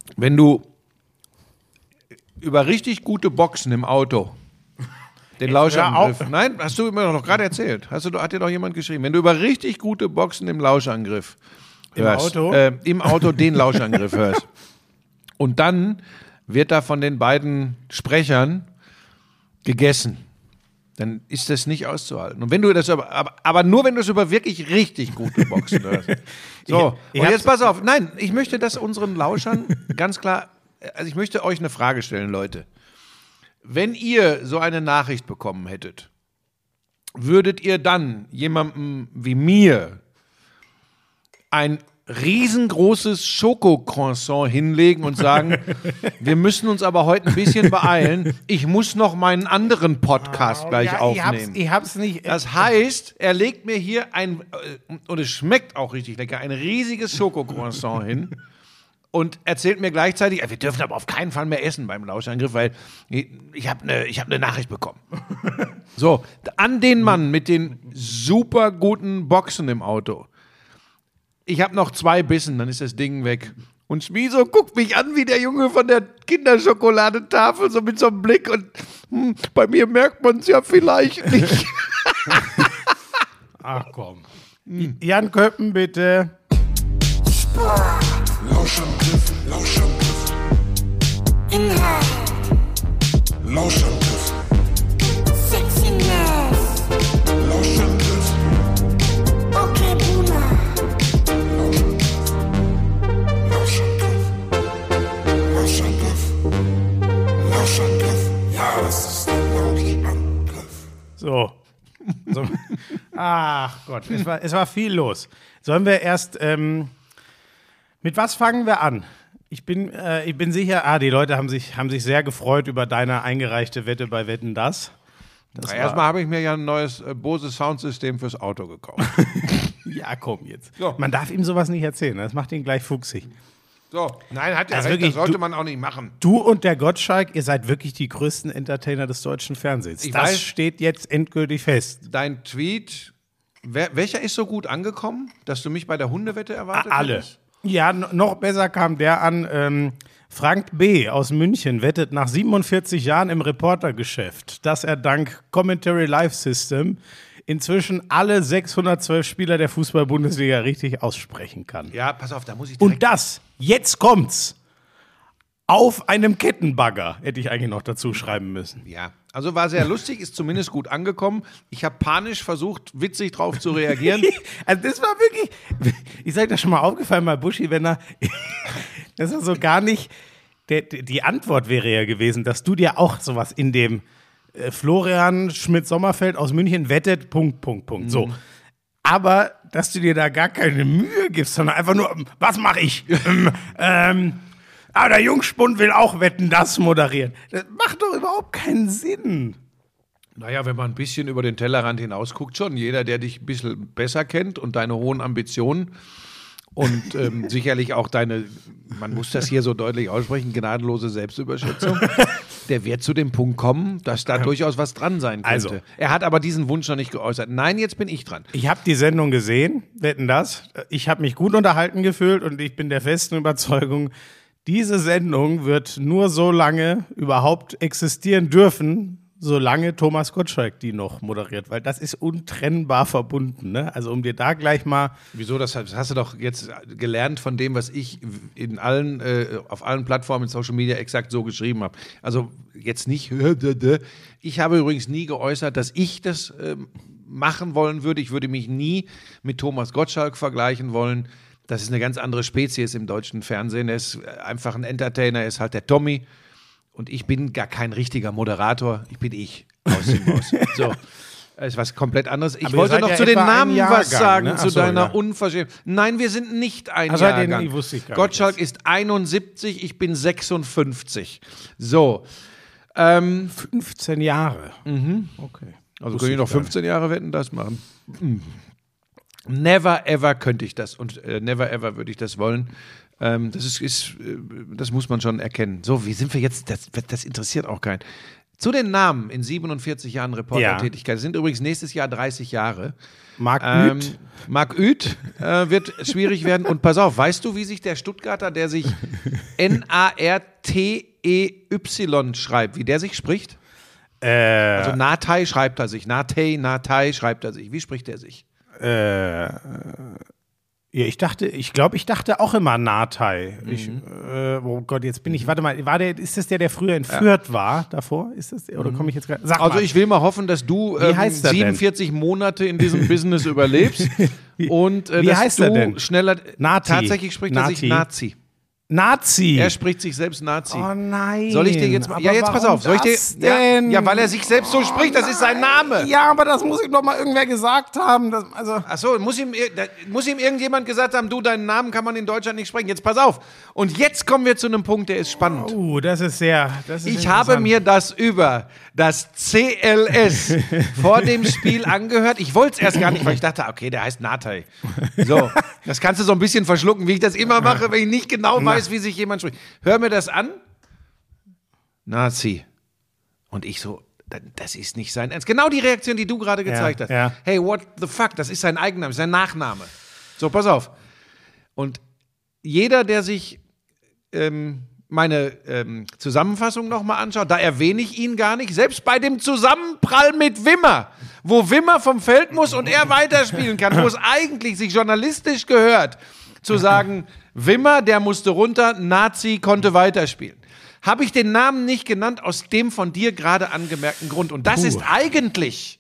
wenn du über richtig gute Boxen im Auto den Lauschangriff. Nein, hast du mir doch gerade erzählt. Hat dir doch jemand geschrieben. Wenn du über richtig gute Boxen im Lauschangriff hörst, im Auto den Lauschangriff hörst. Und dann wird da von den beiden Sprechern gegessen. Dann ist das nicht auszuhalten. Und wenn du das aber nur wenn du es über wirklich richtig gute Boxen hörst. So, und jetzt pass auf. Nein, ich möchte das unseren Lauschern ganz klar, also ich möchte euch eine Frage stellen, Leute. Wenn ihr so eine Nachricht bekommen hättet, würdet ihr dann jemandem wie mir ein riesengroßes Schokocroissant hinlegen und sagen, wir müssen uns aber heute ein bisschen beeilen, ich muss noch meinen anderen Podcast gleich aufnehmen. Ich hab's nicht. Das heißt, er legt mir hier und es schmeckt auch richtig lecker, ein riesiges Schokocroissant hin und erzählt mir gleichzeitig, wir dürfen aber auf keinen Fall mehr essen beim Lauschangriff, weil ich hab eine Nachricht bekommen. So, an den Mann mit den super guten Boxen im Auto. Ich habe noch 2 Bissen, dann ist das Ding weg. Und Schmieso guckt mich an wie der Junge von der Kinderschokoladenetafel, so mit so einem Blick. Und bei mir merkt man es ja vielleicht nicht. Ach komm. Jan Köppen, bitte. Lauschangriff, Lauschangriff. Inhalt. Lauschangriff. Sexiness. Lauschangriff. Okay, Buna. Lauschangriff. Ja, das ist der Lauschangriff. So. Ach Gott, es war viel los. Sollen wir erst, mit was fangen wir an? Ich bin sicher, die Leute haben sich sehr gefreut über deine eingereichte Wette bei Wetten, dass. Erstmal habe ich mir ja ein neues Bose Soundsystem fürs Auto gekauft. Ja, komm jetzt. So. Man darf ihm sowas nicht erzählen, das macht ihn gleich fuchsig. So, nein, hat ja Also recht, wirklich, das sollte man auch nicht machen. Du und der Gottschalk, ihr seid wirklich die größten Entertainer des deutschen Fernsehens. Das weiß. steht jetzt endgültig fest. Dein Tweet, welcher ist so gut angekommen, dass du mich bei der Hundewette erwartet Alle. hättest? Ja, noch besser kam der an. Frank B. aus München wettet nach 47 Jahren im Reportergeschäft, dass er dank Commentary Live System inzwischen alle 612 Spieler der Fußball-Bundesliga richtig aussprechen kann. Ja, pass auf, da muss ich direkt... Und das, jetzt kommt's, auf einem Kettenbagger, hätte ich eigentlich noch dazu schreiben müssen. Ja, also war sehr lustig, ist zumindest gut angekommen. Ich habe panisch versucht, witzig drauf zu reagieren. Also das war wirklich, ist euch das schon mal aufgefallen bei Buschi, wenn er, das ist so gar nicht, die Antwort wäre ja gewesen, dass du dir auch sowas in dem Florian Schmidt-Sommerfeld aus München wettet, .. So. Aber, dass du dir da gar keine Mühe gibst, sondern einfach nur, was mache ich? Der Jungspund will auch Wetten, das moderieren. Das macht doch überhaupt keinen Sinn. Naja, wenn man ein bisschen über den Tellerrand hinaus guckt, schon. Jeder, der dich ein bisschen besser kennt und deine hohen Ambitionen und sicherlich auch deine, man muss das hier so deutlich aussprechen, gnadenlose Selbstüberschätzung, der wird zu dem Punkt kommen, dass da durchaus was dran sein könnte. Also. Er hat aber diesen Wunsch noch nicht geäußert. Nein, jetzt bin ich dran. Ich habe die Sendung gesehen, Wetten, das. Ich habe mich gut unterhalten gefühlt und ich bin der festen Überzeugung, diese Sendung wird nur so lange überhaupt existieren dürfen, solange Thomas Gottschalk die noch moderiert, weil das ist untrennbar verbunden. Ne? Also um dir da gleich mal... Wieso? Das hast du doch jetzt gelernt von dem, was ich auf allen Plattformen in Social Media exakt so geschrieben habe. Also jetzt nicht... Ich habe übrigens nie geäußert, dass ich das machen wollen würde. Ich würde mich nie mit Thomas Gottschalk vergleichen wollen. Das ist eine ganz andere Spezies im deutschen Fernsehen. Er ist einfach ein Entertainer, er ist halt der Tommy. Und ich bin gar kein richtiger Moderator. Ich bin ich. Aus dem Haus. So. Das ist was komplett anderes. Ich wollte noch zu den Namen was sagen, ne? Zu deiner Unverschämtheit. Nein, wir sind nicht ein Jahrgang. Wusste ich gar Gottschalk nicht. ist 71, ich bin 56. So. 15 Jahre. Okay. Also können wir noch 15 Jahre Wetten, das machen? Never ever könnte ich das und never ever würde ich das wollen. Das muss man schon erkennen. So, wie sind wir jetzt? Das interessiert auch keinen. Zu den Namen in 47 Jahren Reportertätigkeit. Das sind übrigens nächstes Jahr 30 Jahre. Marc Uth. Marc Uth wird schwierig werden. Und pass auf, weißt du, wie sich der Stuttgarter, der sich Nartey schreibt, wie der sich spricht? Also Nartey schreibt er sich. Nartey schreibt er sich. Wie spricht er sich? Ja, ich dachte auch immer Nartey. Oh Gott, jetzt bin ich, warte mal, ist das der früher in Fürth war davor? Ist das der, oder komme ich jetzt gerade? Also ich will mal hoffen, dass du 47 Monate in diesem Business überlebst und wie heißt dass er du denn? schneller, Nati. Tatsächlich spricht er sich Nazi. Nazi. Er spricht sich selbst Nazi. Oh nein. Soll ich dir jetzt mal. Ja, jetzt pass auf. Soll ich dir. Ja, weil er sich selbst so spricht, das ist sein Name. Ja, aber das muss ihm doch mal irgendwer gesagt haben. Achso, muss ihm irgendjemand gesagt haben, du, deinen Namen kann man in Deutschland nicht sprechen. Jetzt pass auf. Und jetzt kommen wir zu einem Punkt, der ist spannend. Das ist ich habe mir das über das CLS vor dem Spiel angehört. Ich wollte es erst gar nicht, weil ich dachte, okay, der heißt Nartey. So, das kannst du so ein bisschen verschlucken, wie ich das immer mache, wenn ich nicht genau weiß, wie sich jemand spricht. Hör mir das an. Nazi. Und ich so, das ist nicht sein Ernst. Genau die Reaktion, die du gerade gezeigt hast. Ja. Hey, what the fuck? Das ist sein Eigenname, sein Nachname. So, pass auf. Und jeder, der sich meine Zusammenfassung nochmal anschaut, da erwähne ich ihn gar nicht. Selbst bei dem Zusammenprall mit Wimmer, wo Wimmer vom Feld muss und er weiterspielen kann, wo es eigentlich sich journalistisch gehört, zu sagen, Wimmer, der musste runter, Nazi konnte weiterspielen. Habe ich den Namen nicht genannt, aus dem von dir gerade angemerkten Grund. Und das ist eigentlich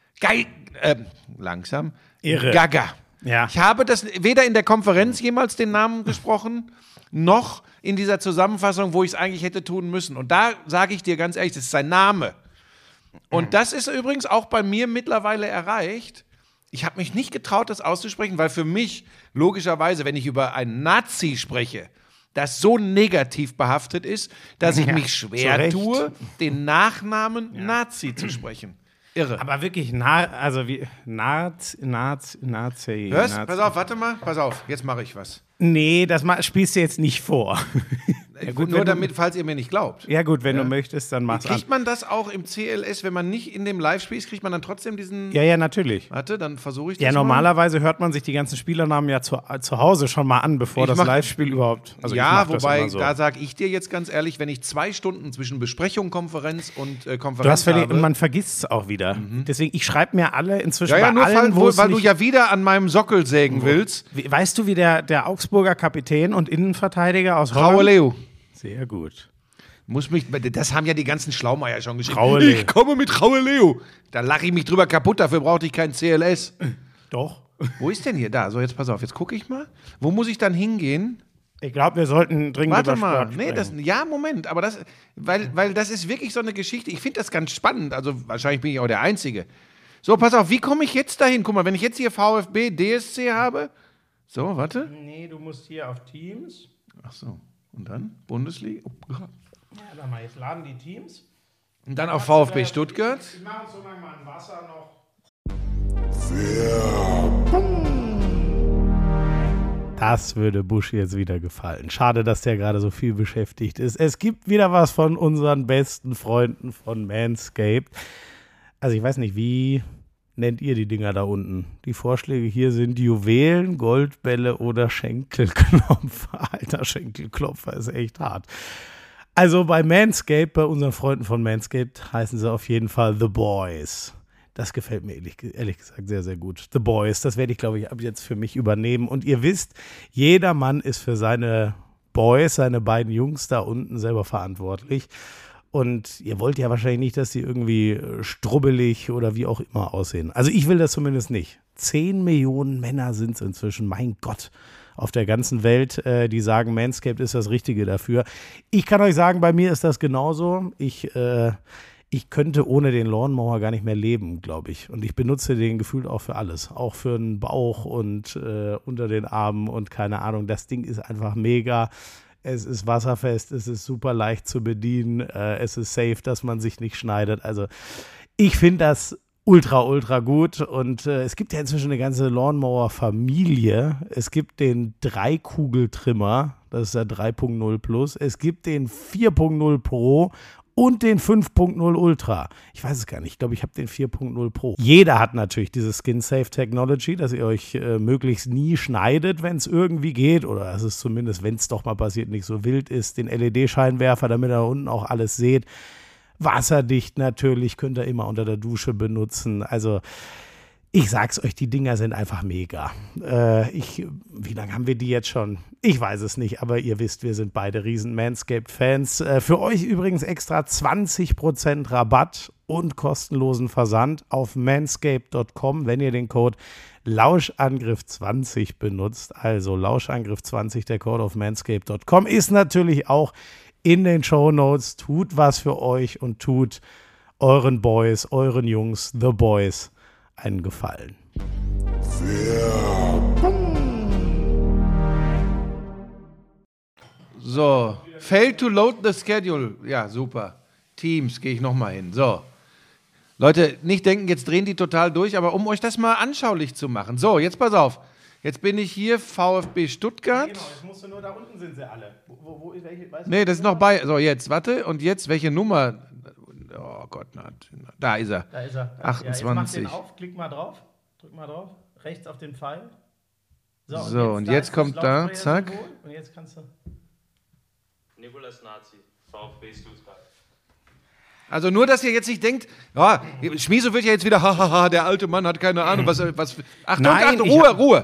langsam irre. Gaga. Ja. Ich habe das weder in der Konferenz jemals den Namen gesprochen, noch in dieser Zusammenfassung, wo ich es eigentlich hätte tun müssen. Und da sage ich dir ganz ehrlich, das ist sein Name. Und das ist übrigens auch bei mir mittlerweile erreicht. Ich habe mich nicht getraut, das auszusprechen, weil für mich logischerweise, wenn ich über einen Nazi spreche, das so negativ behaftet ist, dass ich mich schwer tue, den Nachnamen Nazi zu sprechen. Irre. Aber wirklich Nazi. Hörst? Pass auf, warte mal. Pass auf, jetzt mache ich was. Nee, das spielst du jetzt nicht vor. Ja, gut, nur damit, falls ihr mir nicht glaubt. Ja gut, wenn du möchtest, dann mach's. Kriegt man das auch im CLS, wenn man nicht in dem Live-Spiel ist, kriegt man dann trotzdem diesen... Ja, natürlich. Warte, dann versuche ich das mal. Normalerweise hört man sich die ganzen Spielernamen ja zu Hause schon mal an, bevor das Live-Spiel überhaupt... Also ja, wobei, so. Da sage ich dir jetzt ganz ehrlich, wenn ich 2 Stunden zwischen Besprechung, Konferenz und Konferenz habe... Und man vergisst es auch wieder. Deswegen, ich schreibe mir alle inzwischen bei nur allen, weil du ja wieder an meinem Sockel sägen willst. Weißt du, wie der Augsburger Kapitän und Innenverteidiger aus Holland... Raue Leo. Sehr gut. Das haben ja die ganzen Schlaumeier schon geschrieben. Raue Leo. Ich komme mit Raue Leo. Da lache ich mich drüber kaputt, dafür brauchte ich kein CLS. Doch. Wo ist denn hier? Da, so jetzt pass auf, jetzt gucke ich mal. Wo muss ich dann hingehen? Ich glaube, wir sollten dringend Warte über mal. Sport sprechen. Moment, aber weil das ist wirklich so eine Geschichte, ich finde das ganz spannend, also wahrscheinlich bin ich auch der Einzige. So, pass auf, wie komme ich jetzt dahin? Guck mal, wenn ich jetzt hier VfB, DSC habe, so, warte. Nee, du musst hier auf Teams. Ach so. Und dann Bundesliga. Ja, dann mal, jetzt laden die Teams. Und dann auf VfB Stuttgart. Wir machen so lange mal ein Wasser noch. Das würde Busch jetzt wieder gefallen. Schade, dass der gerade so viel beschäftigt ist. Es gibt wieder was von unseren besten Freunden von Manscaped. Also ich weiß nicht, wie nennt ihr die Dinger da unten? Die Vorschläge hier sind Juwelen, Goldbälle oder Schenkelklopfer. Alter, Schenkelklopfer ist echt hart. Also bei Manscaped, bei unseren Freunden von Manscaped, heißen sie auf jeden Fall The Boys. Das gefällt mir ehrlich gesagt sehr, sehr gut. The Boys, das werde ich, glaube ich, ab jetzt für mich übernehmen. Und ihr wisst, jeder Mann ist für seine Boys, seine beiden Jungs da unten selber verantwortlich. Und ihr wollt ja wahrscheinlich nicht, dass die irgendwie strubbelig oder wie auch immer aussehen. Also ich will das zumindest nicht. 10 Millionen Männer sind es inzwischen, mein Gott, auf der ganzen Welt, die sagen, Manscaped ist das Richtige dafür. Ich kann euch sagen, bei mir ist das genauso. Ich könnte ohne den Lawnmower gar nicht mehr leben, glaube ich. Und ich benutze den gefühlt auch für alles. Auch für den Bauch und unter den Armen und keine Ahnung. Das Ding ist einfach mega. Es ist wasserfest, es ist super leicht zu bedienen, es ist safe, dass man sich nicht schneidet. Also ich finde das ultra, ultra gut. Und es gibt ja inzwischen eine ganze Lawnmower-Familie. Es gibt den 3-Kugel-Trimmer, das ist der 3.0 Plus. Es gibt den 4.0 Pro und den 5.0 Ultra. Ich weiß es gar nicht, ich glaube, ich habe den 4.0 Pro. Jeder hat natürlich diese Skin-Safe-Technology, dass ihr euch möglichst nie schneidet, wenn es irgendwie geht, oder dass es zumindest, wenn es doch mal passiert, nicht so wild ist, den LED-Scheinwerfer, damit ihr da unten auch alles seht. Wasserdicht natürlich, könnt ihr immer unter der Dusche benutzen. Also ich sag's euch, die Dinger sind einfach mega. Wie lange haben wir die jetzt schon? Ich weiß es nicht, aber ihr wisst, wir sind beide riesen Manscaped-Fans. Für euch übrigens extra 20% Rabatt und kostenlosen Versand auf manscaped.com, wenn ihr den Code Lauschangriff20 benutzt. Also Lauschangriff20, der Code auf manscaped.com, ist natürlich auch in den Shownotes. Tut was für euch und tut euren Boys, euren Jungs, The Boys, einen Gefallen. So, fail to load the schedule. Ja, super. Teams, gehe ich nochmal hin. So. Leute, nicht denken, jetzt drehen die total durch, aber um euch das mal anschaulich zu machen. So, jetzt pass auf. Jetzt bin ich hier, VfB Stuttgart. Genau, jetzt musst du nur, da unten sind sie alle. Nee, das ist noch bei. So, jetzt, warte. Und jetzt, welche Nummer? Oh Gott, da ist er. Da ist er. 28. Ja, jetzt mach den auf, klick mal drauf. Drück mal drauf. Rechts auf den Pfeil. So, und jetzt kommt da, zack. Und jetzt kannst du. Nicolas Nazi, VfB Stuttgart. Also nur, dass ihr jetzt nicht denkt, ja, Schmieso wird ja jetzt wieder, hahaha, der alte Mann hat keine Ahnung, was Achtung, Nein, Achtung, Ruhe.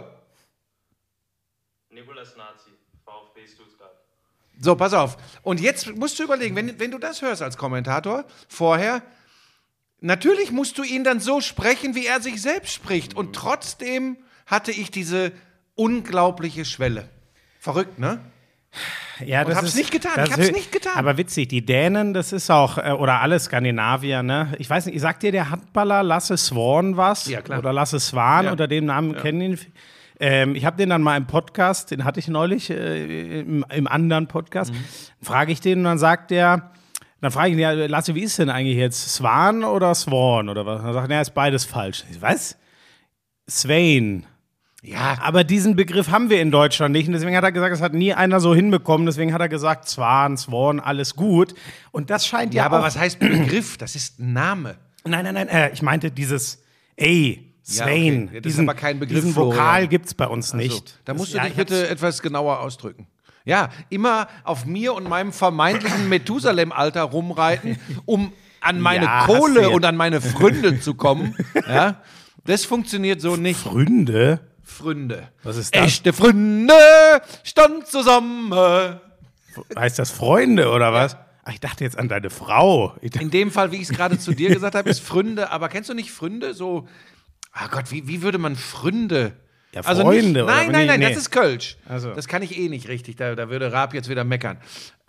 Nicolas Nazi, VfB Stuttgart. So, pass auf. Und jetzt musst du überlegen, wenn du das hörst als Kommentator, vorher, natürlich musst du ihn dann so sprechen, wie er sich selbst spricht. Und trotzdem hatte ich diese unglaubliche Schwelle. Verrückt, ne? Ja, und hab's nicht getan. Ich hab's nicht getan. Aber witzig, die Dänen, das ist auch, oder alle Skandinavier, ne? Ich weiß nicht, sagt dir der Handballer Lasse Swan was? Ja, klar. Oder Lasse Swan, ja. Unter dem Namen kennen ihn. Ich habe den dann mal im Podcast, den hatte ich neulich, im anderen Podcast, frage ich den und dann sagt der, dann frage ich ihn, ja, Lasse, wie ist denn eigentlich jetzt? Swan oder Swan oder was? Dann sagt er, ist beides falsch. Was? Swain. Ja, aber diesen Begriff haben wir in Deutschland nicht. Und deswegen hat er gesagt, es hat nie einer so hinbekommen. Deswegen hat er gesagt, Swan, alles gut. Und das scheint ja aber auch... was heißt Begriff? Das ist ein Name. Nein. Ich meinte dieses Swain. Ja, das ist aber kein Begriff. Diesen Vokal gibt es bei uns nicht. Also, da musst du dich bitte etwas genauer ausdrücken. Ja, immer auf mir und meinem vermeintlichen Methusalem-Alter rumreiten, um an meine Kohle und an meine Fründe zu kommen. Ja, das funktioniert so nicht. Fründe? Was ist das? Echte Fründe stand zusammen. Heißt das Freunde oder was? Ja. Ach, ich dachte jetzt an deine Frau. In dem Fall, wie ich es gerade zu dir gesagt habe, ist Fründe. Aber kennst du nicht Fründe? So, Gott, wie würde man Fründe? Ja, Freunde. Also nicht, nein, das ist Kölsch. Also. Das kann ich eh nicht richtig. Da würde Raab jetzt wieder meckern.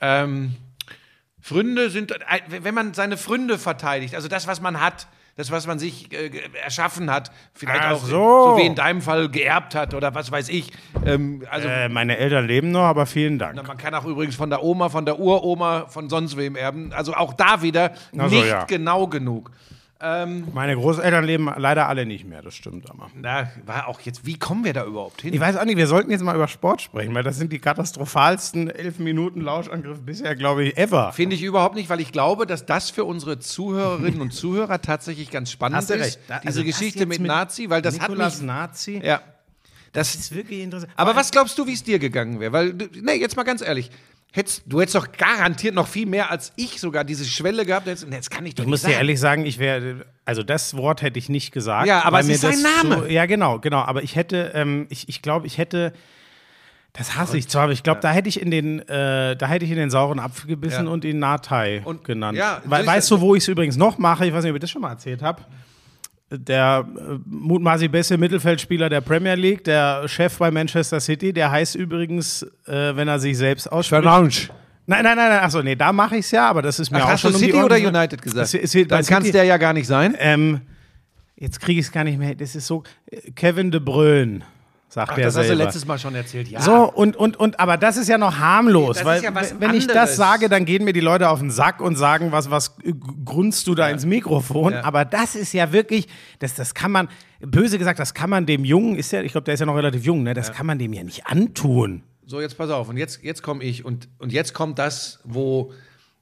Fründe sind, wenn man seine Fründe verteidigt, also das, was man hat. Das, was man sich erschaffen hat, vielleicht auch so wie in deinem Fall geerbt hat oder was weiß ich. Meine Eltern leben noch, aber vielen Dank. Man kann auch übrigens von der Oma, von der Uroma, von sonst wem erben. Also auch da wieder nicht genau genug. Meine Großeltern leben leider alle nicht mehr, das stimmt aber. Da war auch jetzt, wie kommen wir da überhaupt hin? Ich weiß auch nicht, wir sollten jetzt mal über Sport sprechen, weil das sind die katastrophalsten 11 Minuten Lauschangriff bisher, glaube ich, ever. Finde ich überhaupt nicht, weil ich glaube, dass das für unsere Zuhörerinnen und Zuhörer tatsächlich ganz spannend ist. Recht. Diese Geschichte mit Nazi, weil das Nicolas hat mich... Nazi? Ja. Das ist wirklich interessant. Aber was glaubst du, wie es dir gegangen wäre? Weil, jetzt mal ganz ehrlich, du hättest doch garantiert noch viel mehr als ich sogar diese Schwelle gehabt. Jetzt kann ich doch nicht sagen. Ich muss dir ehrlich sagen, also das Wort hätte ich nicht gesagt. Ja, aber es ist ein Name. So, ja, genau. Aber ich hätte, ich glaube, das hasse ich zwar, aber ich glaube, da hätte ich in den sauren Apfel gebissen und ihn Natai genannt. Ja, weißt du, wo ich es übrigens noch mache? Ich weiß nicht, ob ich das schon mal erzählt habe. Der mutmaßlich beste Mittelfeldspieler der Premier League, der Chef bei Manchester City, der heißt übrigens, wenn er sich selbst ausspricht. Nein. Achso, nee, da mache ich es ja, aber das ist mir auch schon um die City Ohren. oder United gesagt? Dann kann es der ja gar nicht sein. Jetzt kriege ich es gar nicht mehr. Das ist so Kevin De Bruyne. Sagt das selber. hast du letztes Mal schon erzählt, ja. So, aber das ist ja noch harmlos, weil ja wenn ich das sage, dann gehen mir die Leute auf den Sack und sagen, was grunzt du da ins Mikrofon? Ja. Aber das ist ja wirklich, das kann man, böse gesagt, das kann man dem Jungen, ich glaube, der ist ja noch relativ jung, ne? Das kann man dem ja nicht antun. So, jetzt pass auf, und jetzt komme ich und jetzt kommt das, wo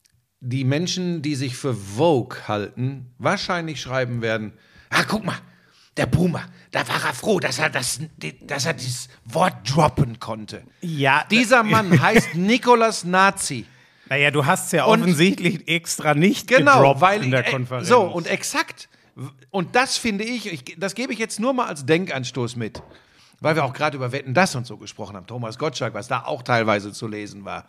die Menschen, die sich für Vogue halten, wahrscheinlich schreiben werden, guck mal, der Boomer, da war er froh, dass er dieses Wort droppen konnte. Ja, dieser Mann heißt Nicolas Nazi. Naja, du hast es ja offensichtlich extra nicht gedroppt in der Konferenz. So, und exakt. Und das finde ich, das gebe ich jetzt nur mal als Denkanstoß mit. Weil wir auch gerade über Wetten, das und so gesprochen haben. Thomas Gottschalk, was da auch teilweise zu lesen war.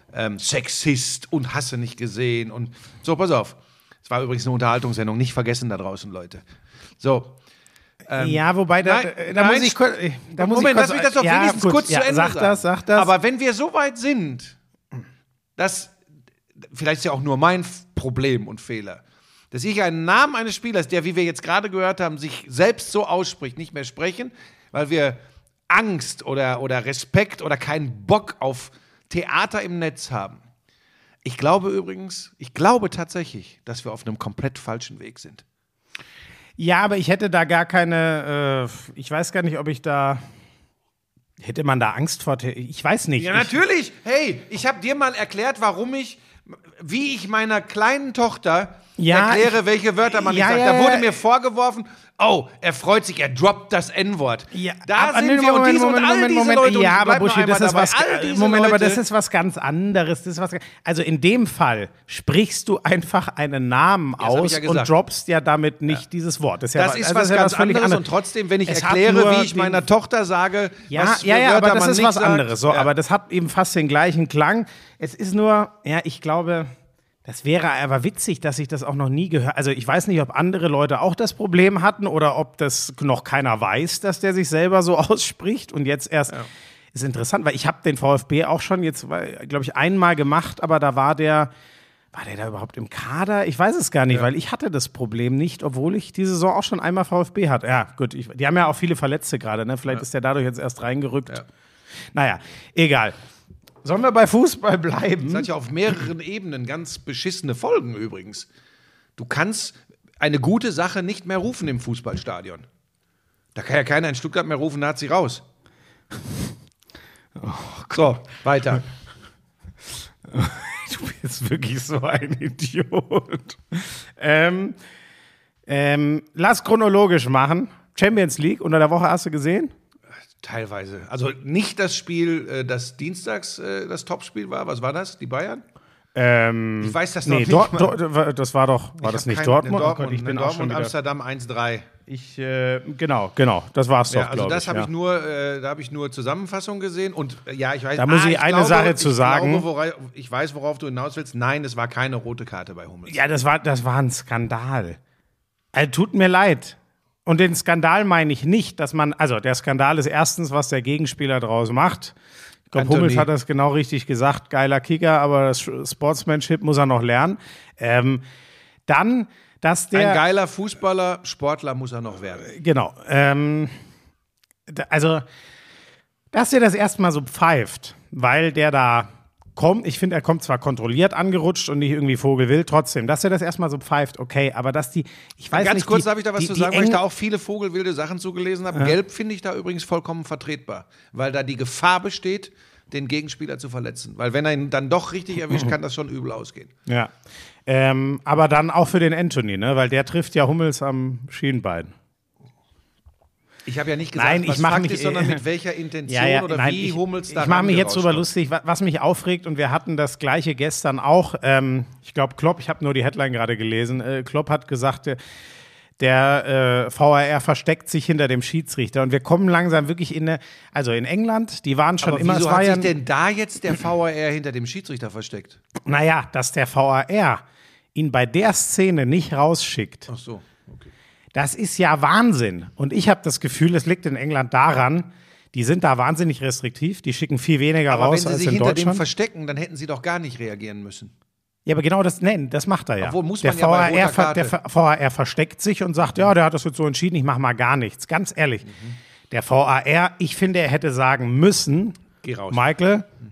Sexist und Hasse nicht gesehen. Und so, pass auf. Es war übrigens eine Unterhaltungssendung. Nicht vergessen da draußen, Leute. So. Ja, wobei, da muss ich kurz. Lass mich das doch wenigstens kurz zu Ende sagen. Sag das. Aber wenn wir so weit sind, dass, vielleicht ist ja auch nur mein Problem und Fehler, dass ich einen Namen eines Spielers, der, wie wir jetzt gerade gehört haben, sich selbst so ausspricht, nicht mehr sprechen, weil wir Angst oder Respekt oder keinen Bock auf Theater im Netz haben. Ich glaube tatsächlich, dass wir auf einem komplett falschen Weg sind. Ja, aber ich hätte da gar keine, ich weiß gar nicht, ob ich da, hätte man da Angst vor, ich weiß nicht. Ja, natürlich. Hey, ich habe dir mal erklärt, wie ich meiner kleinen Tochter erkläre, welche Wörter man nicht sagt. Da wurde mir vorgeworfen, er freut sich, er droppt das N-Wort. Ja, da sind wir und diese Leute. Ja, aber Buschi, das ist was. Aber das ist was ganz anderes. Also in dem Fall sprichst du einfach einen Namen aus und droppst ja damit nicht dieses Wort. Das ist was ganz anderes. Und trotzdem, wenn ich erkläre, wie ich meiner Tochter sage, was für Wörter aber das man ist nicht was anderes. So, aber das hat eben fast den gleichen Klang. Es ist nur, ich glaube. Das wäre aber witzig, dass ich das auch noch nie gehört. Also ich weiß nicht, ob andere Leute auch das Problem hatten oder ob das noch keiner weiß, dass der sich selber so ausspricht und jetzt erst. Ja. Ist interessant, weil ich habe den VfB auch schon jetzt, glaube ich, einmal gemacht, aber da war der da überhaupt im Kader? Ich weiß es gar nicht, weil ich hatte das Problem nicht, obwohl ich die Saison auch schon einmal VfB hatte. Ja, gut, die haben ja auch viele Verletzte gerade, ne? Vielleicht ist der dadurch jetzt erst reingerückt. Ja. Naja, egal. Sollen wir bei Fußball bleiben? Das hat ja auf mehreren Ebenen ganz beschissene Folgen übrigens. Du kannst eine gute Sache nicht mehr rufen im Fußballstadion. Da kann ja keiner in Stuttgart mehr rufen, Nazi raus. So, weiter. Du bist wirklich so ein Idiot. Lass chronologisch machen. Champions League unter der Woche hast du gesehen? Teilweise. Also nicht das Spiel, das dienstags das Topspiel war. Was war das? Die Bayern? Ich weiß das noch nicht. Das war das nicht Dortmund? Dortmund, ich bin Dortmund, Amsterdam 1-3. Genau, das war's doch, also das habe ich nur, da habe ich nur Zusammenfassung gesehen und ich weiß. Da muss ich eine Sache zu sagen. Ich weiß, worauf du hinaus willst. Nein, es war keine rote Karte bei Hummels. Ja, das war ein Skandal. Also, tut mir leid. Und den Skandal meine ich nicht, der Skandal ist erstens, was der Gegenspieler draus macht. Ich glaube, Hummels hat das genau richtig gesagt, geiler Kicker, aber das Sportsmanship muss er noch lernen. Dann, dass der... Ein geiler Fußballer, Sportler muss er noch werden. Genau. Dass der das erstmal so pfeift, weil der da kommt, ich finde, er kommt zwar kontrolliert angerutscht und nicht irgendwie vogelwild, trotzdem, dass er das erstmal so pfeift, okay, aber dass ich weiß ganz nicht... kurz, darf ich da was zu sagen, weil ich da auch viele vogelwilde Sachen zugelesen habe. Ja. Gelb finde ich da übrigens vollkommen vertretbar, weil da die Gefahr besteht, den Gegenspieler zu verletzen. Weil wenn er ihn dann doch richtig erwischt, kann das schon übel ausgehen. Ja, aber dann auch für den Anthony, ne? Weil der trifft ja Hummels am Schienbein. Ich habe ja nicht gesagt, was Fakt ist, sondern mit welcher Intention wie Hummels da. Ich mache mich jetzt drüber lustig, was mich aufregt, und wir hatten das Gleiche gestern auch. Ich glaube, Klopp, ich habe nur die Headline gerade gelesen, Klopp hat gesagt, der VAR versteckt sich hinter dem Schiedsrichter, und wir kommen langsam wirklich in England, die waren schon immer... Wieso hat sich denn da jetzt der VAR hinter dem Schiedsrichter versteckt? Naja, dass der VAR ihn bei der Szene nicht rausschickt. Ach so. Okay. Das ist ja Wahnsinn. Und ich habe das Gefühl, es liegt in England daran, die sind da wahnsinnig restriktiv, die schicken viel weniger raus als in Deutschland. Aber wenn sie sich hinter dem verstecken, dann hätten sie doch gar nicht reagieren müssen. Ja, aber genau das macht er ja. Obwohl muss man der VAR versteckt sich und sagt, ja, der hat das jetzt so entschieden, ich mache mal gar nichts. Ganz ehrlich, der VAR, ich finde, er hätte sagen müssen, geh raus. Michael,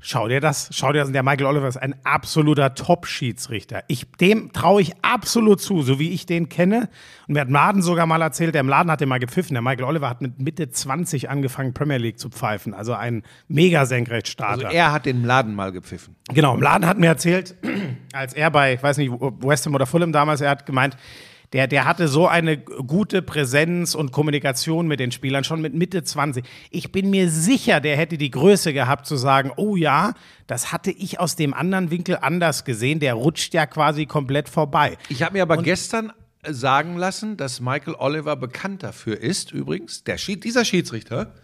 Schau dir das an. Der Michael Oliver ist ein absoluter Top-Schiedsrichter. Dem traue ich absolut zu, so wie ich den kenne. Und mir hat Mladen sogar mal erzählt, der Mladen hat den mal gepfiffen. Der Michael Oliver hat mit Mitte 20 angefangen, Premier League zu pfeifen. Also ein mega Senkrechtstarter. Also er hat den Mladen mal gepfiffen. Genau, Mladen hat mir erzählt, als er bei, ich weiß nicht, West Ham oder Fulham damals, er hat gemeint, der hatte so eine gute Präsenz und Kommunikation mit den Spielern, schon mit Mitte 20. Ich bin mir sicher, der hätte die Größe gehabt zu sagen, oh ja, das hatte ich aus dem anderen Winkel anders gesehen, der rutscht ja quasi komplett vorbei. Ich habe mir aber gestern sagen lassen, dass Michael Oliver bekannt dafür ist, übrigens, dieser Schiedsrichter,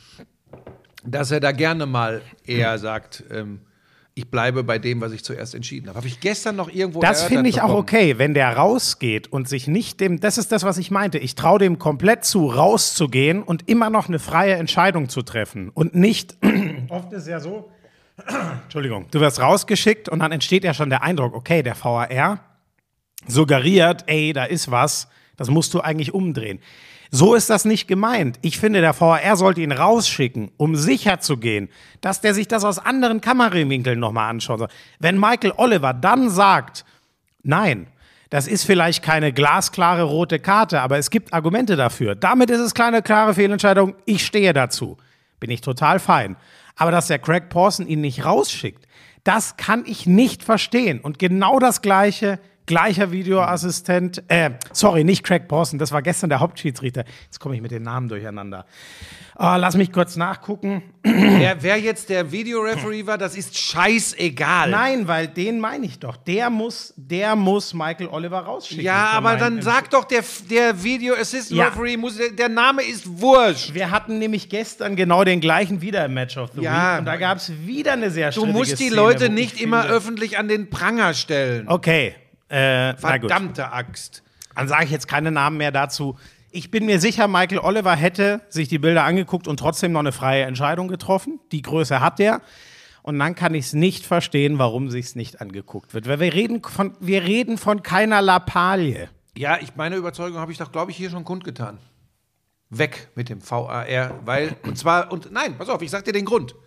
dass er da gerne mal eher sagt, ich bleibe bei dem, was ich zuerst entschieden habe. Habe ich gestern noch irgendwo Das finde ich auch okay, wenn der rausgeht und sich nicht das ist das, was ich meinte. Ich traue dem komplett zu, rauszugehen und immer noch eine freie Entscheidung zu treffen. Und nicht, oft ist es ja so, Entschuldigung, du wirst rausgeschickt und dann entsteht ja schon der Eindruck, okay, der VAR suggeriert, ey, da ist was, das musst du eigentlich umdrehen. So ist das nicht gemeint. Ich finde, der VAR sollte ihn rausschicken, um sicher zu gehen, dass der sich das aus anderen Kamerawinkeln nochmal anschauen soll. Wenn Michael Oliver dann sagt, nein, das ist vielleicht keine glasklare rote Karte, aber es gibt Argumente dafür. Damit ist es keine klare Fehlentscheidung, ich stehe dazu. Bin ich total fein. Aber dass der Craig Pawson ihn nicht rausschickt, das kann ich nicht verstehen. Und genau das Gleicher Videoassistent, nicht Craig Pawson, das war gestern der Hauptschiedsrichter. Jetzt komme ich mit den Namen durcheinander. Lass mich kurz nachgucken. Wer jetzt der Videoreferee war, das ist scheißegal. Nein, weil den meine ich doch. Der muss Michael Oliver rausschicken. Ja, aber dann sag doch, der Video Assistant Referee der Name ist wurscht. Wir hatten nämlich gestern genau den gleichen wieder im Match of the Week und da gab es wieder eine sehr strittige Du musst die Szene, Leute nicht immer öffentlich an den Pranger stellen. Okay. Verdammte Axt. Dann sage ich jetzt keine Namen mehr dazu. Ich bin mir sicher, Michael Oliver hätte sich die Bilder angeguckt und trotzdem noch eine freie Entscheidung getroffen. Die Größe hat der. Und dann kann ich es nicht verstehen, warum sich es nicht angeguckt wird. Weil wir reden von keiner Lappalie. Ja, meine Überzeugung habe ich doch, glaube ich, hier schon kundgetan. Weg mit dem VAR, weil, nein, pass auf, ich sag dir den Grund.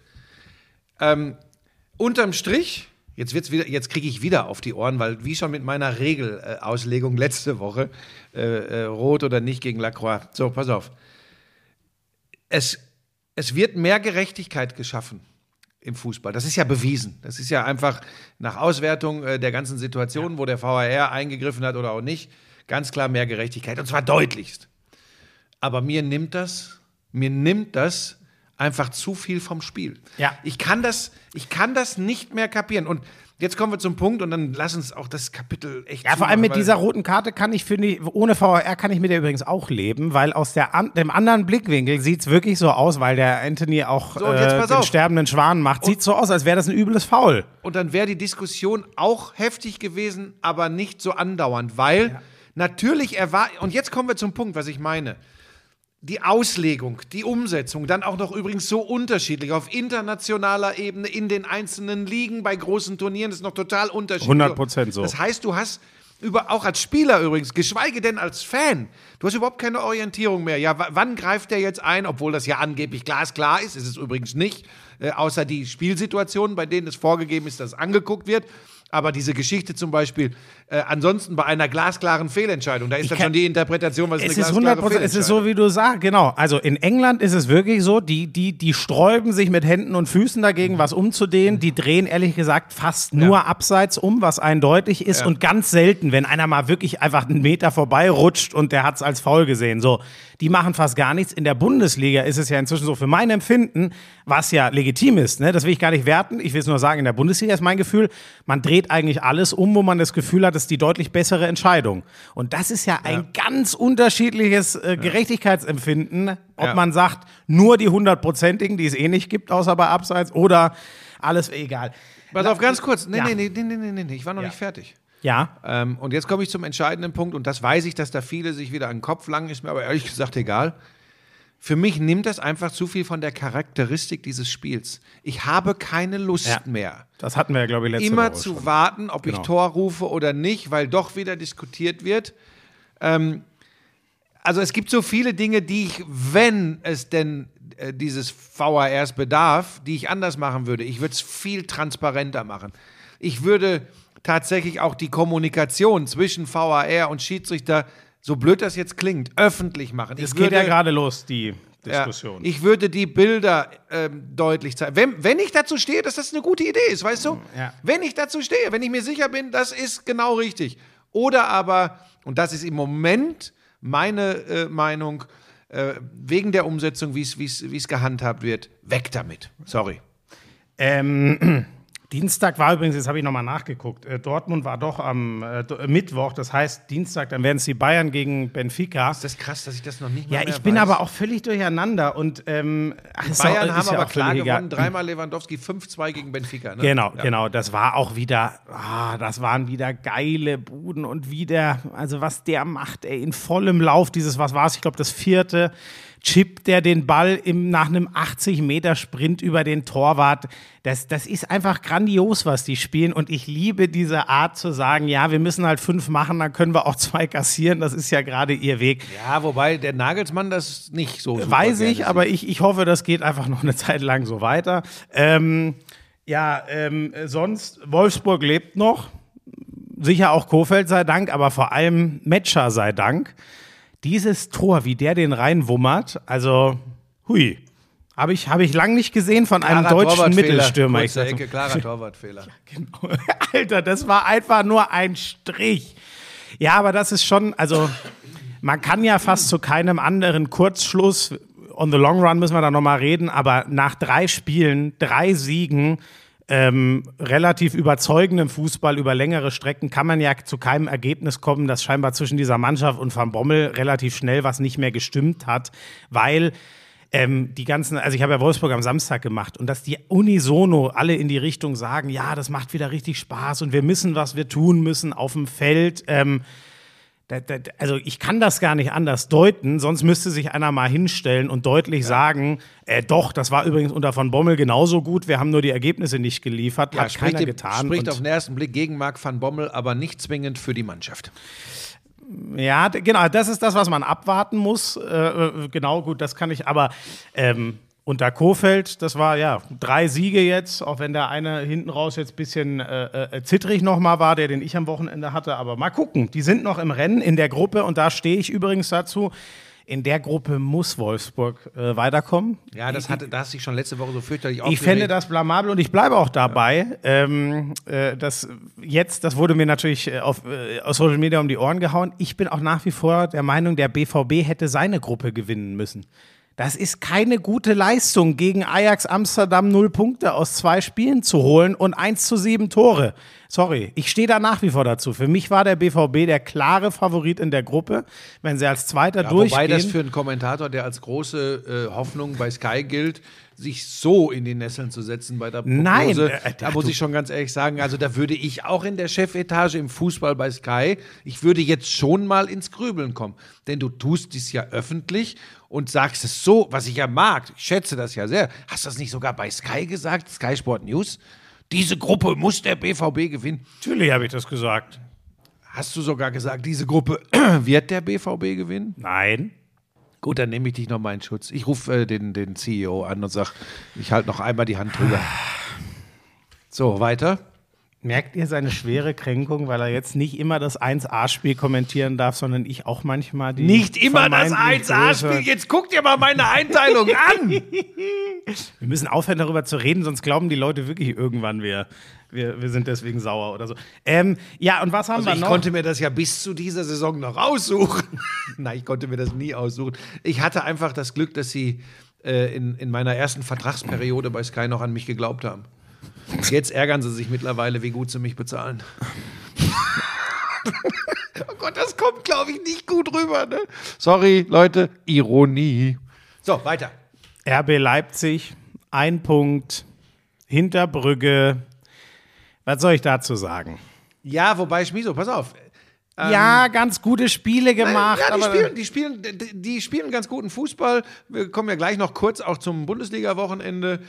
Unterm Strich, jetzt kriege ich wieder auf die Ohren, weil wie schon mit meiner Regelauslegung letzte Woche, rot oder nicht gegen Lacroix. So, pass auf. Es wird mehr Gerechtigkeit geschaffen im Fußball. Das ist ja bewiesen. Das ist ja einfach nach Auswertung der ganzen Situation, wo der VAR eingegriffen hat oder auch nicht, ganz klar mehr Gerechtigkeit. Und zwar deutlichst. Aber mir nimmt das einfach zu viel vom Spiel. Ja. Ich kann das nicht mehr kapieren. Und jetzt kommen wir zum Punkt und dann lass uns auch das Kapitel echt. Ja, vor allem mit dieser roten Karte ohne VAR kann ich mit der übrigens auch leben, weil aus dem anderen Blickwinkel sieht es wirklich so aus, weil der Anthony auch den sterbenden Schwan macht, sieht so aus, als wäre das ein übles Foul. Und dann wäre die Diskussion auch heftig gewesen, aber nicht so andauernd, weil natürlich und jetzt kommen wir zum Punkt, was ich meine. Die Auslegung, die Umsetzung, dann auch noch übrigens so unterschiedlich, auf internationaler Ebene, in den einzelnen Ligen, bei großen Turnieren, das ist noch total unterschiedlich. 100% so. Das heißt, du hast auch als Spieler übrigens, geschweige denn als Fan, du hast überhaupt keine Orientierung mehr. Ja, wann greift der jetzt ein, obwohl das ja angeblich glasklar ist es übrigens nicht, außer die Spielsituationen, bei denen es vorgegeben ist, dass es angeguckt wird. Aber diese Geschichte zum Beispiel, ansonsten bei einer glasklaren Fehlentscheidung, da ist dann schon die Interpretation, was ist eine glasklare Fehlentscheidung. Es ist so, wie du sagst, genau. Also in England ist es wirklich so, die sträuben sich mit Händen und Füßen dagegen, was umzudehnen. Die drehen ehrlich gesagt fast nur abseits um, was eindeutig ist. Und ganz selten, wenn einer mal wirklich einfach einen Meter vorbeirutscht und der hat es als faul gesehen. So, die machen fast gar nichts. In der Bundesliga ist es ja inzwischen so, für mein Empfinden, was ja legitim ist, ne? Das will ich gar nicht werten. Ich will es nur sagen, in der Bundesliga ist mein Gefühl, man dreht eigentlich alles um, wo man das Gefühl hat, das ist die deutlich bessere Entscheidung. Und das ist ja ein ganz unterschiedliches Gerechtigkeitsempfinden, ob man sagt, nur die 100%igen, die es eh nicht gibt, außer bei Abseits, oder alles egal. Pass auf, ganz kurz. Nee, ich war noch nicht fertig. Ja. Und jetzt komme ich zum entscheidenden Punkt, und das weiß ich, dass da viele sich wieder an den Kopf langen, ist mir aber ehrlich gesagt egal. Für mich nimmt das einfach zu viel von der Charakteristik dieses Spiels. Ich habe keine Lust mehr. Das hatten wir ja, glaube ich, letzte Woche immer zu warten, ob ich Tor rufe oder nicht, weil doch wieder diskutiert wird. Also es gibt so viele Dinge, die ich, wenn es denn dieses VARs bedarf, die ich anders machen würde. Ich würde es viel transparenter machen. Ich würde tatsächlich auch die Kommunikation zwischen VAR und Schiedsrichter, so blöd das jetzt klingt, öffentlich machen. Es geht ja gerade los, die Diskussion. Ja, ich würde die Bilder deutlich zeigen. Wenn ich dazu stehe, dass das eine gute Idee ist, weißt du? Ja. Wenn ich dazu stehe, wenn ich mir sicher bin, das ist genau richtig. Oder aber, und das ist im Moment meine Meinung, wegen der Umsetzung, wie es gehandhabt wird, weg damit. Sorry. Dienstag war übrigens, jetzt habe ich nochmal nachgeguckt, Dortmund war doch am Mittwoch, das heißt Dienstag, dann werden es die Bayern gegen Benfica. Ist das krass, dass ich das noch nicht mehr Ja, ich bin aber auch völlig durchmand und Bayern haben aber klar gewonnen, 3-mal Lewandowski, 5-2 gegen Benfica. Ne? Genau, das war auch wieder, das waren wieder geile Buden und wieder, also was der macht, in vollem Lauf, was war es, ich glaube das 4. chippt der den Ball nach einem 80-Meter-Sprint über den Torwart. Das ist einfach grandios, was die spielen. Und ich liebe diese Art zu sagen, ja, wir müssen halt 5 machen, dann können wir auch 2 kassieren. Das ist ja gerade ihr Weg. Ja, wobei der Nagelsmann das nicht so super weiß ich, aber ich hoffe, das geht einfach noch eine Zeit lang so weiter. Sonst, Wolfsburg lebt noch. Sicher auch Kohfeldt sei Dank, aber vor allem Metscher sei Dank. Dieses Tor, wie der den reinwummert, also, hui, habe ich lang nicht gesehen von einem deutschen Mittelstürmer. Kurze Ecke, klarer Torwartfehler. Ja, genau. Alter, das war einfach nur ein Strich. Ja, aber das ist schon, also, man kann ja fast zu keinem anderen Kurzschluss, on the long run müssen wir da nochmal reden, aber nach 3 Spielen, 3 Siegen, relativ überzeugendem Fußball über längere Strecken kann man ja zu keinem Ergebnis kommen, dass scheinbar zwischen dieser Mannschaft und Van Bommel relativ schnell was nicht mehr gestimmt hat, weil die ganzen, also ich habe ja Wolfsburg am Samstag gemacht und dass die unisono alle in die Richtung sagen, ja, das macht wieder richtig Spaß und wir wissen, was wir tun müssen auf dem Feld, also ich kann das gar nicht anders deuten, sonst müsste sich einer mal hinstellen und deutlich sagen, doch, das war übrigens unter Van Bommel genauso gut, wir haben nur die Ergebnisse nicht geliefert, hat keiner getan. Spricht auf den ersten Blick gegen Marc van Bommel, aber nicht zwingend für die Mannschaft. Ja, genau, das ist das, was man abwarten muss. Genau, gut, das kann ich, aber unter Kohfeldt, das war ja 3 Siege jetzt, auch wenn der eine hinten raus jetzt ein bisschen zittrig nochmal war, den ich am Wochenende hatte. Aber mal gucken, die sind noch im Rennen in der Gruppe und da stehe ich übrigens dazu. In der Gruppe muss Wolfsburg weiterkommen. Ja, da hast du dich schon letzte Woche so fürchterlich aufgeregt. Ich fände das blamabel und ich bleibe auch dabei. Das wurde mir natürlich aus Social Media um die Ohren gehauen. Ich bin auch nach wie vor der Meinung, der BVB hätte seine Gruppe gewinnen müssen. Das ist keine gute Leistung, gegen Ajax Amsterdam 0 Punkte aus 2 Spielen zu holen und 1:7 Tore. Sorry, ich stehe da nach wie vor dazu. Für mich war der BVB der klare Favorit in der Gruppe, wenn sie als Zweiter durchgehen. Wobei das für einen Kommentator, der als große Hoffnung bei Sky gilt, sich so in die Nesseln zu setzen bei der Prognose. Nein, da muss ich schon ganz ehrlich sagen, also da würde ich auch in der Chefetage im Fußball bei Sky, ich würde jetzt schon mal ins Grübeln kommen. Denn du tust dies ja öffentlich und sagst es so, was ich ja mag. Ich schätze das ja sehr. Hast du das nicht sogar bei Sky gesagt, Sky Sport News? Diese Gruppe muss der BVB gewinnen. Natürlich habe ich das gesagt. Hast du sogar gesagt, diese Gruppe wird der BVB gewinnen? Nein. Gut, dann nehme ich dich noch mal in Schutz. Ich rufe den CEO an und sage, ich halte noch einmal die Hand drüber. So, weiter. Merkt ihr seine schwere Kränkung, weil er jetzt nicht immer das 1A-Spiel kommentieren darf, sondern ich auch manchmal die. Nicht immer das 1A-Spiel, jetzt guckt ihr mal meine Einteilung an! Wir müssen aufhören, darüber zu reden, sonst glauben die Leute wirklich irgendwann, wir sind deswegen sauer oder so. Ja, und was haben wir noch? Ich konnte mir das ja bis zu dieser Saison noch aussuchen. Nein, ich konnte mir das nie aussuchen. Ich hatte einfach das Glück, dass sie in meiner ersten Vertragsperiode bei Sky noch an mich geglaubt haben. Jetzt ärgern sie sich mittlerweile, wie gut sie mich bezahlen. Oh Gott, das kommt, glaube ich, nicht gut rüber. Ne? Sorry, Leute, Ironie. So, weiter. RB Leipzig, 1 Punkt, hinter Brügge. Was soll ich dazu sagen? Ja, wobei, Schmiso, pass auf. Ja, ganz gute Spiele gemacht. Ja, die spielen ganz guten Fußball. Wir kommen ja gleich noch kurz auch zum Bundesliga-Wochenende.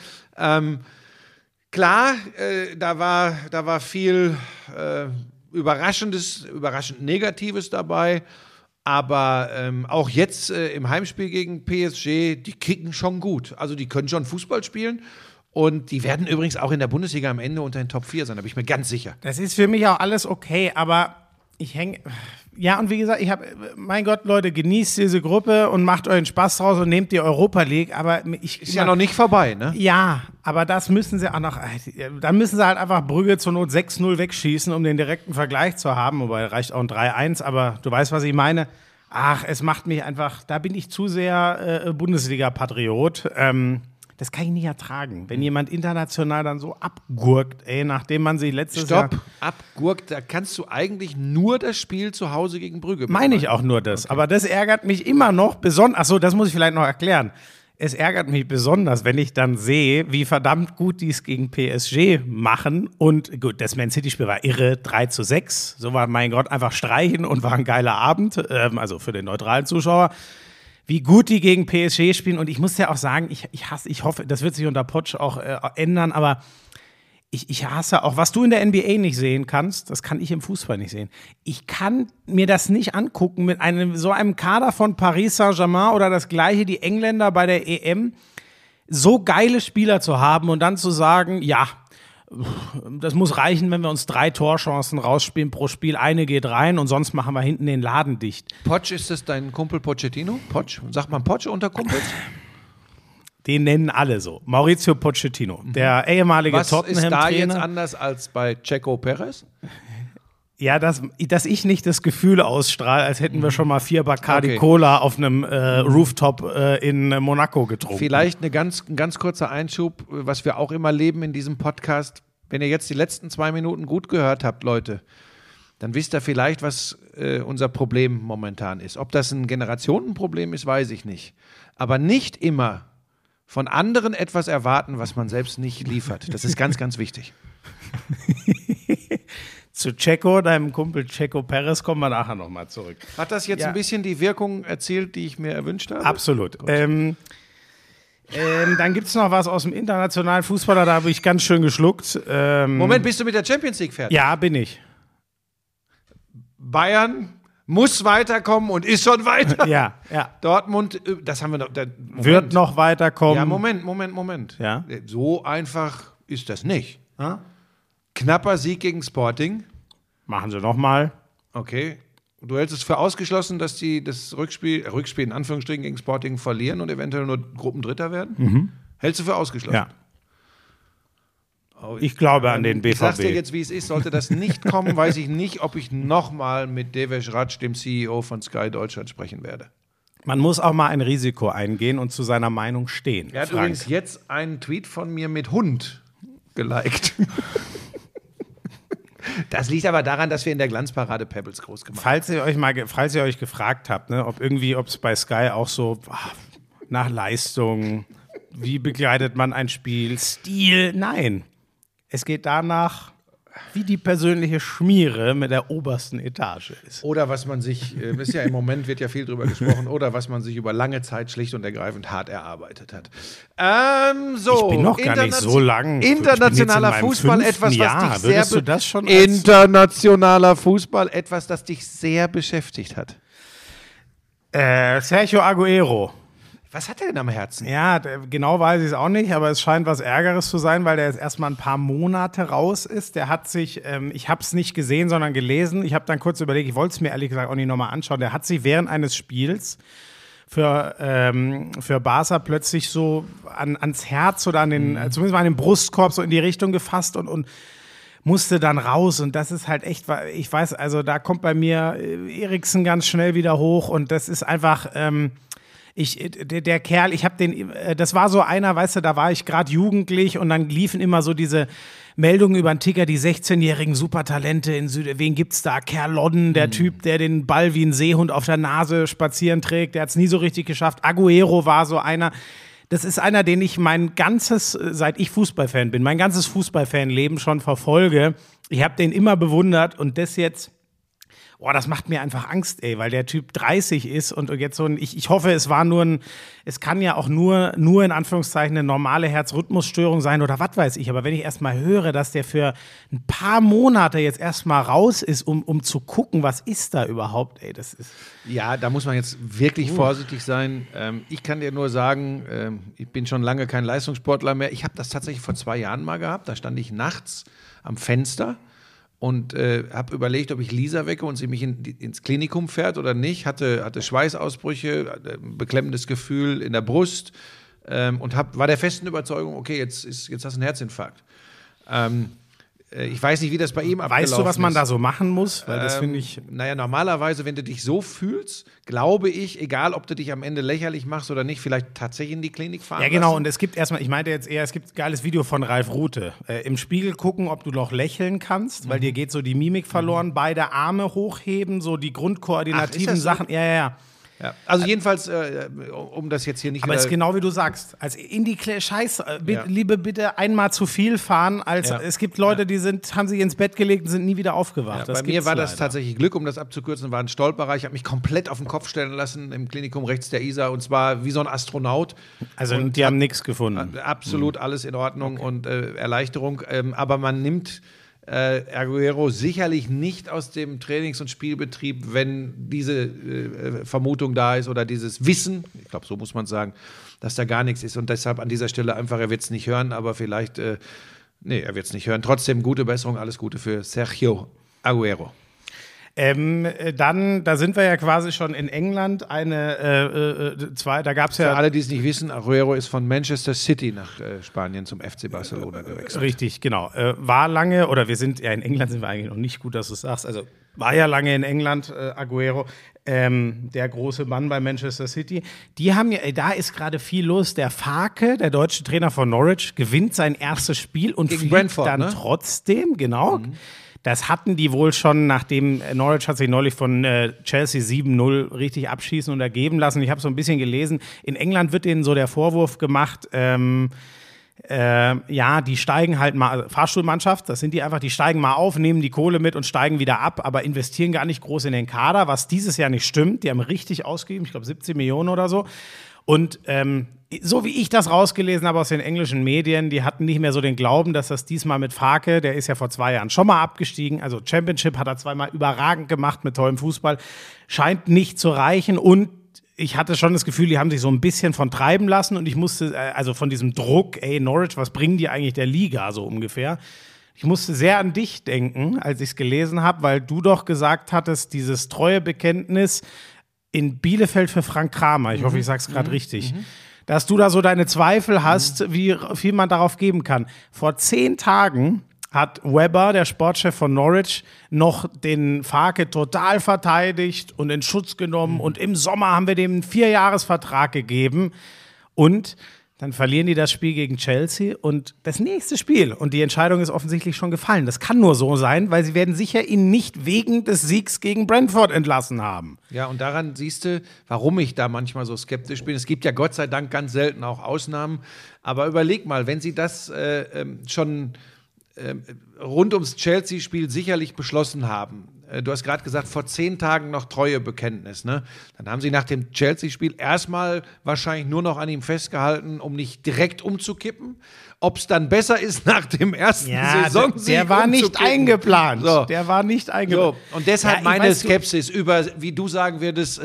Klar, da war viel überraschend Negatives dabei, Aber auch jetzt im Heimspiel gegen PSG, die kicken schon gut. Also die können schon Fußball spielen. Und die werden übrigens auch in der Bundesliga am Ende unter den Top 4 sein, da bin ich mir ganz sicher. Das ist für mich auch alles okay, aber ich hänge. Ja, und wie gesagt, mein Gott, Leute, genießt diese Gruppe und macht euren Spaß draus und nehmt die Europa League, aber ist ja noch nicht vorbei, ne? Ja, aber das müssen sie auch noch, dann müssen sie halt einfach Brügge zur Not 6-0 wegschießen, um den direkten Vergleich zu haben, wobei reicht auch ein 3-1, aber du weißt, was ich meine. Ach, es macht mich einfach, da bin ich zu sehr Bundesliga-Patriot. Das kann ich nicht ertragen, wenn jemand international dann so abgurkt, nachdem man sich letztes Jahr... Abgurkt, da kannst du eigentlich nur das Spiel zu Hause gegen Brügge machen. Meine ich auch nur das, okay. Aber das ärgert mich immer noch besonders, achso, das muss ich vielleicht noch erklären. Es ärgert mich besonders, wenn ich dann sehe, wie verdammt gut die es gegen PSG machen. Und gut, das Man City-Spiel war irre, 3-6. So war, mein Gott, einfach streichen und war ein geiler Abend, also für den neutralen Zuschauer. Wie gut die gegen PSG spielen. Und ich muss ja auch sagen, ich hoffe, das wird sich unter Potsch auch ändern, aber ich hasse auch, was du in der NBA nicht sehen kannst, das kann ich im Fußball nicht sehen. Ich kann mir das nicht angucken mit so einem Kader von Paris Saint-Germain oder das gleiche, die Engländer bei der EM, so geile Spieler zu haben und dann zu sagen, ja, das muss reichen, wenn wir uns 3 Torchancen rausspielen pro Spiel, eine geht rein und sonst machen wir hinten den Laden dicht. Potsch, ist das dein Kumpel Pochettino? Potsch? Sagt man Potsch unter Kumpels? Den nennen alle so. Maurizio Pochettino, der ehemalige Tottenham-Trainer. Was ist da jetzt anders als bei Checo Perez? Ja, dass ich nicht das Gefühl ausstrahle, als hätten wir schon mal 4 Bacardi Cola auf einem Rooftop in Monaco getrunken. Vielleicht ein ganz kurzer Einschub, was wir auch immer leben in diesem Podcast. Wenn ihr jetzt die letzten 2 Minuten gut gehört habt, Leute, dann wisst ihr vielleicht, was unser Problem momentan ist. Ob das ein Generationenproblem ist, weiß ich nicht. Aber nicht immer von anderen etwas erwarten, was man selbst nicht liefert. Das ist ganz, ganz wichtig. Zu Checo, deinem Kumpel Checo Perez, kommen wir nachher nochmal zurück. Hat das jetzt ein bisschen die Wirkung erzielt, die ich mir erwünscht habe? Absolut. Dann gibt es noch was aus dem internationalen Fußball, da habe ich ganz schön geschluckt. Moment, bist du mit der Champions League fertig? Ja, bin ich. Bayern muss weiterkommen und ist schon weiter. Ja. Dortmund, das haben wir noch. Wird noch weiterkommen. Ja, Moment. Ja? So einfach ist das nicht. Knapper Sieg gegen Sporting. Machen sie nochmal. Okay. Du hältst es für ausgeschlossen, dass die das Rückspiel in Anführungsstrichen gegen Sporting verlieren und eventuell nur Gruppendritter werden? Mhm. Hältst du für ausgeschlossen? Ja. Ich glaube an den BVB. Ich sag's dir jetzt, wie es ist. Sollte das nicht kommen, weiß ich nicht, ob ich nochmal mit Devesh Ratsch, dem CEO von Sky Deutschland, sprechen werde. Man muss auch mal ein Risiko eingehen und zu seiner Meinung stehen. Er hat übrigens jetzt einen Tweet von mir mit Hund geliked. Das liegt aber daran, dass wir in der Glanzparade Pebbles groß gemacht haben. Falls ihr euch gefragt habt, ne, ob es bei Sky auch so nach Leistung, wie begleitet man ein Spiel, Stil, nein. Es geht danach, wie die persönliche Schmiere mit der obersten Etage ist. Oder was man sich, ist ja im Moment wird ja viel drüber gesprochen, oder was man sich über lange Zeit schlicht und ergreifend hart erarbeitet hat. Ich bin noch gar nicht so lang. Internationaler Fußball, etwas, was dich sehr das schon internationaler Fußball, etwas, das dich sehr beschäftigt hat. Sergio Aguero. Was hat er denn am Herzen? Ja, genau weiß ich es auch nicht, aber es scheint was Ärgeres zu sein, weil der jetzt erstmal ein paar Monate raus ist. Der hat sich, ich habe es nicht gesehen, sondern gelesen. Ich habe dann kurz überlegt, ich wollte es mir ehrlich gesagt auch nicht nochmal anschauen. Der hat sich während eines Spiels für Barca plötzlich so ans Herz oder zumindest mal an den Brustkorb so in die Richtung gefasst und musste dann raus. Und das ist halt echt, ich weiß, also da kommt bei mir Eriksen ganz schnell wieder hoch und das ist einfach... der Kerl, das war so einer, weißt du, da war ich gerade jugendlich und dann liefen immer so diese Meldungen über den Ticker, die 16-jährigen Supertalente in wen gibt's da? Kerl Lodden, der Typ, der den Ball wie ein Seehund auf der Nase spazieren trägt, der hat's nie so richtig geschafft. Aguero war so einer. Das ist einer, den ich seit ich Fußballfan bin, mein ganzes Fußballfanleben schon verfolge. Ich habe den immer bewundert und das jetzt. Boah, das macht mir einfach Angst, ey, weil der Typ 30 ist und jetzt so ich hoffe, es kann ja auch nur in Anführungszeichen eine normale Herzrhythmusstörung sein oder was weiß ich, aber wenn ich erstmal höre, dass der für ein paar Monate jetzt erstmal raus ist, um zu gucken, was ist da überhaupt, ey, das ist... Ja, da muss man jetzt wirklich vorsichtig sein. Ich kann dir nur sagen, ich bin schon lange kein Leistungssportler mehr. Ich habe das tatsächlich vor 2 Jahren mal gehabt, da stand ich nachts am Fenster und habe überlegt, ob ich Lisa wecke und sie mich ins Klinikum fährt oder nicht. Hatte Schweißausbrüche, beklemmendes Gefühl in der Brust und war der festen Überzeugung, okay, jetzt hast du einen Herzinfarkt. Ich weiß nicht, wie das bei ihm abgelaufen ist. Weißt du, was man da so machen muss? Weil das finde ich... Naja, normalerweise, wenn du dich so fühlst, glaube ich, egal, ob du dich am Ende lächerlich machst oder nicht, vielleicht tatsächlich in die Klinik fahren Ja, genau. lassen. Und es gibt erstmal, ich meinte jetzt eher, es gibt ein geiles Video von Ralf Rute. Im Spiegel gucken, ob du noch lächeln kannst, weil dir geht so die Mimik verloren. Beide Arme hochheben, so die grundkoordinativen Sachen. So? Ja. Ja, also jedenfalls, um das jetzt hier nicht... Aber es ist genau wie du sagst. Als Liebe bitte einmal zu viel fahren, als es gibt Leute, die haben sich ins Bett gelegt und sind nie wieder aufgewacht. Ja, bei mir war das tatsächlich Glück, um das abzukürzen, war ein Stolperer. Ich habe mich komplett auf den Kopf stellen lassen im Klinikum rechts der Isar und zwar wie so ein Astronaut. Also und die haben nichts gefunden. Absolut alles in Ordnung und Erleichterung. Aber man nimmt Agüero sicherlich nicht aus dem Trainings- und Spielbetrieb, wenn diese Vermutung da ist oder dieses Wissen, ich glaube, so muss man sagen, dass da gar nichts ist und deshalb an dieser Stelle einfach, er wird es nicht hören, aber vielleicht, er wird es nicht hören. Trotzdem gute Besserung, alles Gute für Sergio Agüero. Dann, da sind wir ja quasi schon in England, da gab es ja... Für alle, die es nicht wissen, Agüero ist von Manchester City nach Spanien zum FC Barcelona gewechselt. Richtig, genau. War lange, oder in England sind wir eigentlich noch nicht, gut, dass du es sagst, also war ja lange in England, Agüero, der große Mann bei Manchester City. Die haben ja, da ist gerade viel los, der Farke, der deutsche Trainer von Norwich, gewinnt sein erstes Spiel und gegen fliegt Brentford, dann ne? Trotzdem, genau. Das hatten die wohl schon, nachdem Norwich hat sich neulich von Chelsea 7-0 richtig abschießen und ergeben lassen. Ich habe so ein bisschen gelesen, in England wird denen so der Vorwurf gemacht, die steigen halt mal, Fahrstuhlmannschaft, das sind die einfach, die steigen mal auf, nehmen die Kohle mit und steigen wieder ab, aber investieren gar nicht groß in den Kader, was dieses Jahr nicht stimmt. Die haben richtig ausgegeben, ich glaube 17 Millionen oder so. Und so wie ich das rausgelesen habe aus den englischen Medien, die hatten nicht mehr so den Glauben, dass das diesmal mit Farke, der ist ja vor 2 Jahren schon mal abgestiegen, also Championship hat er 2-mal überragend gemacht mit tollem Fußball, scheint nicht zu reichen und ich hatte schon das Gefühl, die haben sich so ein bisschen von treiben lassen und ich musste, also von diesem Druck, Norwich, was bringen die eigentlich der Liga so ungefähr? Ich musste sehr an dich denken, als ich es gelesen habe, weil du doch gesagt hattest, dieses Treuebekenntnis in Bielefeld für Frank Kramer, ich hoffe, ich sage es gerade richtig, dass du da so deine Zweifel hast, wie viel man darauf geben kann. Vor 10 Tagen hat Webber, der Sportchef von Norwich, noch den Farke total verteidigt und in Schutz genommen und im Sommer haben wir dem einen 4-Jahres-Vertrag gegeben und dann verlieren die das Spiel gegen Chelsea und das nächste Spiel. Und die Entscheidung ist offensichtlich schon gefallen. Das kann nur so sein, weil sie werden sicher ihn nicht wegen des Siegs gegen Brentford entlassen haben. Ja, und daran siehst du, warum ich da manchmal so skeptisch bin. Es gibt ja Gott sei Dank ganz selten auch Ausnahmen. Aber überleg mal, wenn sie das schon rund ums Chelsea-Spiel sicherlich beschlossen haben. Du hast gerade gesagt, vor 10 Tagen noch Treuebekenntnis. Ne? Dann haben sie nach dem Chelsea-Spiel erstmal wahrscheinlich nur noch an ihm festgehalten, um nicht direkt umzukippen. Ob es dann besser ist nach dem ersten Saisonsieg. Der war nicht eingeplant. So. Der war nicht eingeplant. So. Und deshalb meine Skepsis über, wie du sagen würdest,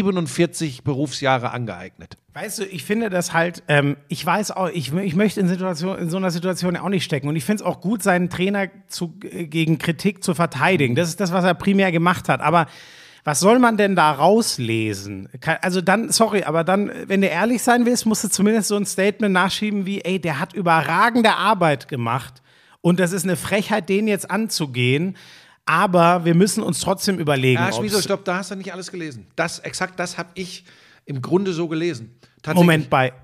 47 Berufsjahre angeeignet. Weißt du, ich finde das halt, ich weiß auch, ich möchte in so einer Situation auch nicht stecken. Und ich finde es auch gut, seinen Trainer gegen Kritik zu verteidigen. Das ist das, was er primär gemacht hat. Aber was soll man denn da rauslesen? Also dann, sorry, aber dann, wenn du ehrlich sein willst, musst du zumindest so ein Statement nachschieben wie, der hat überragende Arbeit gemacht und das ist eine Frechheit, den jetzt anzugehen. Aber wir müssen uns trotzdem überlegen. Schmieso, stopp, da hast du nicht alles gelesen. Exakt das habe ich im Grunde so gelesen. Moment,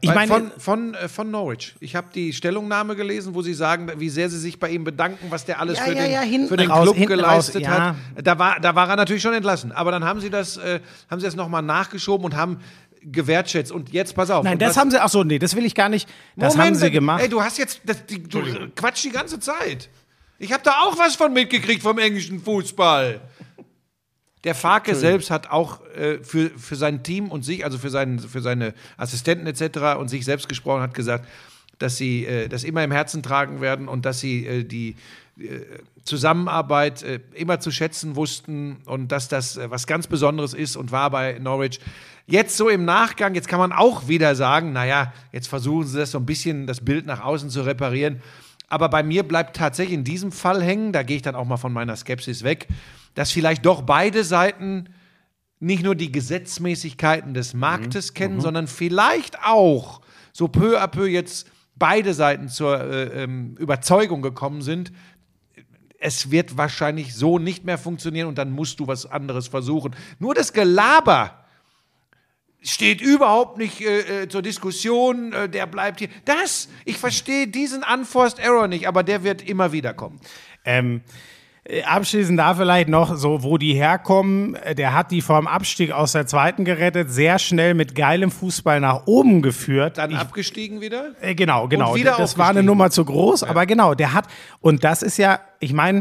von Norwich. Ich habe die Stellungnahme gelesen, wo sie sagen, wie sehr sie sich bei ihm bedanken, was der alles für den Club geleistet hat. Da war er natürlich schon entlassen. Aber dann haben sie das nochmal nachgeschoben und haben gewertschätzt. Und jetzt, pass auf. Nein, das haben sie, ach so, nee, das will ich gar nicht. Das haben sie gemacht. Ey, du hast jetzt, du quatsch die ganze Zeit. Ich habe da auch was von mitgekriegt vom englischen Fußball. Der Farke selbst hat auch für sein Team und sich, also für seine Assistenten etc. und sich selbst gesprochen, hat gesagt, dass sie das immer im Herzen tragen werden und dass sie die Zusammenarbeit immer zu schätzen wussten und dass das was ganz Besonderes ist und war bei Norwich. Jetzt so im Nachgang, jetzt kann man auch wieder sagen, naja, jetzt versuchen sie das so ein bisschen, das Bild nach außen zu reparieren. Aber bei mir bleibt tatsächlich in diesem Fall hängen, da gehe ich dann auch mal von meiner Skepsis weg, dass vielleicht doch beide Seiten nicht nur die Gesetzmäßigkeiten des Marktes kennen, sondern vielleicht auch so peu à peu jetzt beide Seiten zur Überzeugung gekommen sind, es wird wahrscheinlich so nicht mehr funktionieren und dann musst du was anderes versuchen. Nur das Gelaber steht überhaupt nicht zur Diskussion, der bleibt hier. Ich verstehe diesen Unforced Error nicht, aber der wird immer wieder kommen. Abschließend da vielleicht noch so, wo die herkommen. Der hat die vor dem Abstieg aus der zweiten gerettet, sehr schnell mit geilem Fußball nach oben geführt. Dann abgestiegen wieder? Genau. Und wieder das war eine Nummer zu groß, aber genau, der hat, und das ist ja, ich meine,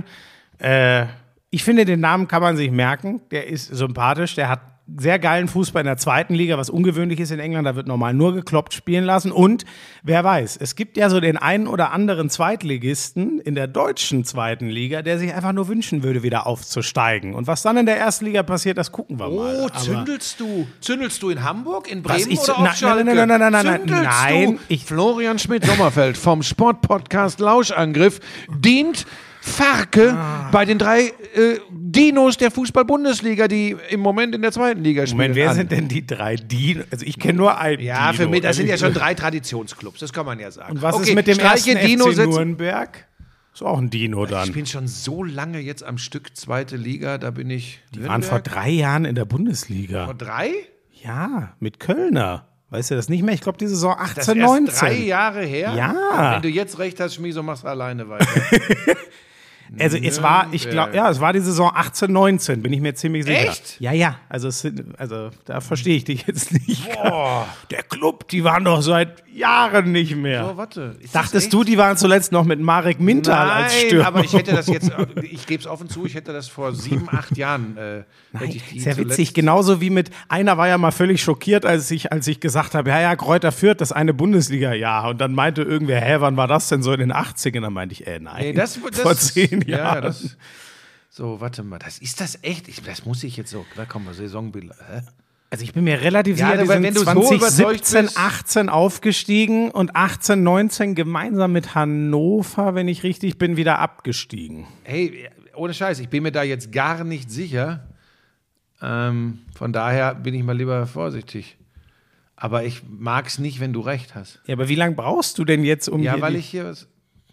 ich finde, den Namen kann man sich merken, der ist sympathisch, der hat sehr geilen Fußball in der zweiten Liga, was ungewöhnlich ist in England, da wird normal nur gekloppt spielen lassen und wer weiß, es gibt ja so den einen oder anderen Zweitligisten in der deutschen zweiten Liga, der sich einfach nur wünschen würde, wieder aufzusteigen und was dann in der ersten Liga passiert, das gucken wir mal. Oh, zündelst du in Hamburg, in Bremen oder auf Schalke? Nein. Florian Schmidt-Sommerfeld vom Sportpodcast Lauschangriff dient Farke bei den 3 Dinos der Fußball-Bundesliga, die im Moment in der zweiten Liga spielen. Moment, wer sind denn die 3 Dinos? Also ich kenne nur einen Ja, Dino. für mich, das sind ja schon 3 Traditionsclubs, das kann man ja sagen. Und was ist mit dem ersten Dino FC Nürnberg? Ist auch ein Dino dann. Ich bin schon so lange jetzt am Stück zweite Liga, da bin ich Die waren vor 3 Jahren in der Bundesliga. Vor 3? Ja, mit Kölner. Weißt du das nicht mehr? Ich glaube, die Saison 18, das ist 19. erst 3 Jahre her? Ja. Wenn du jetzt recht hast, Schmieso, machst du alleine weiter. Also es war, ich glaube, ja, es war die Saison 18, 19, bin ich mir ziemlich sicher. Echt? Ja. Also da verstehe ich dich jetzt nicht. Boah. Der Club, die waren doch seit Jahren nicht mehr. So, warte. Dachtest du, die waren zuletzt noch mit Marek Mintal als Stürmer? Aber ich hätte das jetzt, ich gebe es offen zu, ich hätte das vor 7, 8 Jahren hätte ich die sehr witzig, genauso wie mit, einer war ja mal völlig schockiert, als ich gesagt habe, ja, Kräuter Fürth, das eine Bundesliga-Jahr. Und dann meinte irgendwer, wann war das denn so in den 80ern? Dann meinte ich, nein, nee, das vor 10 Jahren. So, warte mal, ist das echt? Das muss ich jetzt so, da kommen wir, Saisonbilder. Also ich bin mir relativ sicher, die wenn sind du so 2017, 18 aufgestiegen und 18, 19 gemeinsam mit Hannover, wenn ich richtig bin, wieder abgestiegen. Hey, ohne Scheiß, ich bin mir da jetzt gar nicht sicher. Von daher bin ich mal lieber vorsichtig. Aber ich mag es nicht, wenn du recht hast. Ja, aber wie lange brauchst du denn jetzt, um Ja, weil ich hier was...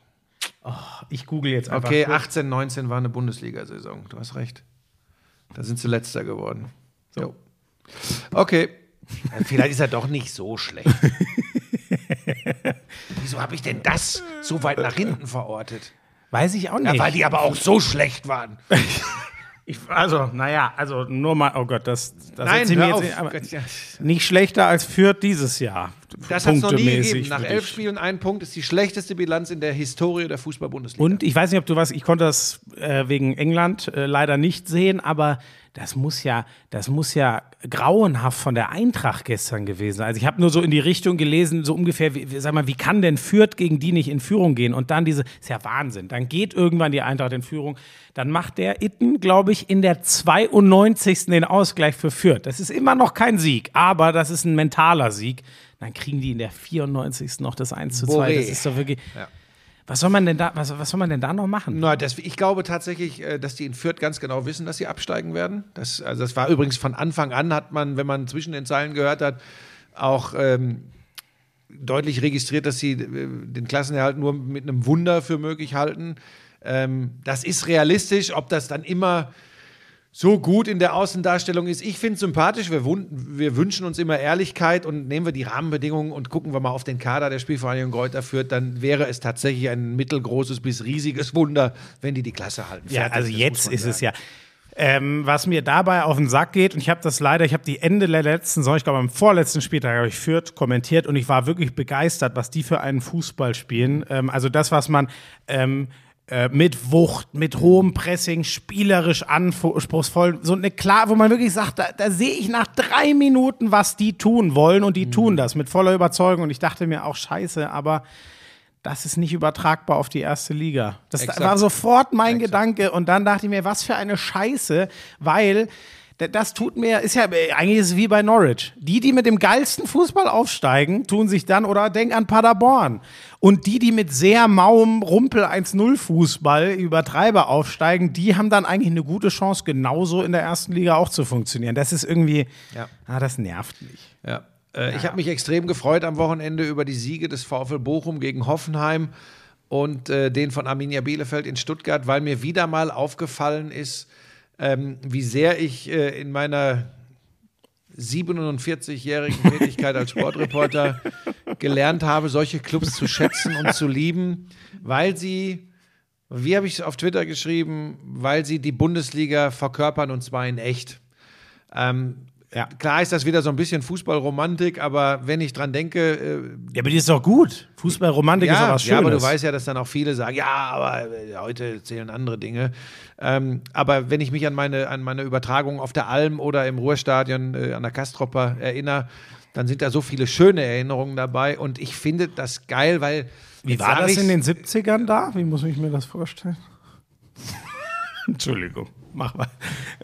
ich google jetzt einfach. Okay, 18, 19 war eine Bundesliga-Saison. Du hast recht. Da sind sie Letzter geworden. So. Okay. Vielleicht ist er doch nicht so schlecht. Wieso habe ich denn das so weit nach hinten verortet? Weiß ich auch nicht. Ja, weil die aber auch so schlecht waren. Nur mal, oh Gott, das Nein, erzähl mir hör jetzt auf. nicht schlechter als Fürth dieses Jahr. Das hat es noch nie punktemäßig gegeben. Nach für 11 dich. Spielen 1 Punkt ist die schlechteste Bilanz in der Historie der Fußball-Bundesliga. Und ich weiß nicht, ob du ich konnte das wegen England leider nicht sehen, aber das muss ja grauenhaft von der Eintracht gestern gewesen sein. Also ich habe nur so in die Richtung gelesen, so ungefähr, wie kann denn Fürth gegen die nicht in Führung gehen? Und dann ist ja Wahnsinn. Dann geht irgendwann die Eintracht in Führung. Dann macht der Itten, glaube ich, in der 92. den Ausgleich für Fürth. Das ist immer noch kein Sieg, aber das ist ein mentaler Sieg. Dann kriegen die in der 94. noch das 1:2. Boré. Das ist doch wirklich... Ja. Was soll man denn da noch machen? Na, ich glaube tatsächlich, dass die in Fürth ganz genau wissen, dass sie absteigen werden. Das war übrigens von Anfang an, hat man, wenn man zwischen den Zeilen gehört hat, auch deutlich registriert, dass sie den Klassenerhalt nur mit einem Wunder für möglich halten. Das ist realistisch, ob das dann immer so gut in der Außendarstellung ist. Ich finde es sympathisch, wir wünschen uns immer Ehrlichkeit und nehmen wir die Rahmenbedingungen und gucken wir mal auf den Kader der Spielvereinigung Kräuter Fürth, dann wäre es tatsächlich ein mittelgroßes bis riesiges Wunder, wenn die Klasse halten. Ja, Fertig, also das jetzt muss man ist es sagen. ja. Was mir dabei auf den Sack geht, und ich habe die Ende der letzten Saison, ich glaube am vorletzten Spieltag habe ich Fürth kommentiert und ich war wirklich begeistert, was die für einen Fußball spielen. Also das, was man mit Wucht, mit hohem Pressing, spielerisch anspruchsvoll. So eine klar, wo man wirklich sagt, da sehe ich nach 3 Minuten, was die tun wollen und die tun das mit voller Überzeugung. Und ich dachte mir auch, scheiße, aber das ist nicht übertragbar auf die erste Liga. Das war sofort mein Gedanke und dann dachte ich mir, was für eine Scheiße, weil das tut mir, eigentlich ist es wie bei Norwich. Die mit dem geilsten Fußball aufsteigen, tun sich dann, oder denk an Paderborn. Und die mit sehr mauem Rumpel 1-0 Fußball, Übertreiber aufsteigen, die haben dann eigentlich eine gute Chance, genauso in der ersten Liga auch zu funktionieren. Das ist irgendwie, das nervt mich. Ja. Ich habe mich extrem gefreut am Wochenende über die Siege des VfL Bochum gegen Hoffenheim und den von Arminia Bielefeld in Stuttgart, weil mir wieder mal aufgefallen ist, wie sehr ich in meiner 47-jährigen Tätigkeit als Sportreporter gelernt habe, solche Clubs zu schätzen und zu lieben, weil sie, wie habe ich es auf Twitter geschrieben, weil sie die Bundesliga verkörpern und zwar in echt. Klar ist das wieder so ein bisschen Fußballromantik, aber wenn ich dran denke... aber die ist doch gut. Fußballromantik ist doch was Schönes. Ja, aber du weißt ja, dass dann auch viele sagen, ja, aber heute zählen andere Dinge. Aber wenn ich mich an meine Übertragung auf der Alm oder im Ruhrstadion an der Kastropper erinnere, dann sind da so viele schöne Erinnerungen dabei und ich finde das geil, weil... Wie war das in den 70ern da? Wie muss ich mir das vorstellen? Entschuldigung, mach mal.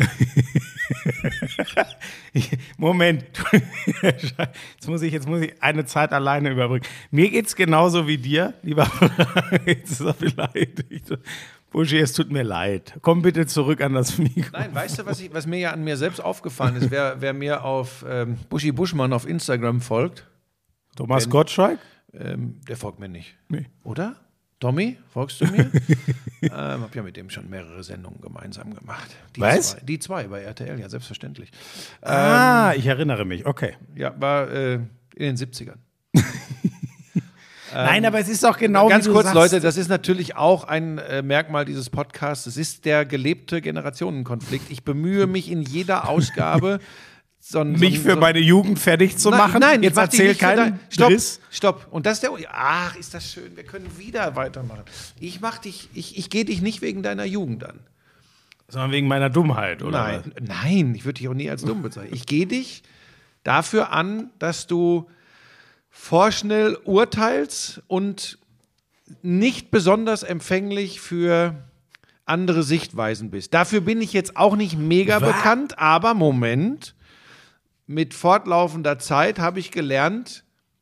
Moment. Jetzt muss ich eine Zeit alleine überbrücken. Mir geht's genauso wie dir, lieber. Jetzt ist es leid. Buschi, es tut mir leid. Komm bitte zurück an das Mikro. Nein, weißt du, was mir ja an mir selbst aufgefallen ist? Wer mir auf Buschi Buschmann auf Instagram folgt. Thomas Gottschalk? Der folgt mir nicht. Nee. Oder? Tommy, folgst du mir? Hab ja mit dem schon mehrere Sendungen gemeinsam gemacht. Die zwei bei RTL, ja, selbstverständlich. Ich erinnere mich, okay. Ja, war in den 70ern. Nein, aber es ist doch genau ganz wie du kurz, sagst. Leute, das ist natürlich auch ein Merkmal dieses Podcasts. Es ist der gelebte Generationenkonflikt. Ich bemühe mich in jeder Ausgabe, mich für meine Jugend fertig zu machen? Nein, jetzt erzähl keinen Stopp. Und das ist ach, ist das schön, wir können wieder weitermachen. Ich gehe dich nicht wegen deiner Jugend an. Sondern wegen meiner Dummheit, oder? Nein, ich würde dich auch nie als dumm bezeichnen. Ich gehe dich dafür an, dass du vorschnell urteilst und nicht besonders empfänglich für andere Sichtweisen bist. Dafür bin ich jetzt auch nicht mega bekannt, aber Moment, mit fortlaufender Zeit habe ich gelernt,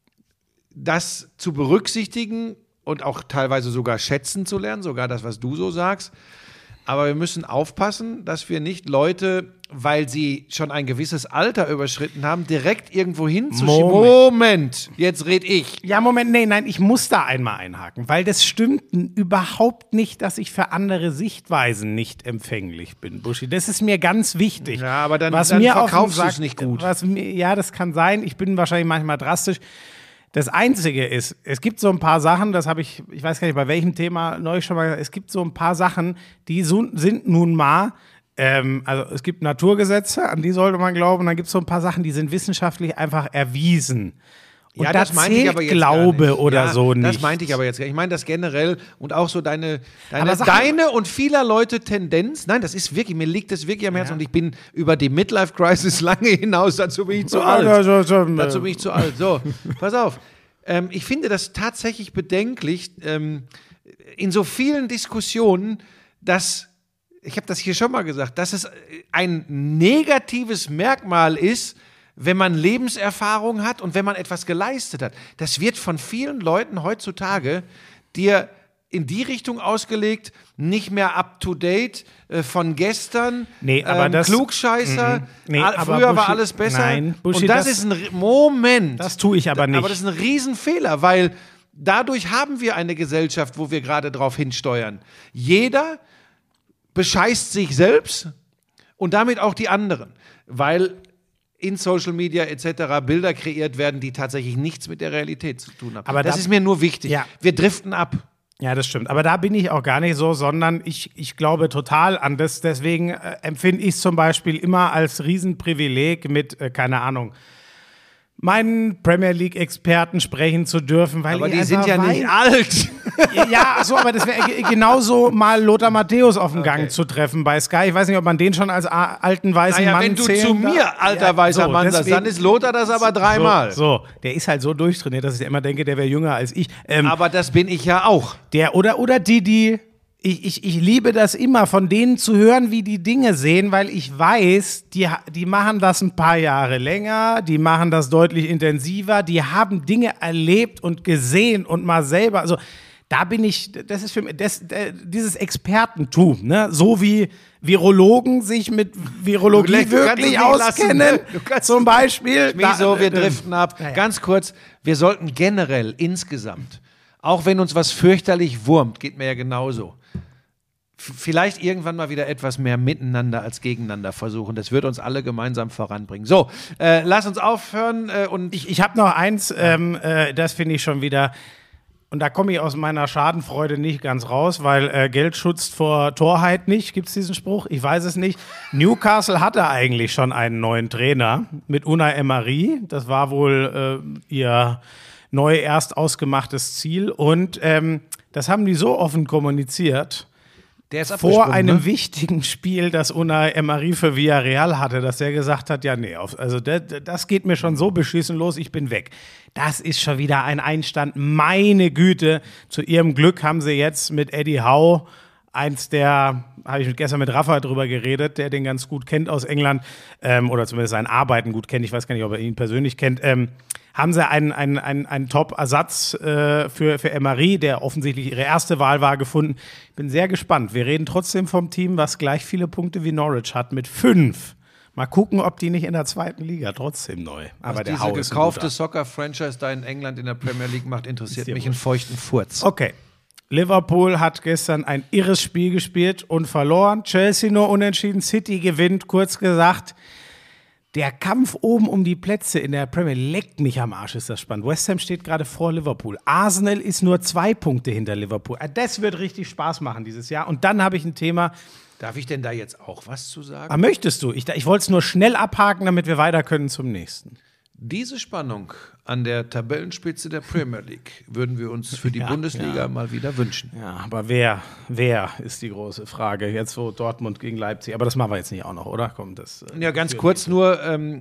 das zu berücksichtigen und auch teilweise sogar schätzen zu lernen, sogar das, was du so sagst. Aber wir müssen aufpassen, dass wir nicht Leute, weil sie schon ein gewisses Alter überschritten haben, direkt irgendwo hinzuschieben. Moment, jetzt red ich. Ja, Moment, nein, ich muss da einmal einhaken, weil das stimmt überhaupt nicht, dass ich für andere Sichtweisen nicht empfänglich bin, Buschi. Das ist mir ganz wichtig. Ja, aber dann verkaufst du es nicht gut. Das kann sein. Ich bin wahrscheinlich manchmal drastisch. Das Einzige ist, es gibt so ein paar Sachen, das habe ich weiß gar nicht, bei welchem Thema neulich schon mal gesagt, es gibt so ein paar Sachen, die sind nun mal, also es gibt Naturgesetze, an die sollte man glauben, und dann gibt es so ein paar Sachen, die sind wissenschaftlich einfach erwiesen. Und ja, das meinte ich aber jetzt Glaube oder so nicht. Das meinte ich aber jetzt gar nicht. Ich meine das generell und auch so deine und vieler Leute Tendenz. Nein, das ist wirklich, mir liegt das wirklich am Herzen und ich bin über die Midlife-Crisis lange hinaus. Dazu bin ich zu alt. Dazu bin ich zu alt. So, pass auf. Ich finde das tatsächlich bedenklich in so vielen Diskussionen, dass, ich habe das hier schon mal gesagt, dass es ein negatives Merkmal ist, wenn man Lebenserfahrung hat und wenn man etwas geleistet hat. Das wird von vielen Leuten heutzutage dir in die Richtung ausgelegt, nicht mehr up-to-date, von gestern, aber Klugscheißer, früher Buschi, war alles besser. Nein, Buschi, und das ist ein Moment. Das tue ich aber nicht. Aber das ist ein Riesenfehler, weil dadurch haben wir eine Gesellschaft, wo wir gerade drauf hinsteuern. Jeder bescheißt sich selbst und damit auch die anderen, weil in Social Media etc. Bilder kreiert werden, die tatsächlich nichts mit der Realität zu tun haben. Aber das ist mir nur wichtig. Ja. Wir driften ab. Ja, das stimmt. Aber da bin ich auch gar nicht so, sondern ich glaube total an das. Deswegen empfinde ich es zum Beispiel immer als Riesenprivileg mit, keine Ahnung, meinen Premier League-Experten sprechen zu dürfen, weil aber die sind ja nicht alt. Ja, so, aber das wäre genauso mal Lothar Matthäus auf dem Gang zu treffen bei Sky. Ich weiß nicht, ob man den schon als alten weißen Mann wenn du zählen zu mir alter weißer Mann sagst, dann ist Lothar das aber dreimal. So, der ist halt so durchtrainiert, dass ich immer denke, der wäre jünger als ich. Aber das bin ich ja auch. Oder die ich liebe das immer, von denen zu hören, wie die Dinge sehen, weil ich weiß, die machen das ein paar Jahre länger, die machen das deutlich intensiver, die haben Dinge erlebt und gesehen und mal selber, also da bin ich, das ist für mich, dieses Expertentum, ne? So wie Virologen sich mit Virologie wirklich auskennen, zum Beispiel. Wieso, wir driften ab. Ja. Ganz kurz, wir sollten generell insgesamt, auch wenn uns was fürchterlich wurmt, geht mir ja genauso, vielleicht irgendwann mal wieder etwas mehr miteinander als gegeneinander versuchen. Das wird uns alle gemeinsam voranbringen. So, lass uns aufhören. Und ich habe noch eins, das finde ich schon wieder, und da komme ich aus meiner Schadenfreude nicht ganz raus, weil Geld schützt vor Torheit nicht. Gibt es diesen Spruch? Ich weiß es nicht. Newcastle hatte eigentlich schon einen neuen Trainer mit Unai Emery. Das war wohl ihr neu erst ausgemachtes Ziel. Und das haben die so offen kommuniziert, vor einem wichtigen Spiel, das Unai Emery für Villarreal hatte, dass er gesagt hat, ja, nee, also das geht mir schon so beschissen los, ich bin weg. Das ist schon wieder ein Einstand, meine Güte. Zu ihrem Glück haben sie jetzt mit Eddie Howe, habe ich gestern mit Rafa drüber geredet, der den ganz gut kennt aus England, oder zumindest sein Arbeiten gut kennt, ich weiß gar nicht, ob er ihn persönlich kennt, haben sie einen Top-Ersatz für Emery, der offensichtlich ihre erste Wahl war, gefunden. Ich bin sehr gespannt. Wir reden trotzdem vom Team, was gleich viele Punkte wie Norwich hat, mit 5. Mal gucken, ob die nicht in der zweiten Liga trotzdem neu. Aber der diese gekaufte Soccer-Franchise da in England in der Premier League macht, interessiert mich einen feuchten Furz. Okay. Liverpool hat gestern ein irres Spiel gespielt und verloren. Chelsea nur unentschieden. City gewinnt, kurz gesagt. Der Kampf oben um die Plätze in der Premier League, leckt mich am Arsch, ist das spannend. West Ham steht gerade vor Liverpool. Arsenal ist nur 2 Punkte hinter Liverpool. Das wird richtig Spaß machen dieses Jahr. Und dann habe ich ein Thema. Darf ich denn da jetzt auch was zu sagen? Ah, möchtest du? Ich wollte es nur schnell abhaken, damit wir weiter können zum nächsten. Diese Spannung an der Tabellenspitze der Premier League würden wir uns für die Bundesliga mal wieder wünschen. Ja, aber wer ist die große Frage? Jetzt so Dortmund gegen Leipzig. Aber das machen wir jetzt nicht auch noch, oder? Komm, ja, ganz kurz nur,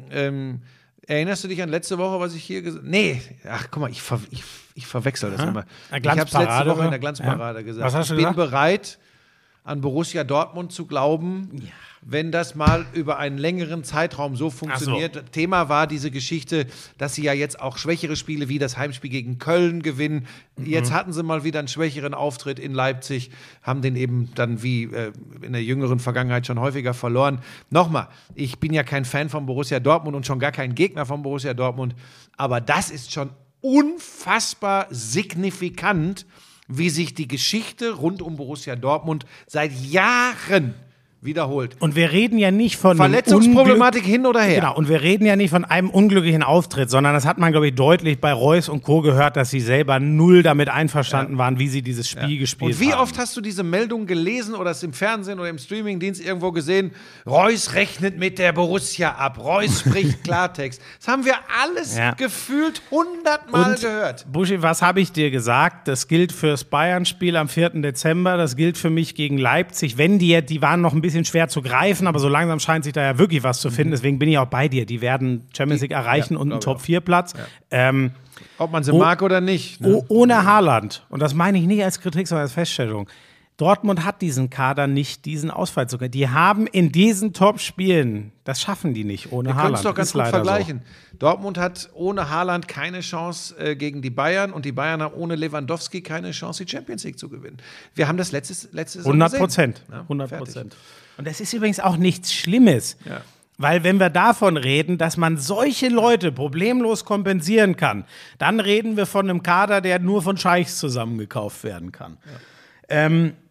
erinnerst du dich an letzte Woche, was ich hier gesagt habe? Nee, ach guck mal, ich verwechsel das immer. Ich habe es letzte Woche in der Glanzparade gesagt. Was hast du gesagt? Ich bin bereit, an Borussia Dortmund zu glauben, wenn das mal über einen längeren Zeitraum so funktioniert. So. Thema war diese Geschichte, dass sie ja jetzt auch schwächere Spiele wie das Heimspiel gegen Köln gewinnen. Jetzt hatten sie mal wieder einen schwächeren Auftritt in Leipzig, haben den eben dann wie in der jüngeren Vergangenheit schon häufiger verloren. Nochmal, ich bin ja kein Fan von Borussia Dortmund und schon gar kein Gegner von Borussia Dortmund, aber das ist schon unfassbar signifikant, wie sich die Geschichte rund um Borussia Dortmund seit Jahren wiederholt. Und wir reden ja nicht von Verletzungsproblematik hin oder her. Genau, und wir reden ja nicht von einem unglücklichen Auftritt, sondern das hat man, glaube ich, deutlich bei Reus und Co. gehört, dass sie selber null damit einverstanden waren, wie sie dieses Spiel gespielt haben. Und wie oft hast du diese Meldung gelesen oder es im Fernsehen oder im Streamingdienst irgendwo gesehen? Reus rechnet mit der Borussia ab. Reus spricht Klartext. Das haben wir alles gefühlt 100-mal gehört. Buschi, was habe ich dir gesagt? Das gilt fürs Bayern-Spiel am 4. Dezember. Das gilt für mich gegen Leipzig. Wenn die waren noch ein bisschen schwer zu greifen, aber so langsam scheint sich da ja wirklich was zu finden. Deswegen bin ich auch bei dir. Die werden Champions League erreichen und einen Top-4-Platz. Ja. Ob man sie mag oder nicht. Ne? Ohne Haaland. Und das meine ich nicht als Kritik, sondern als Feststellung. Dortmund hat diesen Kader nicht, diesen Ausfall zu können. Die haben in diesen Top-Spielen, das schaffen die nicht ohne Haaland. Wir können es doch ganz gut vergleichen. So. Dortmund hat ohne Haaland keine Chance gegen die Bayern und die Bayern haben ohne Lewandowski keine Chance, die Champions League zu gewinnen. Wir haben das letzte Saison 100%. 100%. Und das ist übrigens auch nichts Schlimmes. Ja. Weil wenn wir davon reden, dass man solche Leute problemlos kompensieren kann, dann reden wir von einem Kader, der nur von Scheichs zusammengekauft werden kann. Ja.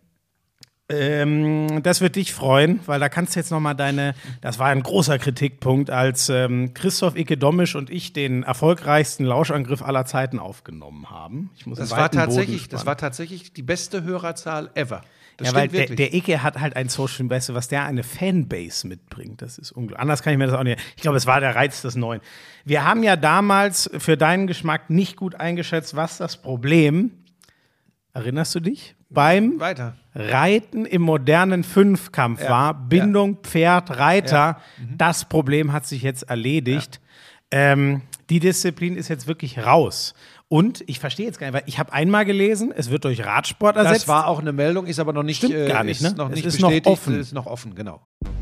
Das wird dich freuen, weil da kannst du jetzt nochmal das war ein großer Kritikpunkt, als Christoph Icke-Domisch und ich den erfolgreichsten Lauschangriff aller Zeiten aufgenommen haben. Das war tatsächlich die beste Hörerzahl ever. Das ja, weil stimmt wirklich. der Icke hat halt ein Social, weißt du, was der eine Fanbase mitbringt. Das ist unglaublich. Anders kann ich mir das auch nicht. Ich glaube, es war der Reiz des Neuen. Wir haben ja damals für deinen Geschmack nicht gut eingeschätzt, was das Problem, erinnerst du dich, beim Weiter. Reiten im modernen Fünfkampf war. Bindung, Pferd, Reiter. Ja. Das Problem hat sich jetzt erledigt. Die Disziplin ist jetzt wirklich raus. Und ich verstehe jetzt gar nicht, weil ich habe einmal gelesen, es wird durch Radsport ersetzt. Das war auch eine Meldung, ist aber noch nicht, Stimmt gar nicht, ist ne? noch Es nicht ist noch bestätigt. offen. Es ist noch offen, genau.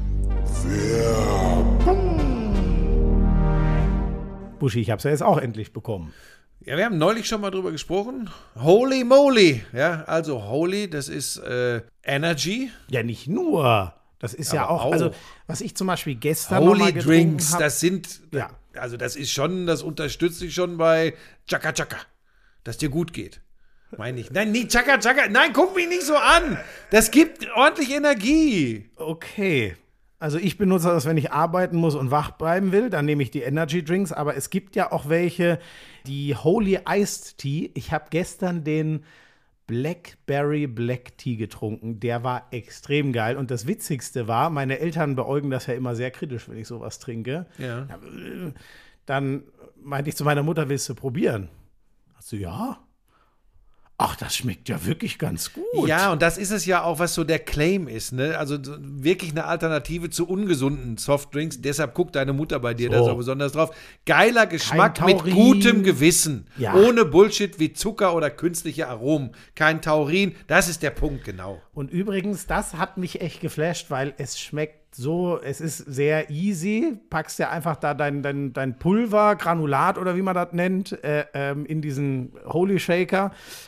Buschi, ich habe es ja jetzt auch endlich bekommen. Ja, wir haben neulich schon mal drüber gesprochen. Holy moly. Ja, also Holy, das ist Energy. Ja, nicht nur. Das ist ja Aber auch, also was ich zum Beispiel gestern noch Holy mal getrunken Drinks, hab, das sind, Ja. also das ist schon, das unterstütze ich schon bei Chaka Chaka, dass dir gut geht. Meine ich. Nein, nicht Chaka Chaka, nein, guck mich nicht so an. Das gibt ordentlich Energie. Okay. Also ich benutze das, wenn ich arbeiten muss und wach bleiben will, dann nehme ich die Energy Drinks, aber es gibt ja auch welche, die Holy Iced Tea. Ich habe gestern den Blackberry Black Tea getrunken. Der war extrem geil. Und das Witzigste war, meine Eltern beäugen das ja immer sehr kritisch, wenn ich sowas trinke. Ja. Dann meinte ich zu meiner Mutter, willst du probieren? Hat sie, ja. Ach, das schmeckt ja wirklich ganz gut. Ja, und das ist es ja auch, was so der Claim ist, ne? Also so wirklich eine Alternative zu ungesunden Softdrinks. Deshalb guckt deine Mutter bei dir da so besonders drauf. Geiler Geschmack Kein mit Taurin. gutem Gewissen. Ja. Ohne Bullshit wie Zucker oder künstliche Aromen. Kein Taurin. Das ist der Punkt, genau. Und übrigens, das hat mich echt geflasht, weil es schmeckt so, es ist sehr easy. Packst ja einfach da dein Pulver, Granulat oder wie man das nennt, in diesen Holy Shaker.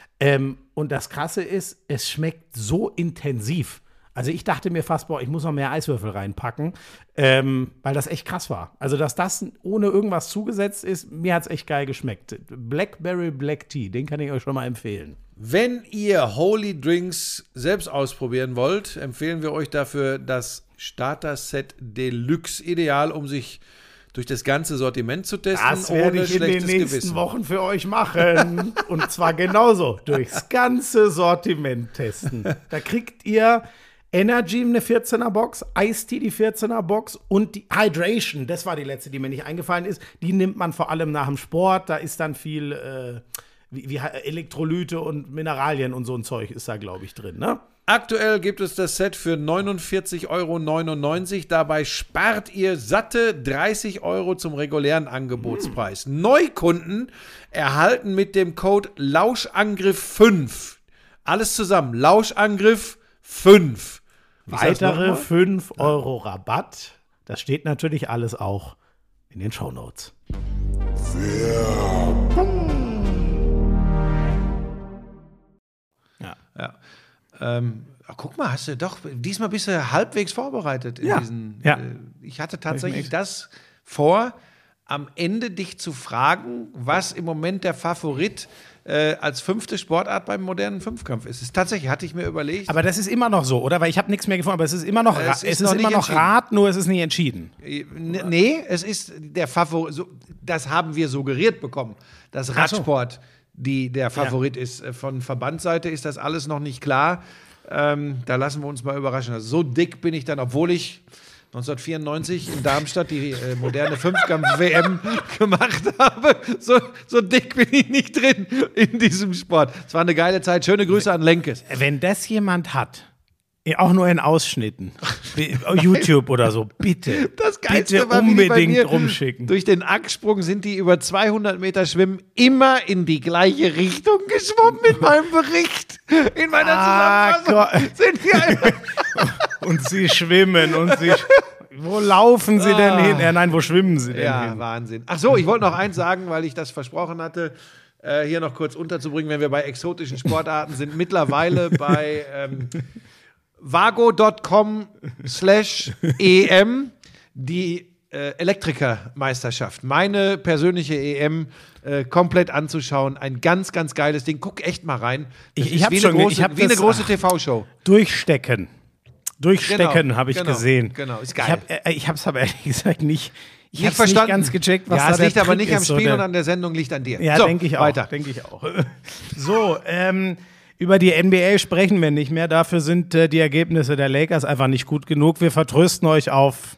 Und das Krasse ist, es schmeckt so intensiv. Also ich dachte mir fast, boah, ich muss noch mehr Eiswürfel reinpacken, weil das echt krass war. Also dass das ohne irgendwas zugesetzt ist, mir hat es echt geil geschmeckt. Blackberry Black Tea, den kann ich euch schon mal empfehlen. Wenn ihr Holy Drinks selbst ausprobieren wollt, empfehlen wir euch dafür das Starter-Set Deluxe. Ideal, um sich durch das ganze Sortiment zu testen, Das werde ohne ich in den schlechtes nächsten Gewissen. Wochen für euch machen. Und zwar genauso, durchs ganze Sortiment testen. Da kriegt ihr Energy eine 14er Box, Ice Tea die 14er Box und die Hydration, das war die letzte, die mir nicht eingefallen ist. Die nimmt man vor allem nach dem Sport. Da ist dann viel wie Elektrolyte und Mineralien und so ein Zeug ist da, glaube ich, drin, ne? Aktuell gibt es das Set für 49,99 €. Dabei spart ihr satte 30 € zum regulären Angebotspreis. Neukunden erhalten mit dem Code Lauschangriff5. Alles zusammen. Lauschangriff 5. Weitere 5 € Rabatt. Das steht natürlich alles auch in den Shownotes. Ja. Guck mal, hast du doch, diesmal bist du halbwegs vorbereitet in Ja, diesen. ja. Ich hatte tatsächlich das vor, am Ende dich zu fragen, was im Moment der Favorit als 5. Sportart beim modernen Fünfkampf ist. Tatsächlich, hatte ich mir überlegt. Aber das ist immer noch so, oder? Weil ich habe nichts mehr gefunden, aber es ist immer noch, Es ist noch immer nicht noch entschieden. Rat, nur es ist nicht entschieden. Nee, es ist der Favorit, das haben wir suggeriert bekommen, dass so. Radsport der Favorit ist. Von Verbandsseite ist das alles noch nicht klar. Da lassen wir uns mal überraschen. Also so dick bin ich dann, obwohl ich 1994 in Darmstadt die moderne Fünfkampf-WM gemacht habe. So dick bin ich nicht drin in diesem Sport. Es war eine geile Zeit. Schöne Grüße an Lenkes. Wenn das jemand hat, auch nur in Ausschnitten, YouTube oder so, bitte, Das Geilste bitte war, wie die bei unbedingt mir rumschicken. Durch den Acksprung sind die über 200 Meter Schwimmen immer in die gleiche Richtung geschwommen in meinem Bericht. In meiner Zusammenfassung sind die einfach. Und sie schwimmen und sie. Wo laufen sie denn hin? Nein, wo schwimmen sie denn Ja, hin? Wahnsinn. Ach so, ich wollte noch eins sagen, weil ich das versprochen hatte, hier noch kurz unterzubringen, wenn wir bei exotischen Sportarten sind. Mittlerweile bei vago.com/EM die Elektrikermeisterschaft. Meine persönliche EM komplett anzuschauen. Ein ganz, ganz geiles Ding. Guck echt mal rein. Das Ich ist hab wie schon- eine ich hab große, wie eine das- große TV-Show. Durchstecken. Durchstecken habe ich genau, gesehen. genau, ist geil. Ich habe es aber ehrlich gesagt nicht. Ich Nicht habe nicht verstanden. ganz gecheckt, was ja, da es der liegt aber Trick nicht am ist, so Spiel der- und an der Sendung, liegt an dir. Ja, so, denke ich auch. weiter. Denke ich auch. So, Über die NBA sprechen wir nicht mehr. Dafür sind die Ergebnisse der Lakers einfach nicht gut genug. Wir vertrösten euch auf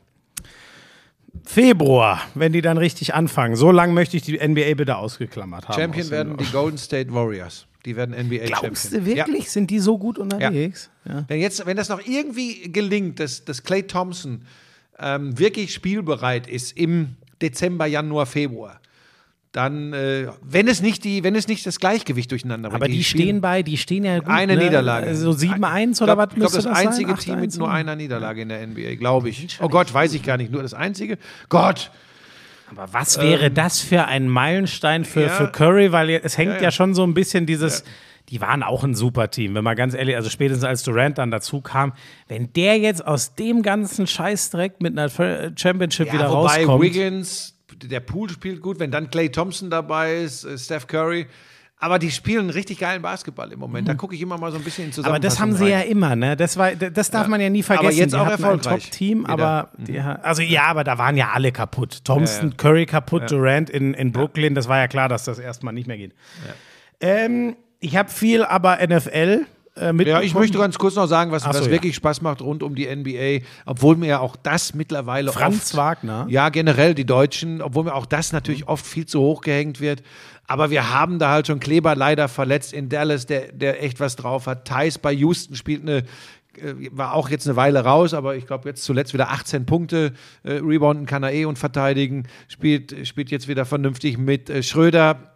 Februar, wenn die dann richtig anfangen. So lange möchte ich die NBA bitte ausgeklammert haben. Champion werden die Golden State Warriors. Die werden NBA-Champion. Glaubst du wirklich? Ja. Sind die so gut unterwegs? Ja. Wenn das noch irgendwie gelingt, dass Klay Thompson wirklich spielbereit ist im Dezember, Januar, Februar, dann, wenn es nicht das Gleichgewicht durcheinander bringt. Aber die stehen ja gut. Eine Niederlage. So 7-1 oder was müsste das sein? Ich glaube, das einzige Team mit nur einer Niederlage in der NBA, glaube ich. Oh Gott, weiß ich gar nicht. Nur das einzige. Gott! Aber was wäre das für ein Meilenstein für Curry? Weil es hängt ja schon so ein bisschen dieses... Ja. Die waren auch ein super Team, wenn man ganz ehrlich, also spätestens als Durant dann dazu kam, wenn der jetzt aus dem ganzen Scheißdreck mit einer Championship wieder rauskommt. Wobei Wiggins, der Poole spielt gut, wenn dann Klay Thompson dabei ist, Steph Curry. Aber die spielen richtig geilen Basketball im Moment. Da gucke ich immer mal so ein bisschen in Zusammenfassung. Aber das haben sie ja immer, ne? Das darf man ja nie vergessen. Aber jetzt die auch hatten erfolgreich. Ein Top-Team, aber aber da waren ja alle kaputt. Thompson, Curry kaputt, Durant in Brooklyn. Das war ja klar, dass das erstmal nicht mehr geht. Ja. Ich habe viel aber NFL mitbekommen. Ja, ich möchte ganz kurz noch sagen, was wirklich Spaß macht rund um die NBA, obwohl mir ja auch das mittlerweile Franz Wagner. Ja, generell die Deutschen, obwohl mir auch das natürlich oft viel zu hoch gehängt wird. Aber wir haben da halt schon Kleber leider verletzt in Dallas, der echt was drauf hat. Theis bei Houston war auch jetzt eine Weile raus, aber ich glaube jetzt zuletzt wieder 18 Punkte, rebounden kann er und verteidigen, spielt jetzt wieder vernünftig mit. Schröder,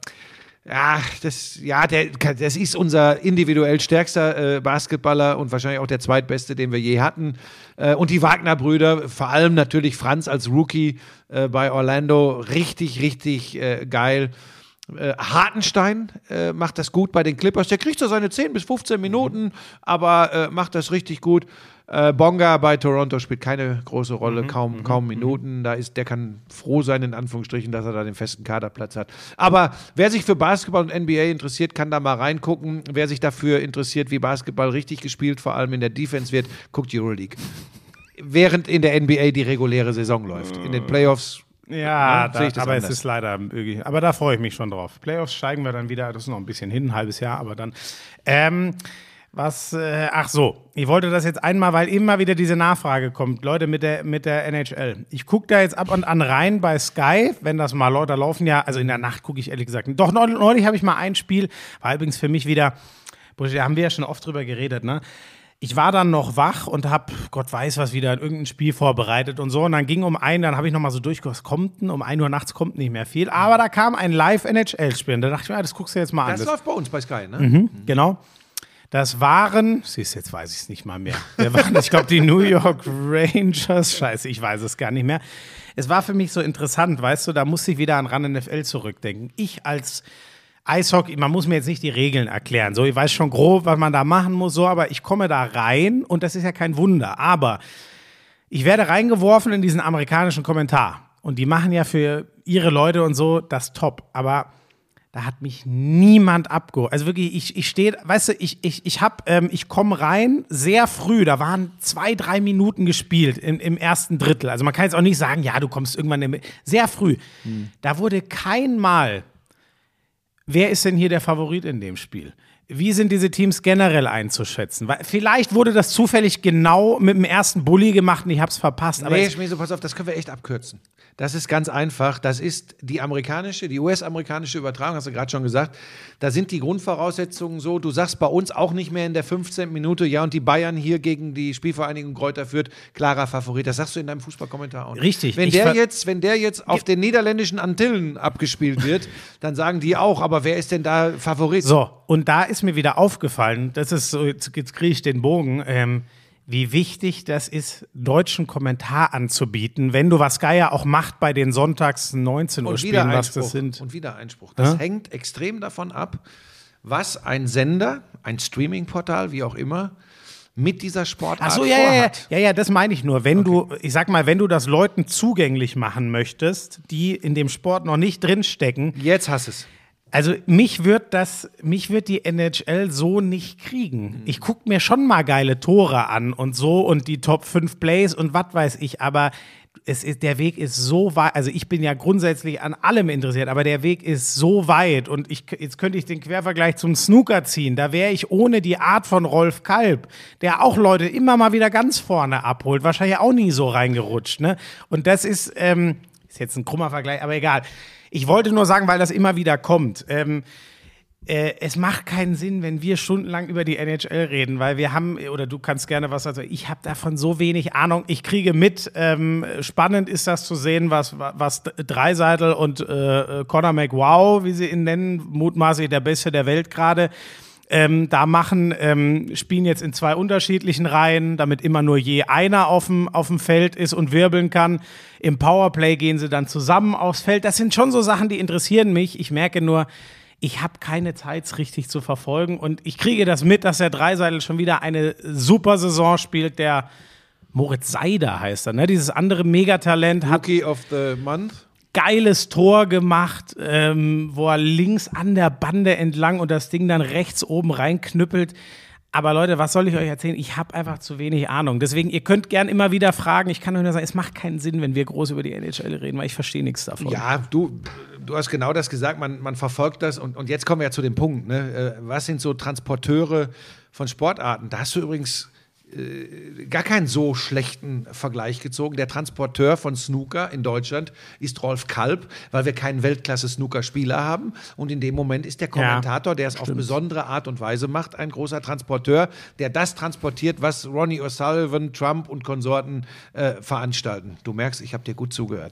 das ist unser individuell stärkster Basketballer und wahrscheinlich auch der zweitbeste, den wir je hatten. Und die Wagner-Brüder, vor allem natürlich Franz als Rookie bei Orlando, richtig, richtig geil. Hartenstein macht das gut bei den Clippers. Der kriegt so seine 10 bis 15 Minuten, aber macht das richtig gut. Bonga bei Toronto spielt keine große Rolle, kaum Minuten. Der kann froh sein, in Anführungsstrichen, dass er da den festen Kaderplatz hat. Aber wer sich für Basketball und NBA interessiert, kann da mal reingucken. Wer sich dafür interessiert, wie Basketball richtig gespielt, vor allem in der Defense wird, guckt Euroleague. Während in der NBA die reguläre Saison läuft. In den Playoffs aber anders. Es ist leider wirklich. Aber da freue ich mich schon drauf. Playoffs steigen wir dann wieder. Das ist noch ein bisschen hin, ein halbes Jahr, aber dann. Ich wollte das jetzt einmal, weil immer wieder diese Nachfrage kommt, Leute mit der NHL. Ich gucke da jetzt ab und an rein bei Sky, wenn das mal Leute laufen, ja, also in der Nacht gucke ich ehrlich gesagt nicht. Doch, neulich habe ich mal ein Spiel, war übrigens für mich wieder, da haben wir ja schon oft drüber geredet, ne? Ich war dann noch wach und habe, Gott weiß was, wieder irgendein Spiel vorbereitet und so. Und dann ging dann habe ich nochmal so durchgeguckt, was kommt denn? Um 1 Uhr nachts kommt nicht mehr viel. Aber da kam ein Live-NHL-Spiel. Und da dachte ich mir, das guckst du jetzt mal an. Das läuft bei uns bei Sky, ne? Genau. Das waren, jetzt weiß ich es nicht mal mehr. Ich glaube, die New York Rangers. Scheiße, ich weiß es gar nicht mehr. Es war für mich so interessant, weißt du, da musste ich wieder an RAN NFL zurückdenken. Ich als Eishockey, man muss mir jetzt nicht die Regeln erklären. So, ich weiß schon grob, was man da machen muss, so, aber ich komme da rein und das ist ja kein Wunder. Aber ich werde reingeworfen in diesen amerikanischen Kommentar. Und die machen ja für ihre Leute und so das top. Aber da hat mich niemand abgeholt. Also wirklich, ich stehe, weißt du, ich komme rein sehr früh, da waren 2-3 Minuten gespielt im ersten Drittel. Also man kann jetzt auch nicht sagen, ja, du kommst irgendwann sehr früh. Da wurde kein Mal, wer ist denn hier der Favorit in dem Spiel? Wie sind diese Teams generell einzuschätzen? Weil vielleicht wurde das zufällig genau mit dem ersten Bully gemacht und ich habe es verpasst. Aber Schmieso, pass auf, das können wir echt abkürzen. Das ist ganz einfach. Das ist die US-amerikanische Übertragung, hast du gerade schon gesagt. Da sind die Grundvoraussetzungen so, du sagst bei uns auch nicht mehr in der 15. Minute, ja, und die Bayern hier gegen die Spielvereinigung Kräuter Fürth, klarer Favorit. Das sagst du in deinem Fußballkommentar auch nicht. Richtig. Wenn der jetzt auf den niederländischen Antillen abgespielt wird, dann sagen die auch, aber wer ist denn da Favorit? So, und da ist mir wieder aufgefallen, das ist so, jetzt kriege ich den Bogen, wie wichtig das ist, deutschen Kommentar anzubieten, wenn du, was Sky ja auch macht bei den sonntags 19 Uhr Spielen, was das sind. Und wieder Einspruch. Das hängt extrem davon ab, was ein Sender, ein Streaming-Portal, wie auch immer, mit dieser Sportart vorhat. Ja, das meine ich nur. Wenn du, ich sag mal, wenn du das Leuten zugänglich machen möchtest, die in dem Sport noch nicht drinstecken. Jetzt hast es. Also mich wird die NHL so nicht kriegen. Ich gucke mir schon mal geile Tore an und so und die Top 5 Plays und was weiß ich, aber der Weg ist so weit, also ich bin ja grundsätzlich an allem interessiert, aber der Weg ist so weit und jetzt könnte ich den Quervergleich zum Snooker ziehen, da wäre ich ohne die Art von Rolf Kalb, der auch Leute immer mal wieder ganz vorne abholt, wahrscheinlich auch nie so reingerutscht, ne? Und das ist jetzt ein krummer Vergleich, aber egal. Ich wollte nur sagen, weil das immer wieder kommt, es macht keinen Sinn, wenn wir stundenlang über die NHL reden, weil wir haben, oder du kannst gerne was dazu, ich habe davon so wenig Ahnung. Ich kriege mit, spannend ist das zu sehen, was Draisaitl und Conor McWow, wie sie ihn nennen, mutmaßlich der Beste der Welt gerade, da machen, spielen jetzt in 2 unterschiedlichen Reihen, damit immer nur je einer auf dem Feld ist und wirbeln kann. Im Powerplay gehen sie dann zusammen aufs Feld. Das sind schon so Sachen, die interessieren mich. Ich merke nur, ich habe keine Zeit, es richtig zu verfolgen. Und ich kriege das mit, dass der Draisaitl schon wieder eine super Saison spielt. Der Moritz Seider heißt er, ne? Dieses andere Megatalent. Rookie of the Month. Geiles Tor gemacht, wo er links an der Bande entlang und das Ding dann rechts oben reinknüppelt. Aber Leute, was soll ich euch erzählen? Ich habe einfach zu wenig Ahnung. Deswegen, ihr könnt gern immer wieder fragen. Ich kann euch nur sagen, es macht keinen Sinn, wenn wir groß über die NHL reden, weil ich verstehe nichts davon. Ja, du hast genau das gesagt, man verfolgt das. Und jetzt kommen wir ja zu dem Punkt. Ne? Was sind so Transporteure von Sportarten? Da hast du übrigens gar keinen so schlechten Vergleich gezogen. Der Transporteur von Snooker in Deutschland ist Rolf Kalb, weil wir keinen Weltklasse-Snooker-Spieler haben. Und in dem Moment ist der Kommentator, der es auf besondere Art und Weise macht, ein großer Transporteur, der das transportiert, was Ronnie O'Sullivan, Trump und Konsorten veranstalten. Du merkst, ich habe dir gut zugehört.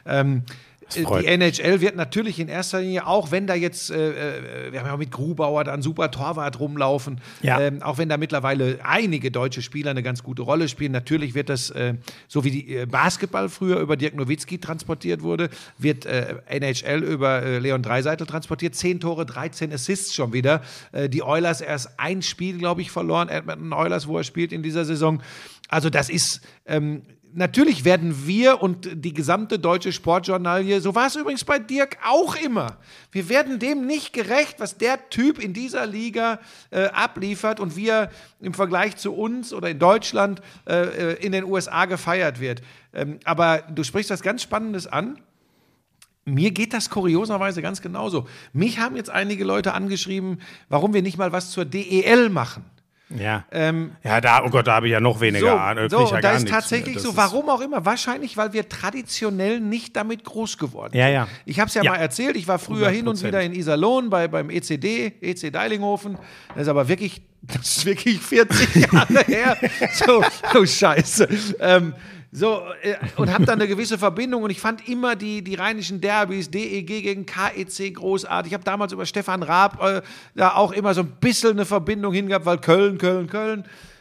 Die NHL wird natürlich in erster Linie, auch wenn da jetzt, wir haben ja mit Grubauer da einen super Torwart rumlaufen, auch wenn da mittlerweile einige deutsche Spieler eine ganz gute Rolle spielen, natürlich wird das, so wie die Basketball früher über Dirk Nowitzki transportiert wurde, wird NHL über Leon Draisaitl transportiert. 10 Tore, 13 Assists schon wieder. Die Oilers erst ein Spiel, glaube ich, verloren, Edmonton Oilers, wo er spielt in dieser Saison. Also das ist natürlich werden wir und die gesamte deutsche Sportjournalie, so war es übrigens bei Dirk auch immer, wir werden dem nicht gerecht, was der Typ in dieser Liga abliefert und wie er im Vergleich zu uns oder in Deutschland in den USA gefeiert wird. Aber du sprichst was ganz Spannendes an. Mir geht das kurioserweise ganz genauso. Mich haben jetzt einige Leute angeschrieben, warum wir nicht mal was zur DEL machen. Ja, da habe ich ja noch weniger Ahnung. Und da ist tatsächlich so, warum auch immer, wahrscheinlich, weil wir traditionell nicht damit groß geworden sind. Ja. Ich habe es ja mal erzählt, ich war früher 100%. Hin und wieder in Iserlohn beim EC Deilinghofen, das ist aber wirklich 40 Jahre her. So scheiße. Und habe dann eine gewisse Verbindung und ich fand immer die rheinischen Derbys, DEG gegen KEC großartig. Ich habe damals über Stefan Raab da auch immer so ein bisschen eine Verbindung hingehabt, weil Köln.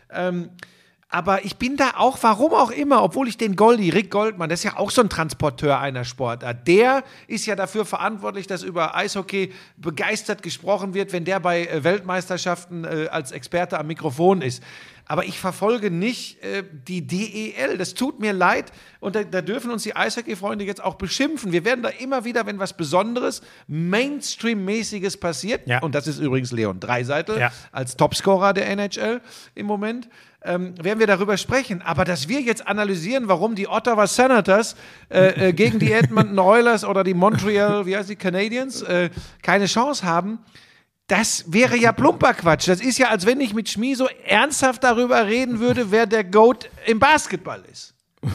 Aber ich bin da auch, warum auch immer, obwohl ich den Goldi, Rick Goldmann, das ist ja auch so ein Transporteur einer Sportart, der ist ja dafür verantwortlich, dass über Eishockey begeistert gesprochen wird, wenn der bei Weltmeisterschaften als Experte am Mikrofon ist. Aber ich verfolge nicht die DEL. Das tut mir leid. Und da dürfen uns die Eishockey-Freunde jetzt auch beschimpfen. Wir werden da immer wieder, wenn was Besonderes, Mainstream-mäßiges passiert, und das ist übrigens Leon Draisaitl als Topscorer der NHL im Moment, werden wir darüber sprechen. Aber dass wir jetzt analysieren, warum die Ottawa Senators gegen die Edmonton Oilers oder die Montreal, Canadiens, keine Chance haben, das wäre ja plumper Quatsch. Das ist ja, als wenn ich mit Schmie so ernsthaft darüber reden würde, wer der GOAT im Basketball ist.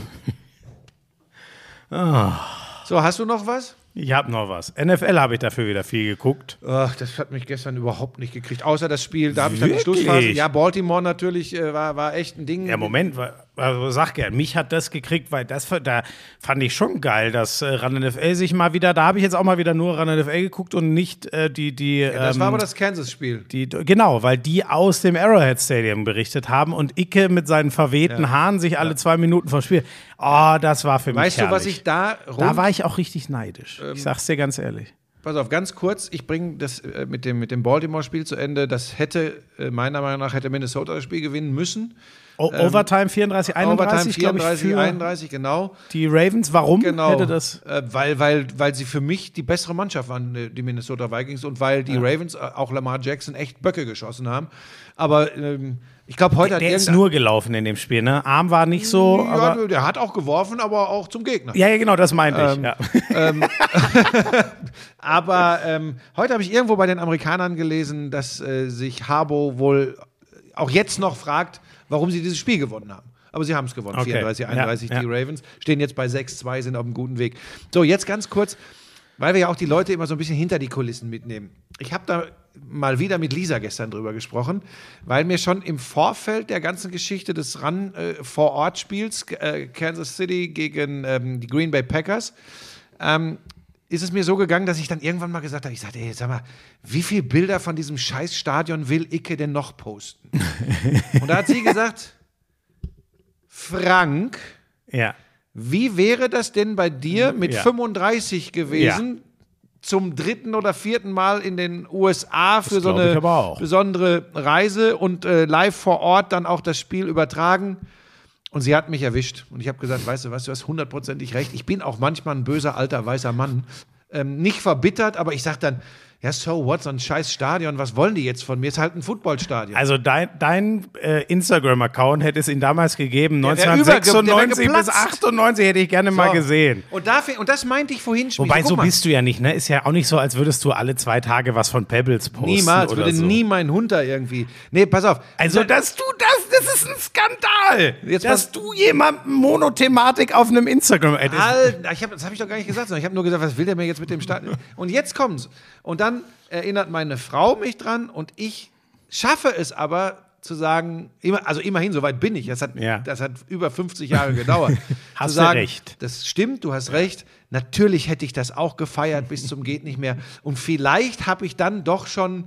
So, hast du noch was? Ich habe noch was. NFL habe ich dafür wieder viel geguckt. Ach, das hat mich gestern überhaupt nicht gekriegt. Außer das Spiel, da habe ich dann die Schlussphase. Ja, Baltimore natürlich war echt ein Ding. Ja, Moment, sag gern, mich hat das gekriegt, weil da fand ich schon geil, dass Run NFL sich mal wieder, da habe ich jetzt auch mal wieder nur Run NFL geguckt und nicht die das war aber das Kansas-Spiel. Genau, weil die aus dem Arrowhead Stadium berichtet haben und Icke mit seinen verwehten Haaren sich alle 2 Minuten vom Spiel. Oh, das war für mich Weißt herrlich. du, was ich da war ich auch richtig neidisch. Ich sag's dir ganz ehrlich. Pass auf, ganz kurz, ich bringe das mit dem Baltimore-Spiel zu Ende. Das meiner Meinung nach, Minnesota das Spiel gewinnen müssen. Overtime 34, 31, Overtime 34, 31, genau. Die Ravens, warum hätte das? Weil sie für mich die bessere Mannschaft waren, die Minnesota Vikings, und weil die Ravens auch Lamar Jackson echt Böcke geschossen haben. Aber Ich glaube, heute der ist nur gelaufen in dem Spiel, ne? Arm war nicht so. Ja, aber der hat auch geworfen, aber auch zum Gegner. Ja, genau, das meinte ich. Ja. Aber heute habe ich irgendwo bei den Amerikanern gelesen, dass sich Harbaugh wohl auch jetzt noch fragt, warum sie dieses Spiel gewonnen haben. Aber sie haben es gewonnen, Okay. 34-31, Ja. die Ravens. Stehen jetzt bei 6-2, sind auf einem guten Weg. So, jetzt ganz kurz, weil wir ja auch die Leute immer so ein bisschen hinter die Kulissen mitnehmen. Ich habe da mal wieder mit Lisa gestern drüber gesprochen, weil mir schon im Vorfeld der ganzen Geschichte des Run-Vor-Ort-Spiels Kansas City gegen die Green Bay Packers ist es mir so gegangen, dass ich dann irgendwann mal gesagt habe, ich sagte, ey, sag mal, wie viele Bilder von diesem Scheißstadion will Icke denn noch posten? Und da hat sie gesagt, Frank, Ja. wie wäre das denn bei dir mit Ja. 35 gewesen, zum 3. oder 4. Mal in den USA für so glaub ich eine aber auch. besondere Reise und live vor Ort dann auch das Spiel übertragen? Und sie hat mich erwischt. Und ich habe gesagt, weißt du was, du hast 100%ig recht. Ich bin auch manchmal ein böser, alter, weißer Mann. Nicht verbittert, aber ich sage dann, ja, so what, so ein scheiß Stadion, was wollen die jetzt von mir? Ist halt ein Footballstadion. Also dein Instagram-Account hätte es ihn damals gegeben, Der wär 1996 bis geplatzt. 98 hätte ich gerne mal gesehen. Und das meinte ich vorhin schon. Wobei, so bist du ja nicht, ne? Ist ja auch nicht so, als würdest du alle 2 Tage was von Pebbles posten. Niemals, oder würde so. nie mein Hund da irgendwie. Nee, pass auf. Also, dass du das ist ein Skandal. Jetzt dass du jemandem Monothematik auf einem Instagram Alter, das habe ich doch gar nicht gesagt, sondern ich habe nur gesagt, was will der mir jetzt mit dem Stadion? Und jetzt kommt's. Und dann erinnert meine Frau mich dran und ich schaffe es aber zu sagen, immerhin, soweit bin ich. Das hat über 50 Jahre gedauert. Hast zu sagen, du recht. Das stimmt, du hast recht. Natürlich hätte ich das auch gefeiert bis zum geht nicht mehr. Und vielleicht habe ich dann doch schon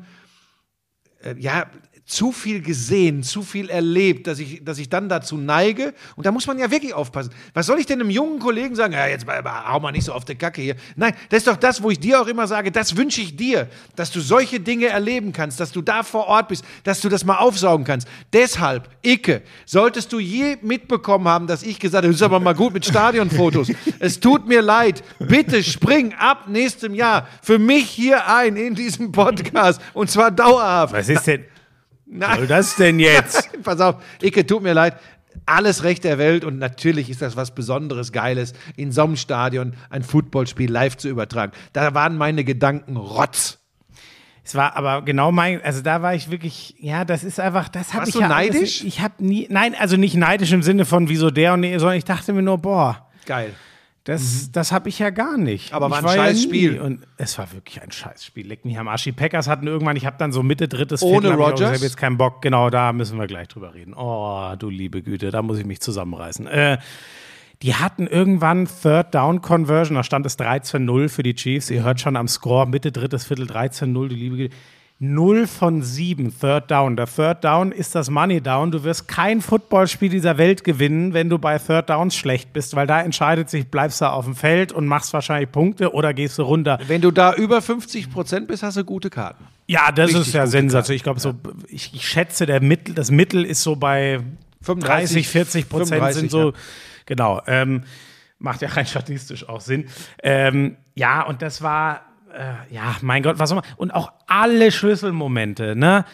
zu viel gesehen, zu viel erlebt, dass ich dann dazu neige. Und da muss man ja wirklich aufpassen. Was soll ich denn einem jungen Kollegen sagen? Ja, jetzt hau mal nicht so auf die Kacke hier. Nein, das ist doch das, wo ich dir auch immer sage, das wünsche ich dir, dass du solche Dinge erleben kannst, dass du da vor Ort bist, dass du das mal aufsaugen kannst. Deshalb, Icke, solltest du je mitbekommen haben, dass ich gesagt habe, das ist aber mal gut mit Stadionfotos. Es tut mir leid. Bitte spring ab nächstem Jahr für mich hier ein in diesem Podcast. Und zwar dauerhaft. Was ist denn? Was soll das denn jetzt? Pass auf, Icke, tut mir leid. Alles Recht der Welt und natürlich ist das was Besonderes, Geiles, in so einem Stadion ein Footballspiel live zu übertragen. Da waren meine Gedanken Rotz. Es war aber genau also da war ich wirklich, ja, das ist einfach, das habe ich Warst du ja neidisch? Alles, ich habe nie, nein, also nicht neidisch im Sinne von wieso der und nee, sondern ich dachte mir nur, boah, Geil. das habe ich ja gar nicht. Aber war Ich ein scheiß nie. Spiel. Und es war wirklich ein scheiß Spiel. Leck mich am Arsch. Die Packers hatten irgendwann, ich habe dann so Mitte, drittes Ohne Viertel, Rodgers? ich habe jetzt keinen Bock. Genau, da müssen wir gleich drüber reden. Oh, du liebe Güte, da muss ich mich zusammenreißen. Die hatten irgendwann Third Down Conversion, da stand es 13-0 für die Chiefs. Ihr hört schon am Score, Mitte, drittes Viertel, 13-0, du liebe Güte. 0 von 7 Third Down. Der Third Down ist das Money Down. Du wirst kein Footballspiel dieser Welt gewinnen, wenn du bei Third Downs schlecht bist, weil da entscheidet sich, bleibst du auf dem Feld und machst wahrscheinlich Punkte oder gehst du runter. Wenn du da über 50% bist, hast du gute Karten. Ja, das Richtig ist ja gute sensationell. Ich glaube, ich schätze, das Mittel ist so bei 35, 30-40% 35, sind so, ja. genau. Macht ja rein statistisch auch Sinn. Ja, und das war ja, mein Gott, was soll man. Und auch alle Schlüsselmomente, ne?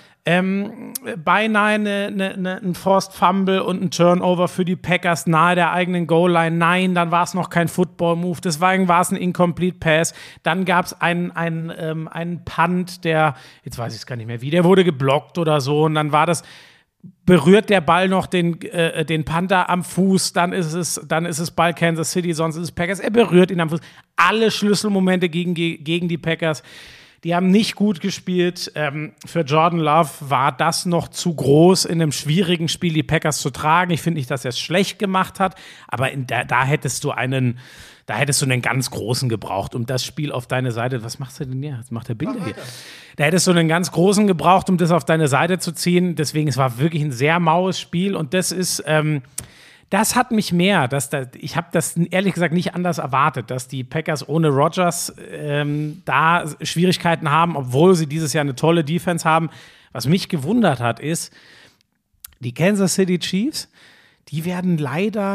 Beinahe ein Forced Fumble und ein Turnover für die Packers nahe der eigenen Goal-Line. Nein, dann war es noch kein Football-Move, deswegen war es ein Incomplete Pass. Dann gab es einen Punt, der, jetzt weiß ich es gar nicht mehr wie, der wurde geblockt oder so und dann war das, berührt der Ball noch den Panther am Fuß, dann ist es Ball Kansas City, sonst ist es Packers. Er berührt ihn am Fuß. Alle Schlüsselmomente gegen die Packers. Die haben nicht gut gespielt. Für Jordan Love war das noch zu groß, in einem schwierigen Spiel die Packers zu tragen. Ich finde nicht, dass er es schlecht gemacht hat, aber da hättest du einen ganz großen gebraucht, um das Spiel auf deine Seite. Was machst du denn hier? Jetzt macht der Bilder hier. Da hättest du einen ganz großen gebraucht, um das auf deine Seite zu ziehen. Deswegen, es war wirklich ein sehr maues Spiel und das ist, das hat mich mehr. Ich habe das ehrlich gesagt nicht anders erwartet, dass die Packers ohne Rodgers da Schwierigkeiten haben, obwohl sie dieses Jahr eine tolle Defense haben. Was mich gewundert hat, ist, die Kansas City Chiefs, die werden leider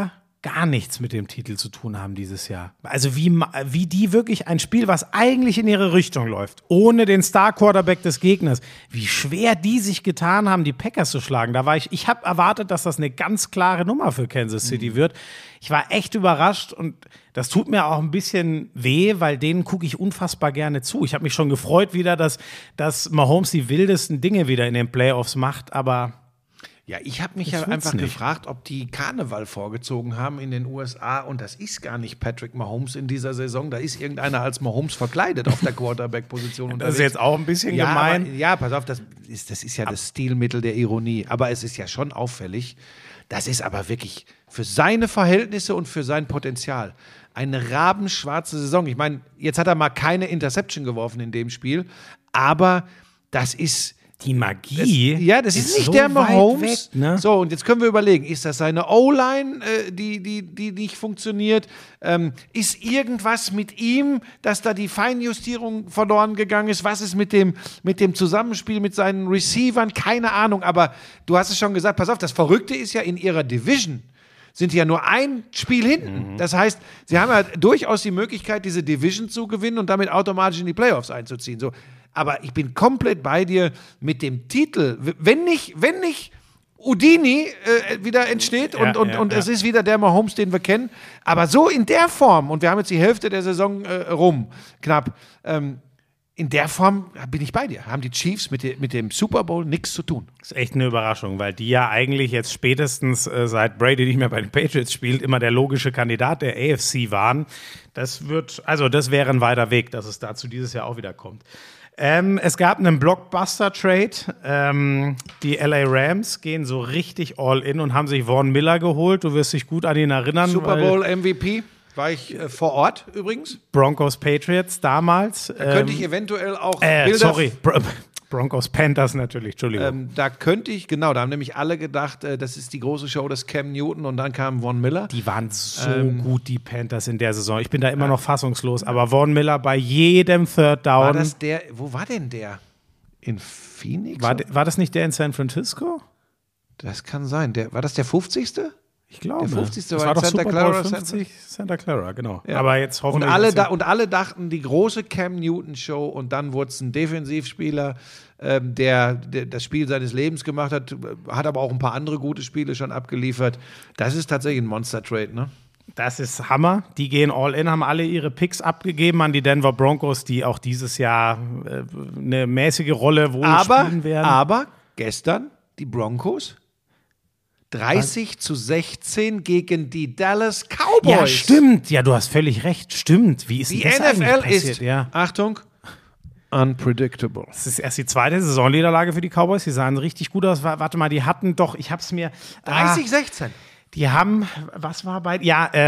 gar nichts mit dem Titel zu tun haben dieses Jahr. Also wie die wirklich ein Spiel, was eigentlich in ihre Richtung läuft, ohne den Star-Quarterback des Gegners, wie schwer die sich getan haben, die Packers zu schlagen. Ich habe erwartet, dass das eine ganz klare Nummer für Kansas City wird. Ich war echt überrascht und das tut mir auch ein bisschen weh, weil denen gucke ich unfassbar gerne zu. Ich habe mich schon gefreut wieder, dass Mahomes die wildesten Dinge wieder in den Playoffs macht, aber ja, ich habe mich ja einfach gefragt, ob die Karneval vorgezogen haben in den USA und das ist gar nicht Patrick Mahomes in dieser Saison. Da ist irgendeiner als Mahomes verkleidet auf der Quarterback-Position. Das ist jetzt auch ein bisschen gemein. Aber, ja, pass auf, das ist ja das Stilmittel der Ironie. Aber es ist ja schon auffällig. Das ist aber wirklich für seine Verhältnisse und für sein Potenzial eine rabenschwarze Saison. Ich meine, jetzt hat er mal keine Interception geworfen in dem Spiel, aber das ist die Magie. Das ist nicht so der Mahomes. Weg, ne? So, und jetzt können wir überlegen, ist das seine O-Line, die nicht funktioniert? Ist irgendwas mit ihm, dass da die Feinjustierung verloren gegangen ist? Was ist mit dem Zusammenspiel mit seinen Receivern? Keine Ahnung, aber du hast es schon gesagt, pass auf, das Verrückte ist ja, in ihrer Division sind ja nur ein Spiel hinten. Das heißt, sie haben ja durchaus die Möglichkeit, diese Division zu gewinnen und damit automatisch in die Playoffs einzuziehen. So. Aber ich bin komplett bei dir mit dem Titel. Wenn nicht Houdini wieder entsteht und es ist wieder der Mahomes, den wir kennen. Aber so in der Form, und wir haben jetzt die Hälfte der Saison rum, knapp, in der Form bin ich bei dir. Haben die Chiefs mit dem Super Bowl nichts zu tun. Das ist echt eine Überraschung, weil die ja eigentlich jetzt spätestens seit Brady nicht mehr bei den Patriots spielt, immer der logische Kandidat der AFC waren. Das wäre ein weiter Weg, dass es dazu dieses Jahr auch wieder kommt. Es gab einen Blockbuster-Trade. Die LA Rams gehen so richtig all in und haben sich Von Miller geholt. Du wirst dich gut an ihn erinnern. Super Bowl MVP. War ich vor Ort übrigens. Broncos Patriots damals. Da könnte ich eventuell auch Bilder... Broncos Panthers natürlich, Entschuldigung. Da haben nämlich alle gedacht, das ist die große Show des Cam Newton und dann kam Von Miller. Die waren so gut, die Panthers in der Saison. Ich bin da immer noch fassungslos, aber Von Miller bei jedem Third Down. Wo war denn der? In Phoenix? War das nicht der in San Francisco? Das kann sein. War das der 50.? Ich glaube. Der 50. Das war doch Santa Clara 50, Santa Clara, genau. Ja. Aber jetzt hoffentlich. Und alle dachten, die große Cam Newton-Show und dann wurde es ein Defensivspieler, der das Spiel seines Lebens gemacht hat aber auch ein paar andere gute Spiele schon abgeliefert. Das ist tatsächlich ein Monster-Trade, ne? Das ist Hammer. Die gehen all in, haben alle ihre Picks abgegeben an die Denver Broncos, die auch dieses Jahr eine mäßige Rolle wohl spielen werden. Aber gestern die Broncos 30-16 gegen die Dallas Cowboys. Ja, stimmt. Ja, du hast völlig recht. Stimmt. Wie ist die das NFL passiert? Ist, Achtung, unpredictable. Das ist erst die zweite Saisonniederlage für die Cowboys. Die sahen richtig gut aus. Warte mal, die hatten doch, ich hab's mir... 30-16. Die haben, was war bei,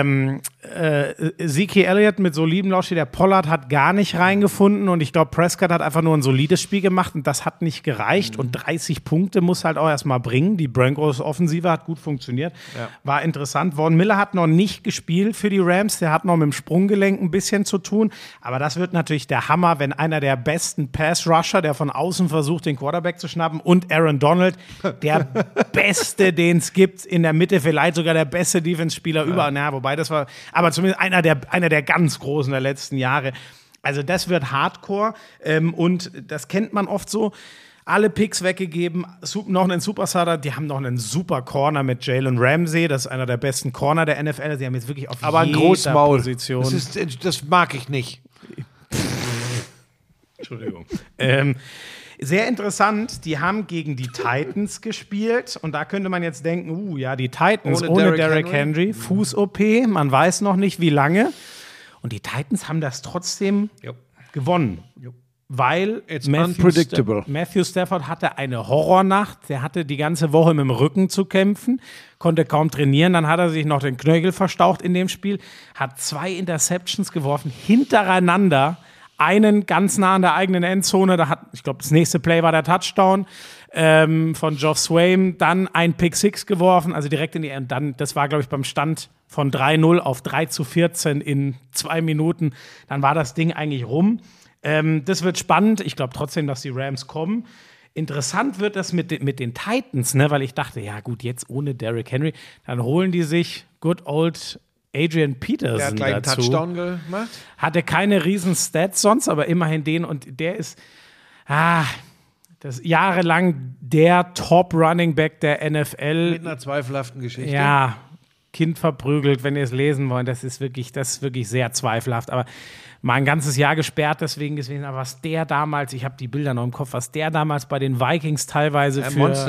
Zeke Elliott mit solidem Lauf, der Pollard hat gar nicht reingefunden und ich glaube, Prescott hat einfach nur ein solides Spiel gemacht und das hat nicht gereicht und 30 Punkte muss halt auch erstmal bringen. Die Broncos Offensive hat gut funktioniert, war interessant. Von Miller hat noch nicht gespielt für die Rams, der hat noch mit dem Sprunggelenk ein bisschen zu tun, aber das wird natürlich der Hammer, wenn einer der besten Pass-Rusher, der von außen versucht, den Quarterback zu schnappen und Aaron Donald, der Beste, den es gibt, in der Mitte vielleicht sogar der beste Defense-Spieler überall. Na, wobei das war, aber zumindest einer der ganz Großen der letzten Jahre. Also das wird Hardcore und das kennt man oft so. Alle Picks weggegeben, noch einen Superstar, die haben noch einen super Corner mit Jalen Ramsey, das ist einer der besten Corner der NFL. Sie haben jetzt wirklich auf jeder Position. Das mag ich nicht. Entschuldigung. Sehr interessant, die haben gegen die Titans gespielt und da könnte man jetzt denken, die Titans ohne Derrick Henry, Fuß-OP, man weiß noch nicht wie lange und die Titans haben das trotzdem gewonnen, weil Matthew Stafford hatte eine Horrornacht, der hatte die ganze Woche mit dem Rücken zu kämpfen, konnte kaum trainieren, dann hat er sich noch den Knöchel verstaucht in dem Spiel, hat 2 Interceptions geworfen, hintereinander, einen ganz nah an der eigenen Endzone, ich glaube, das nächste Play war der Touchdown von Geoff Swaim, dann ein Pick-Six geworfen, also direkt in die und dann, das war, glaube ich, beim Stand von 3-0 auf 3-14 in 2 Minuten, dann war das Ding eigentlich rum. Das wird spannend, ich glaube trotzdem, dass die Rams kommen. Interessant wird das mit den Titans, ne? Weil ich dachte, ja gut, jetzt ohne Derrick Henry, dann holen die sich good old Adrian Peterson Der hat gleich einen dazu. Touchdown gemacht. Hatte keine riesen Stats sonst, aber immerhin den. Und der ist das jahrelang der Top-Running-Back der NFL. Mit einer zweifelhaften Geschichte. Ja, Kind verprügelt, wenn ihr es lesen wollt. Das ist wirklich sehr zweifelhaft. Aber mal ein ganzes Jahr gesperrt deswegen gewesen. Aber was der damals, ich habe die Bilder noch im Kopf, was der damals bei den Vikings teilweise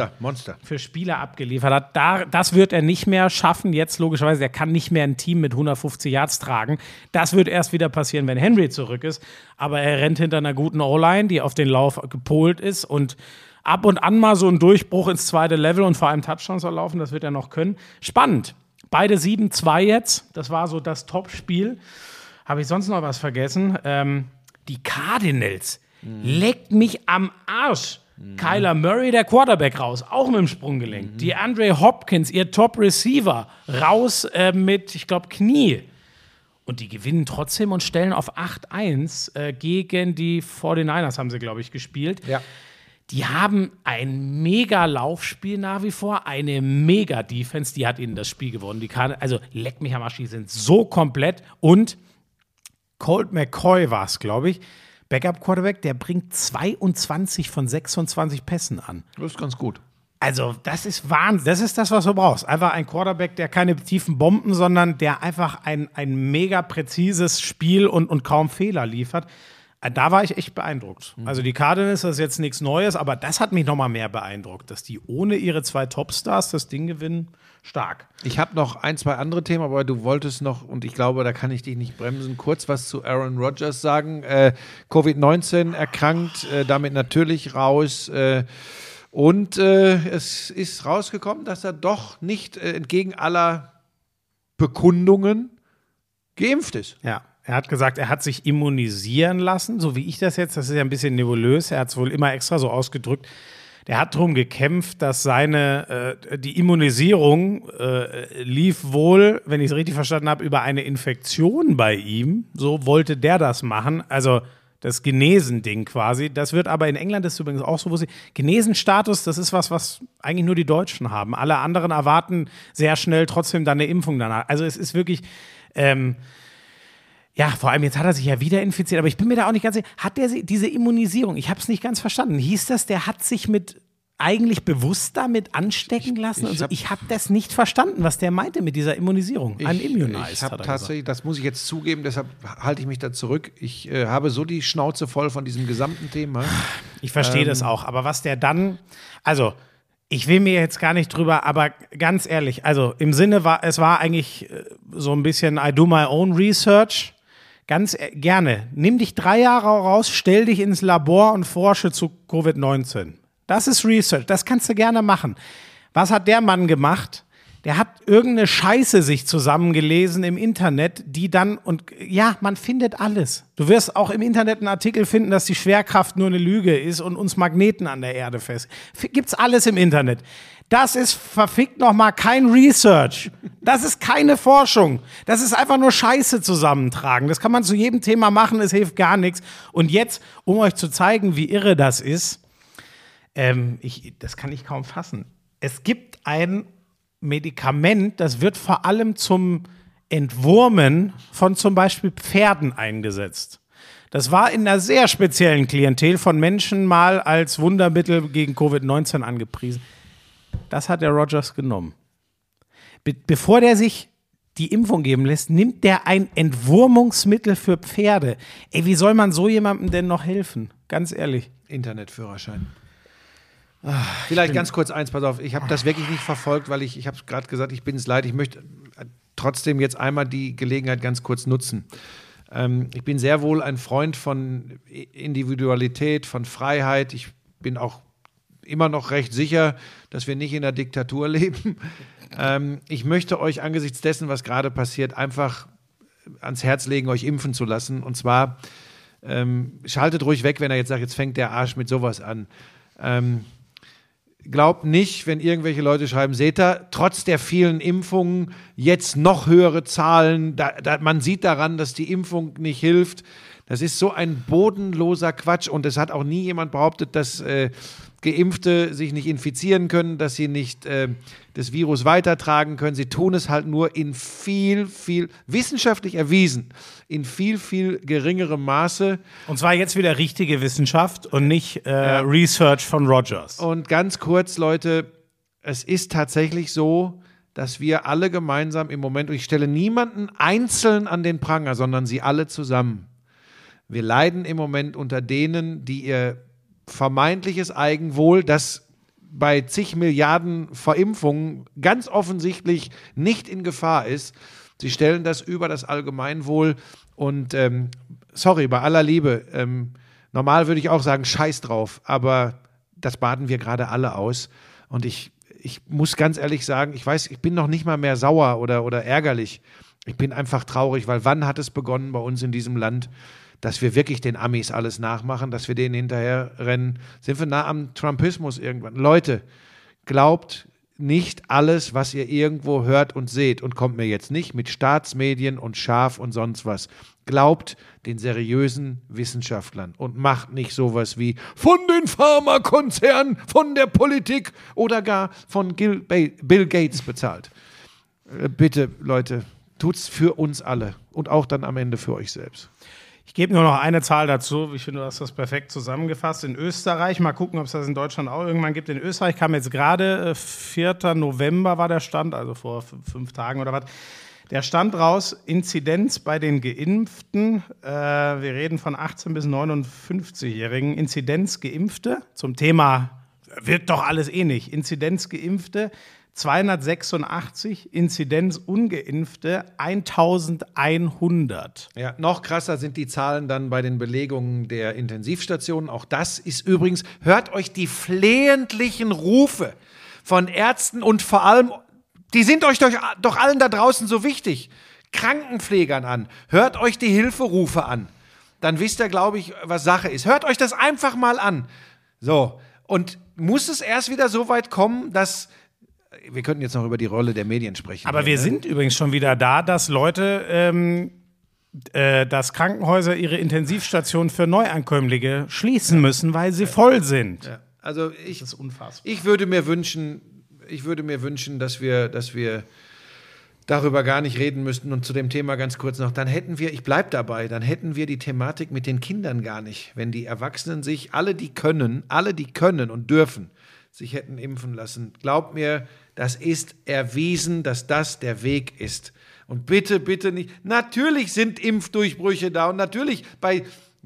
für Spieler abgeliefert hat, das wird er nicht mehr schaffen. Jetzt logischerweise, der kann nicht mehr ein Team mit 150 Yards tragen. Das wird erst wieder passieren, wenn Henry zurück ist. Aber er rennt hinter einer guten O-Line, die auf den Lauf gepolt ist und ab und an mal so ein Durchbruch ins zweite Level und vor allem Touchdowns erlaufen, das wird er noch können. Spannend. Beide 7-2 jetzt. Das war so das Top-Spiel. Habe ich sonst noch was vergessen? Die Cardinals. Leckt mich am Arsch. Kyler Murray, der Quarterback, raus. Auch mit dem Sprunggelenk. Die Andre Hopkins, ihr Top-Receiver, raus mit, ich glaube, Knie. Und die gewinnen trotzdem und stellen auf 8-1 gegen die 49ers, haben sie, glaube ich, gespielt. Ja. Die haben ein mega Laufspiel nach wie vor, eine mega Defense, die hat ihnen das Spiel gewonnen. Also leck mich am Arsch, die sind so komplett. Und Colt McCoy war es, glaube ich, Backup-Quarterback, der bringt 22 von 26 Pässen an. Das ist ganz gut. Also das ist Wahnsinn, das ist das, was du brauchst. Einfach ein Quarterback, der keine tiefen Bomben, sondern der einfach ein mega präzises Spiel und kaum Fehler liefert. Da war ich echt beeindruckt. Also die Cardinals, das ist jetzt nichts Neues, aber das hat mich noch mal mehr beeindruckt, dass die ohne ihre 2 Topstars das Ding gewinnen. Stark. Ich habe noch 1, 2 andere Themen, aber du wolltest noch, und ich glaube, da kann ich dich nicht bremsen, kurz was zu Aaron Rodgers sagen. Covid-19 erkrankt, damit natürlich raus. Und es ist rausgekommen, dass er doch nicht entgegen aller Bekundungen geimpft ist. Ja. Er hat gesagt, er hat sich immunisieren lassen, so wie ich das jetzt, das ist ja ein bisschen nebulös, er hat es wohl immer extra so ausgedrückt. Der hat darum gekämpft, dass die Immunisierung lief wohl, wenn ich es richtig verstanden habe, über eine Infektion bei ihm. So wollte der das machen, also das Genesen-Ding quasi. Das wird aber in England, das ist übrigens auch so, Genesenstatus, das ist was eigentlich nur die Deutschen haben. Alle anderen erwarten sehr schnell trotzdem dann eine Impfung danach. Also es ist wirklich ja, vor allem jetzt hat er sich ja wieder infiziert, aber ich bin mir da auch nicht ganz sicher. Hat der diese Immunisierung, ich habe es nicht ganz verstanden, hieß das, der hat sich eigentlich bewusst damit anstecken lassen? Ich habe das nicht verstanden, was der meinte mit dieser Immunisierung. Immunized, ich habe tatsächlich, das muss ich jetzt zugeben, deshalb halte ich mich da zurück. Ich habe so die Schnauze voll von diesem gesamten Thema. Ich verstehe das auch, aber was der dann, also ich will mir jetzt gar nicht drüber, aber ganz ehrlich, also im Sinne es war eigentlich so ein bisschen I do my own research. Ganz gerne. Nimm dich 3 Jahre raus, stell dich ins Labor und forsche zu Covid-19. Das ist Research, das kannst du gerne machen. Was hat der Mann gemacht? Der hat irgendeine Scheiße sich zusammengelesen im Internet, die dann, und ja, man findet alles. Du wirst auch im Internet einen Artikel finden, dass die Schwerkraft nur eine Lüge ist und uns Magneten an der Erde fest. Gibt's alles im Internet. Das ist verfickt nochmal kein Research. Das ist keine Forschung. Das ist einfach nur Scheiße zusammentragen. Das kann man zu jedem Thema machen, es hilft gar nichts. Und jetzt, um euch zu zeigen, wie irre das ist, das kann ich kaum fassen. Es gibt ein Medikament, das wird vor allem zum Entwurmen von zum Beispiel Pferden eingesetzt. Das war in einer sehr speziellen Klientel von Menschen mal als Wundermittel gegen Covid-19 angepriesen. Das hat der Rodgers genommen. Bevor der sich die Impfung geben lässt, nimmt der ein Entwurmungsmittel für Pferde. Ey, wie soll man so jemandem denn noch helfen? Ganz ehrlich. Internetführerschein. Vielleicht ganz kurz eins, pass auf, ich habe das wirklich nicht verfolgt, weil ich habe es gerade gesagt, ich bin es leid, ich möchte trotzdem jetzt einmal die Gelegenheit ganz kurz nutzen. Ich bin sehr wohl ein Freund von Individualität, von Freiheit. Ich bin auch immer noch recht sicher, dass wir nicht in einer Diktatur leben. Ich möchte euch angesichts dessen, was gerade passiert, einfach ans Herz legen, euch impfen zu lassen. Und zwar schaltet ruhig weg, wenn er jetzt sagt, jetzt fängt der Arsch mit sowas an. Glaubt nicht, wenn irgendwelche Leute schreiben, seht ihr, trotz der vielen Impfungen jetzt noch höhere Zahlen. Man sieht daran, dass die Impfung nicht hilft. Das ist so ein bodenloser Quatsch und es hat auch nie jemand behauptet, dass Geimpfte sich nicht infizieren können, dass sie nicht das Virus weitertragen können. Sie tun es halt nur in viel wissenschaftlich erwiesen, in viel geringerem Maße. Und zwar jetzt wieder richtige Wissenschaft und nicht Research von Rogers. Und ganz kurz, Leute, es ist tatsächlich so, dass wir alle gemeinsam im Moment, und ich stelle niemanden einzeln an den Pranger, sondern sie alle zusammen. Wir leiden im Moment unter denen, die ihr vermeintliches Eigenwohl, das bei zig Milliarden Verimpfungen ganz offensichtlich nicht in Gefahr ist. Sie stellen das über das Allgemeinwohl und sorry, bei aller Liebe, normal würde ich auch sagen, scheiß drauf, aber das baden wir gerade alle aus und ich muss ganz ehrlich sagen, ich weiß, ich bin noch nicht mal mehr sauer oder ärgerlich. Ich bin einfach traurig, weil wann hat es begonnen bei uns in diesem Land, dass wir wirklich den Amis alles nachmachen, dass wir denen hinterher rennen. Sind wir nah am Trumpismus irgendwann? Leute, glaubt nicht alles, was ihr irgendwo hört und seht und kommt mir jetzt nicht mit Staatsmedien und Schaf und sonst was. Glaubt den seriösen Wissenschaftlern und macht nicht sowas wie von den Pharmakonzernen, von der Politik oder gar von Bill Gates bezahlt. Bitte, Leute, tut's für uns alle und auch dann am Ende für euch selbst. Ich gebe nur noch eine Zahl dazu. Ich finde, du hast das perfekt zusammengefasst. In Österreich, mal gucken, ob es das in Deutschland auch irgendwann gibt. In Österreich kam jetzt gerade 4. November war der Stand, also vor 5 Tagen oder was. Der Stand raus, Inzidenz bei den Geimpften, wir reden von 18- bis 59-Jährigen, Inzidenz Geimpfte, zum Thema, wirkt doch alles ähnlich, Inzidenz Geimpfte 286, Inzidenz Ungeimpfte 1100. Ja, noch krasser sind die Zahlen dann bei den Belegungen der Intensivstationen. Auch das ist übrigens, hört euch die flehentlichen Rufe von Ärzten und vor allem, die sind euch doch allen da draußen so wichtig, Krankenpflegern an. Hört euch die Hilferufe an. Dann wisst ihr, glaube ich, was Sache ist. Hört euch das einfach mal an. So, und muss es erst wieder so weit kommen, dass wir könnten jetzt noch über die Rolle der Medien sprechen. Aber wir sind übrigens schon wieder da, dass Leute, dass Krankenhäuser ihre Intensivstationen für Neuankömmlinge schließen müssen, weil sie voll sind. Ja. Also das ist unfassbar. Ich würde mir wünschen, dass wir darüber gar nicht reden müssten. Und zu dem Thema ganz kurz noch, dann hätten wir die Thematik mit den Kindern gar nicht. Wenn die Erwachsenen sich, alle die können und dürfen, sich hätten impfen lassen. Glaubt mir, das ist erwiesen, dass das der Weg ist. Und bitte, bitte nicht. Natürlich sind Impfdurchbrüche da und natürlich bei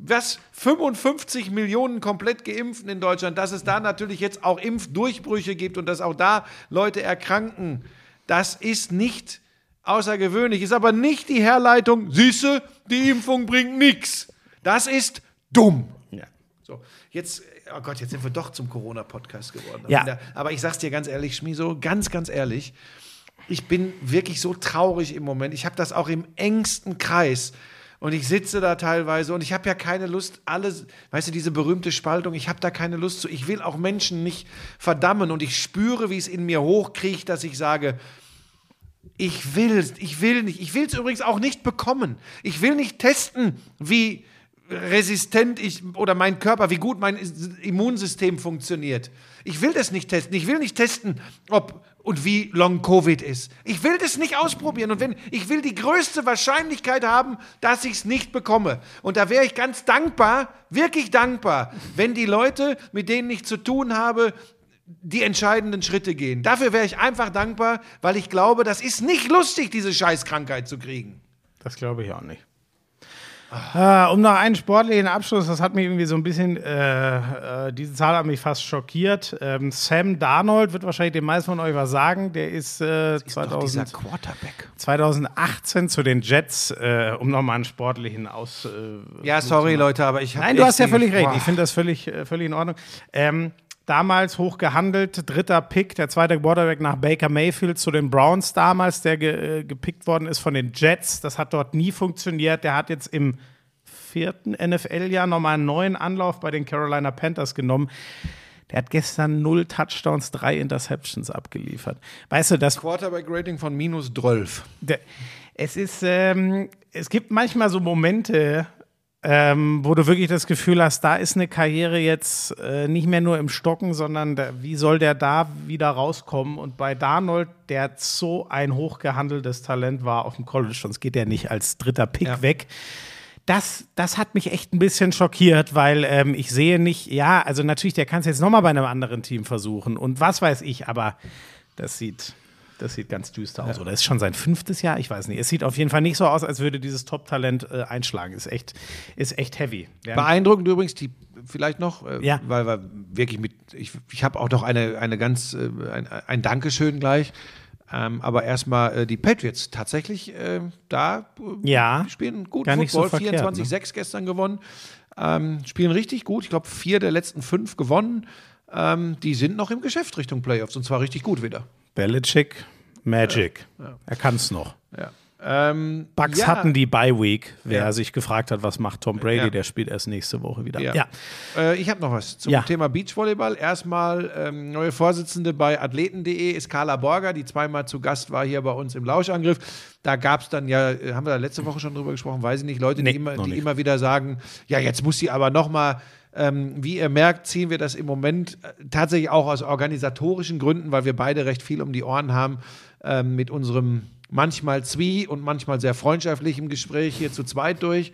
55 Millionen komplett Geimpften in Deutschland, dass es da natürlich jetzt auch Impfdurchbrüche gibt und dass auch da Leute erkranken. Das ist nicht außergewöhnlich, ist aber nicht die Herleitung, siehste, die Impfung bringt nichts. Das ist dumm. Ja. So, jetzt, oh Gott, jetzt sind wir doch zum Corona-Podcast geworden. Ja. Aber ich sag's dir ganz ehrlich, Schmiso, ganz ehrlich, ich bin wirklich so traurig im Moment. Ich habe das auch im engsten Kreis. Und ich sitze da teilweise und ich habe ja keine Lust, alles, weißt du, diese berühmte Spaltung, ich habe da keine Lust zu. Ich will auch Menschen nicht verdammen und ich spüre, wie es in mir hochkriecht, dass ich sage, ich will nicht. Ich will es übrigens auch nicht bekommen. Ich will nicht testen, wie resistent ich oder mein Körper, wie gut mein Immunsystem funktioniert. Ich will das nicht testen. Ich will nicht testen, ob und wie Long Covid ist. Ich will das nicht ausprobieren. Und ich will die größte Wahrscheinlichkeit haben, dass ich es nicht bekomme. Und da wäre ich ganz dankbar, wirklich dankbar, wenn die Leute, mit denen ich zu tun habe, die entscheidenden Schritte gehen. Dafür wäre ich einfach dankbar, weil ich glaube, das ist nicht lustig, diese Scheißkrankheit zu kriegen. Das glaube ich auch nicht. Um noch einen sportlichen Abschluss, das hat mich irgendwie so ein bisschen, diese Zahl hat mich fast schockiert. Sam Darnold wird wahrscheinlich den meisten von euch was sagen. Der ist, dieser Quarterback. 2018 zu den Jets, um nochmal einen sportlichen ja, sorry Leute, aber ich habe... Nein, du hast ja völlig recht. Ich finde das völlig in Ordnung. Damals hoch gehandelt, 3. Pick, der 2. Quarterback nach Baker Mayfield zu den Browns damals, der gepickt worden ist von den Jets. Das hat dort nie funktioniert. Der hat jetzt im 4. NFL-Jahr nochmal einen neuen Anlauf bei den Carolina Panthers genommen. Der hat gestern 0 Touchdowns, 3 Interceptions abgeliefert. Weißt du, das Quarterback-Rating von -12. Es gibt manchmal so Momente, wo du wirklich das Gefühl hast, da ist eine Karriere jetzt nicht mehr nur im Stocken, sondern wie soll der da wieder rauskommen? Und bei Darnold, der so ein hochgehandeltes Talent war auf dem College, sonst geht er nicht als dritter Pick weg. Das hat mich echt ein bisschen schockiert, weil ich sehe nicht, ja, also natürlich, der kann es jetzt nochmal bei einem anderen Team versuchen und was weiß ich, aber das sieht ganz düster aus. Oder ist schon sein 5. Jahr? Ich weiß nicht. Es sieht auf jeden Fall nicht so aus, als würde dieses Top-Talent einschlagen. Ist echt heavy. Beeindruckend übrigens, die vielleicht noch, weil wir wirklich ich habe auch noch ein Dankeschön gleich. Aber erstmal die Patriots tatsächlich die spielen gut Football, so 24-6 gestern gewonnen, spielen richtig gut, ich glaube 4 der letzten 5 gewonnen, die sind noch im Geschäft Richtung Playoffs und zwar richtig gut wieder. Belichick, Magic, er kann es noch. Ja. Bucks hatten die Bye-Week, wer sich gefragt hat, was macht Tom Brady, der spielt erst nächste Woche wieder. Ja. Ich habe noch was zum Thema Beachvolleyball. Erstmal neue Vorsitzende bei athleten.de ist Carla Borger, die zweimal zu Gast war hier bei uns im Lauschangriff. Da gab es dann haben wir da letzte Woche schon drüber gesprochen, weiß ich nicht, Leute, die immer wieder sagen, ja, jetzt muss sie aber noch mal wie ihr merkt, ziehen wir das im Moment tatsächlich auch aus organisatorischen Gründen, weil wir beide recht viel um die Ohren haben mit unserem manchmal und manchmal sehr freundschaftlichem Gespräch hier zu zweit durch.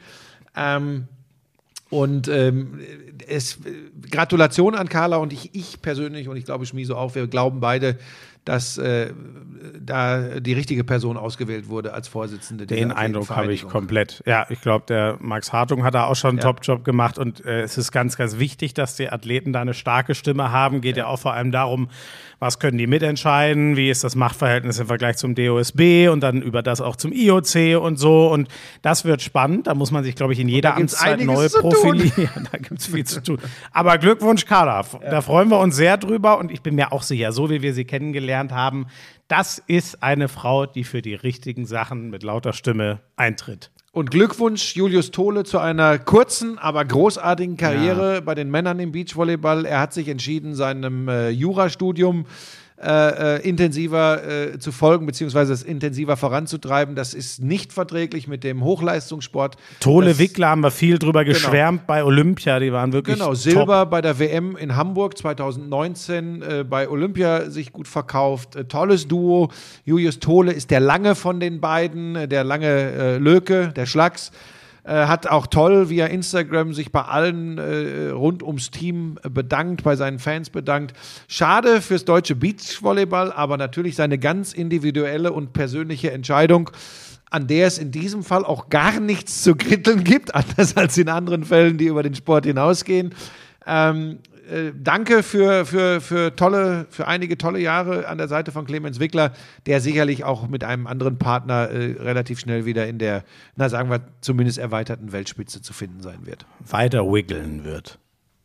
Gratulation an Carla und ich persönlich und ich glaube Schmieso auch, wir glauben beide, dass da die richtige Person ausgewählt wurde als Vorsitzende. Den Eindruck habe ich komplett. Ja, ich glaube, der Max Hartung hat da auch schon einen Top-Job gemacht und es ist ganz, ganz wichtig, dass die Athleten da eine starke Stimme haben. Geht ja auch vor allem darum, was können die mitentscheiden, wie ist das Machtverhältnis im Vergleich zum DOSB und dann über das auch zum IOC und so. Und das wird spannend. Da muss man sich, glaube ich, in jeder Amtszeit neu profilieren. Da gibt es viel zu tun. Aber Glückwunsch, Carla. Da freuen wir uns sehr drüber und ich bin mir auch sicher, so wie wir sie kennengelernt haben, das ist eine Frau, die für die richtigen Sachen mit lauter Stimme eintritt. Und Glückwunsch, Julius Tole, zu einer kurzen, aber großartigen Karriere bei den Männern im Beachvolleyball. Er hat sich entschieden, seinem Jurastudium intensiver zu folgen, beziehungsweise es intensiver voranzutreiben. Das ist nicht verträglich mit dem Hochleistungssport. Tole Wickler haben wir viel drüber geschwärmt bei Olympia, die waren wirklich Silber top. Bei der WM in Hamburg 2019 bei Olympia sich gut verkauft. Tolles Duo. Julius Tole ist der Lange von den beiden, der lange Löke, der Schlacks. Hat auch toll via Instagram sich bei allen rund ums Team bedankt, bei seinen Fans bedankt. Schade fürs deutsche Beachvolleyball, aber natürlich seine ganz individuelle und persönliche Entscheidung, an der es in diesem Fall auch gar nichts zu kritteln gibt, anders als in anderen Fällen, die über den Sport hinausgehen. Danke für einige tolle Jahre an der Seite von Clemens Wickler, der sicherlich auch mit einem anderen Partner relativ schnell wieder in der, sagen wir, zumindest erweiterten Weltspitze zu finden sein wird. Weiter wiggeln wird.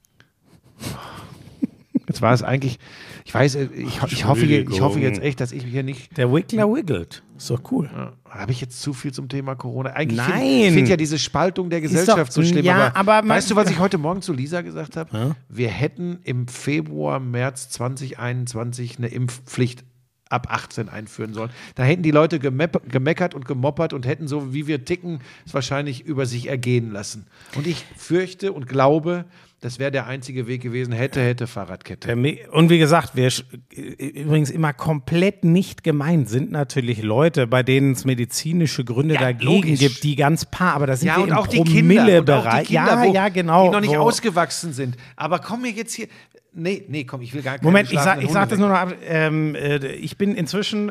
Jetzt war es eigentlich, ich weiß, ich hoffe jetzt echt, dass ich hier nicht... Der Wickler wiggelt. Ist doch cool. Ja. Habe ich jetzt zu viel zum Thema Corona? Eigentlich finde ja diese Spaltung der Gesellschaft so schlimm. Ja, aber weißt du, was ich heute Morgen zu Lisa gesagt habe? Ja? Wir hätten im Februar, März 2021 eine Impfpflicht ab 18 einführen sollen. Da hätten die Leute gemeckert und gemoppert und hätten, so wie wir ticken, es wahrscheinlich über sich ergehen lassen. Und ich fürchte und glaube, das wäre der einzige Weg gewesen, hätte Fahrradkette. Und wie gesagt, wir übrigens immer komplett nicht gemeint sind natürlich Leute, bei denen es medizinische Gründe dagegen gibt, die ganz aber das sind wir im Promillebereich. Ja, genau. Die noch nicht ausgewachsen sind. Aber komm mir jetzt hier... Nee, komm, ich will gar nicht. Moment, ich sag das nur noch ab. Ich bin inzwischen,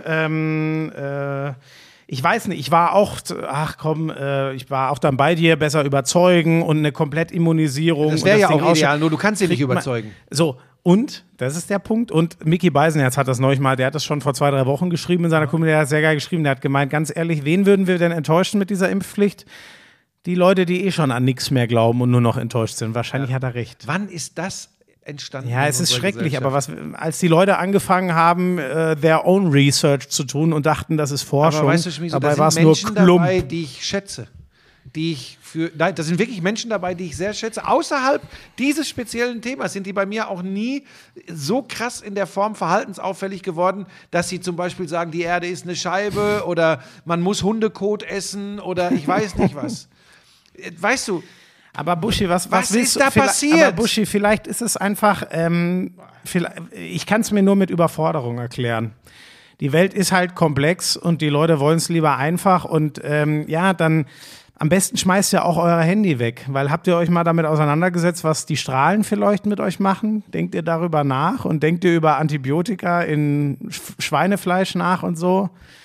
ich weiß nicht, ich war auch, ich war auch dann bei dir, besser überzeugen und eine Komplettimmunisierung. Das wäre ja auch ideal, nur du kannst sie nicht überzeugen. So, und, das ist der Punkt, und Micky Beisenherz hat das neulich mal, der hat das schon vor 2-3 Wochen geschrieben in seiner Community, der hat sehr geil geschrieben, der hat gemeint, ganz ehrlich, wen würden wir denn enttäuschen mit dieser Impfpflicht? Die Leute, die eh schon an nichts mehr glauben und nur noch enttäuscht sind. Wahrscheinlich hat er recht. Wann ist das entstanden? Ja, es ist schrecklich, aber als die Leute angefangen haben, their own research zu tun und dachten, das ist Forschung, aber weißt du, Schmieso, dabei war es nur Klump. Dabei, die ich schätze, nein, das sind wirklich Menschen dabei, die ich sehr schätze. Außerhalb dieses speziellen Themas sind die bei mir auch nie so krass in der Form verhaltensauffällig geworden, dass sie zum Beispiel sagen, die Erde ist eine Scheibe oder man muss Hundekot essen oder ich weiß nicht was. Weißt du, Aber Buschi, was ist da passiert? Aber Buschi, vielleicht ist es einfach, ich kann es mir nur mit Überforderung erklären. Die Welt ist halt komplex und die Leute wollen es lieber einfach und dann am besten schmeißt ihr auch euer Handy weg, weil habt ihr euch mal damit auseinandergesetzt, was die Strahlen vielleicht mit euch machen? Denkt ihr darüber nach und denkt ihr über Antibiotika in Schweinefleisch nach und so?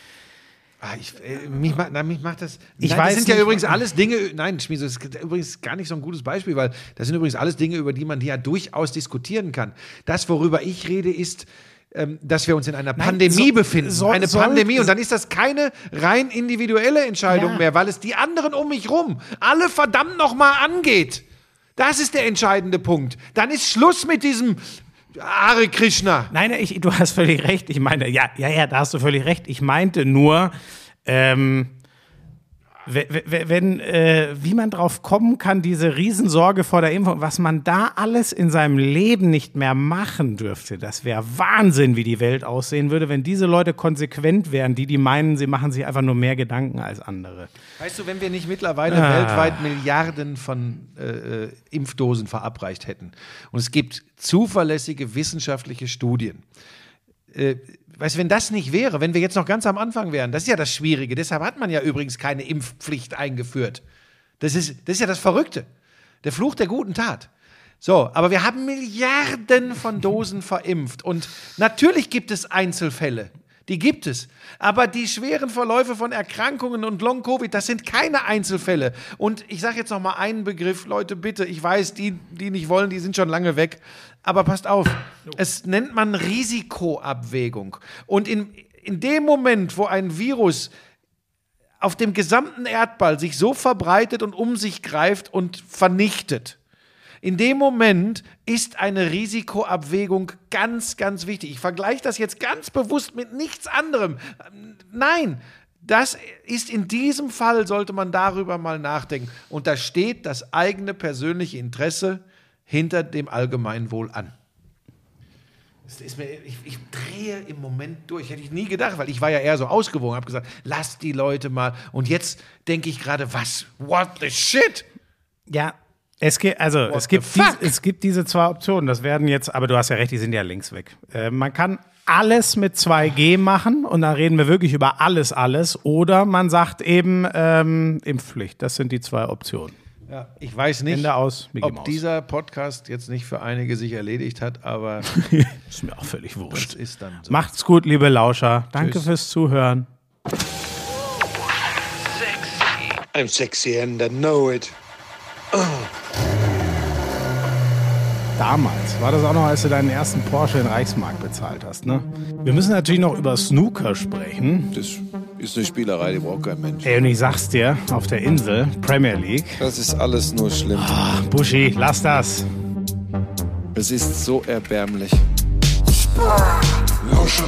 Mich macht das. Das sind ja übrigens alles Dinge. Nein, Schmieso, das ist übrigens gar nicht so ein gutes Beispiel, weil das sind übrigens alles Dinge, über die man ja durchaus diskutieren kann. Das, worüber ich rede, ist, dass wir uns in einer Pandemie befinden. Eine Pandemie. Und dann ist das keine rein individuelle Entscheidung mehr, weil es die anderen um mich rum alle verdammt nochmal angeht. Das ist der entscheidende Punkt. Dann ist Schluss mit diesem Hare Krishna. Nein, du hast völlig recht. Ich meine, ja, da hast du völlig recht. Ich meinte nur, wie man drauf kommen kann, diese Riesensorge vor der Impfung, was man da alles in seinem Leben nicht mehr machen dürfte, das wäre Wahnsinn, wie die Welt aussehen würde, wenn diese Leute konsequent wären, die meinen, sie machen sich einfach nur mehr Gedanken als andere. Weißt du, wenn wir nicht mittlerweile weltweit Milliarden von Impfdosen verabreicht hätten und es gibt zuverlässige wissenschaftliche Studien, weißt du, wenn das nicht wäre, wenn wir jetzt noch ganz am Anfang wären, das ist ja das Schwierige. Deshalb hat man ja übrigens keine Impfpflicht eingeführt. Das ist ja das Verrückte. Der Fluch der guten Tat. So, aber wir haben Milliarden von Dosen verimpft. Und natürlich gibt es Einzelfälle. Die gibt es. Aber die schweren Verläufe von Erkrankungen und Long-Covid, das sind keine Einzelfälle. Und ich sage jetzt noch mal einen Begriff, Leute, bitte. Ich weiß, die nicht wollen, die sind schon lange weg. Aber passt auf, es nennt man Risikoabwägung. Und in dem Moment, wo ein Virus auf dem gesamten Erdball sich so verbreitet und um sich greift und vernichtet, in dem Moment ist eine Risikoabwägung ganz, ganz wichtig. Ich vergleiche das jetzt ganz bewusst mit nichts anderem. Nein, das ist in diesem Fall, sollte man darüber mal nachdenken. Und da steht das eigene persönliche Interesse hinter dem Allgemeinwohl an. Ich drehe im Moment durch. Hätte ich nie gedacht, weil ich war ja eher so ausgewogen, habe gesagt, lasst die Leute mal. Und jetzt denke ich gerade, what the shit? Ja, es gibt diese zwei Optionen. Das werden jetzt, aber du hast ja recht, die sind ja links weg. Man kann alles mit 2G machen und dann reden wir wirklich über alles. Oder man sagt eben Impfpflicht. Das sind die zwei Optionen. Ja, ich weiß nicht, Ende aus, ob dieser Podcast jetzt nicht für einige sich erledigt hat, aber ist mir auch völlig wurscht. Das ist dann so. Macht's gut, liebe Lauscher. Danke fürs Zuhören. Sexy. I'm sexy and I know it. Oh. Damals war das auch noch, als du deinen ersten Porsche in Reichsmark bezahlt hast, ne? Wir müssen natürlich noch über Snooker sprechen. Das ist eine Spielerei, die braucht kein Mensch. Ey, und ich sag's dir, auf der Insel, Premier League. Das ist alles nur schlimm. Ach, Buschi, lass das. Es ist so erbärmlich. Lauschangriff.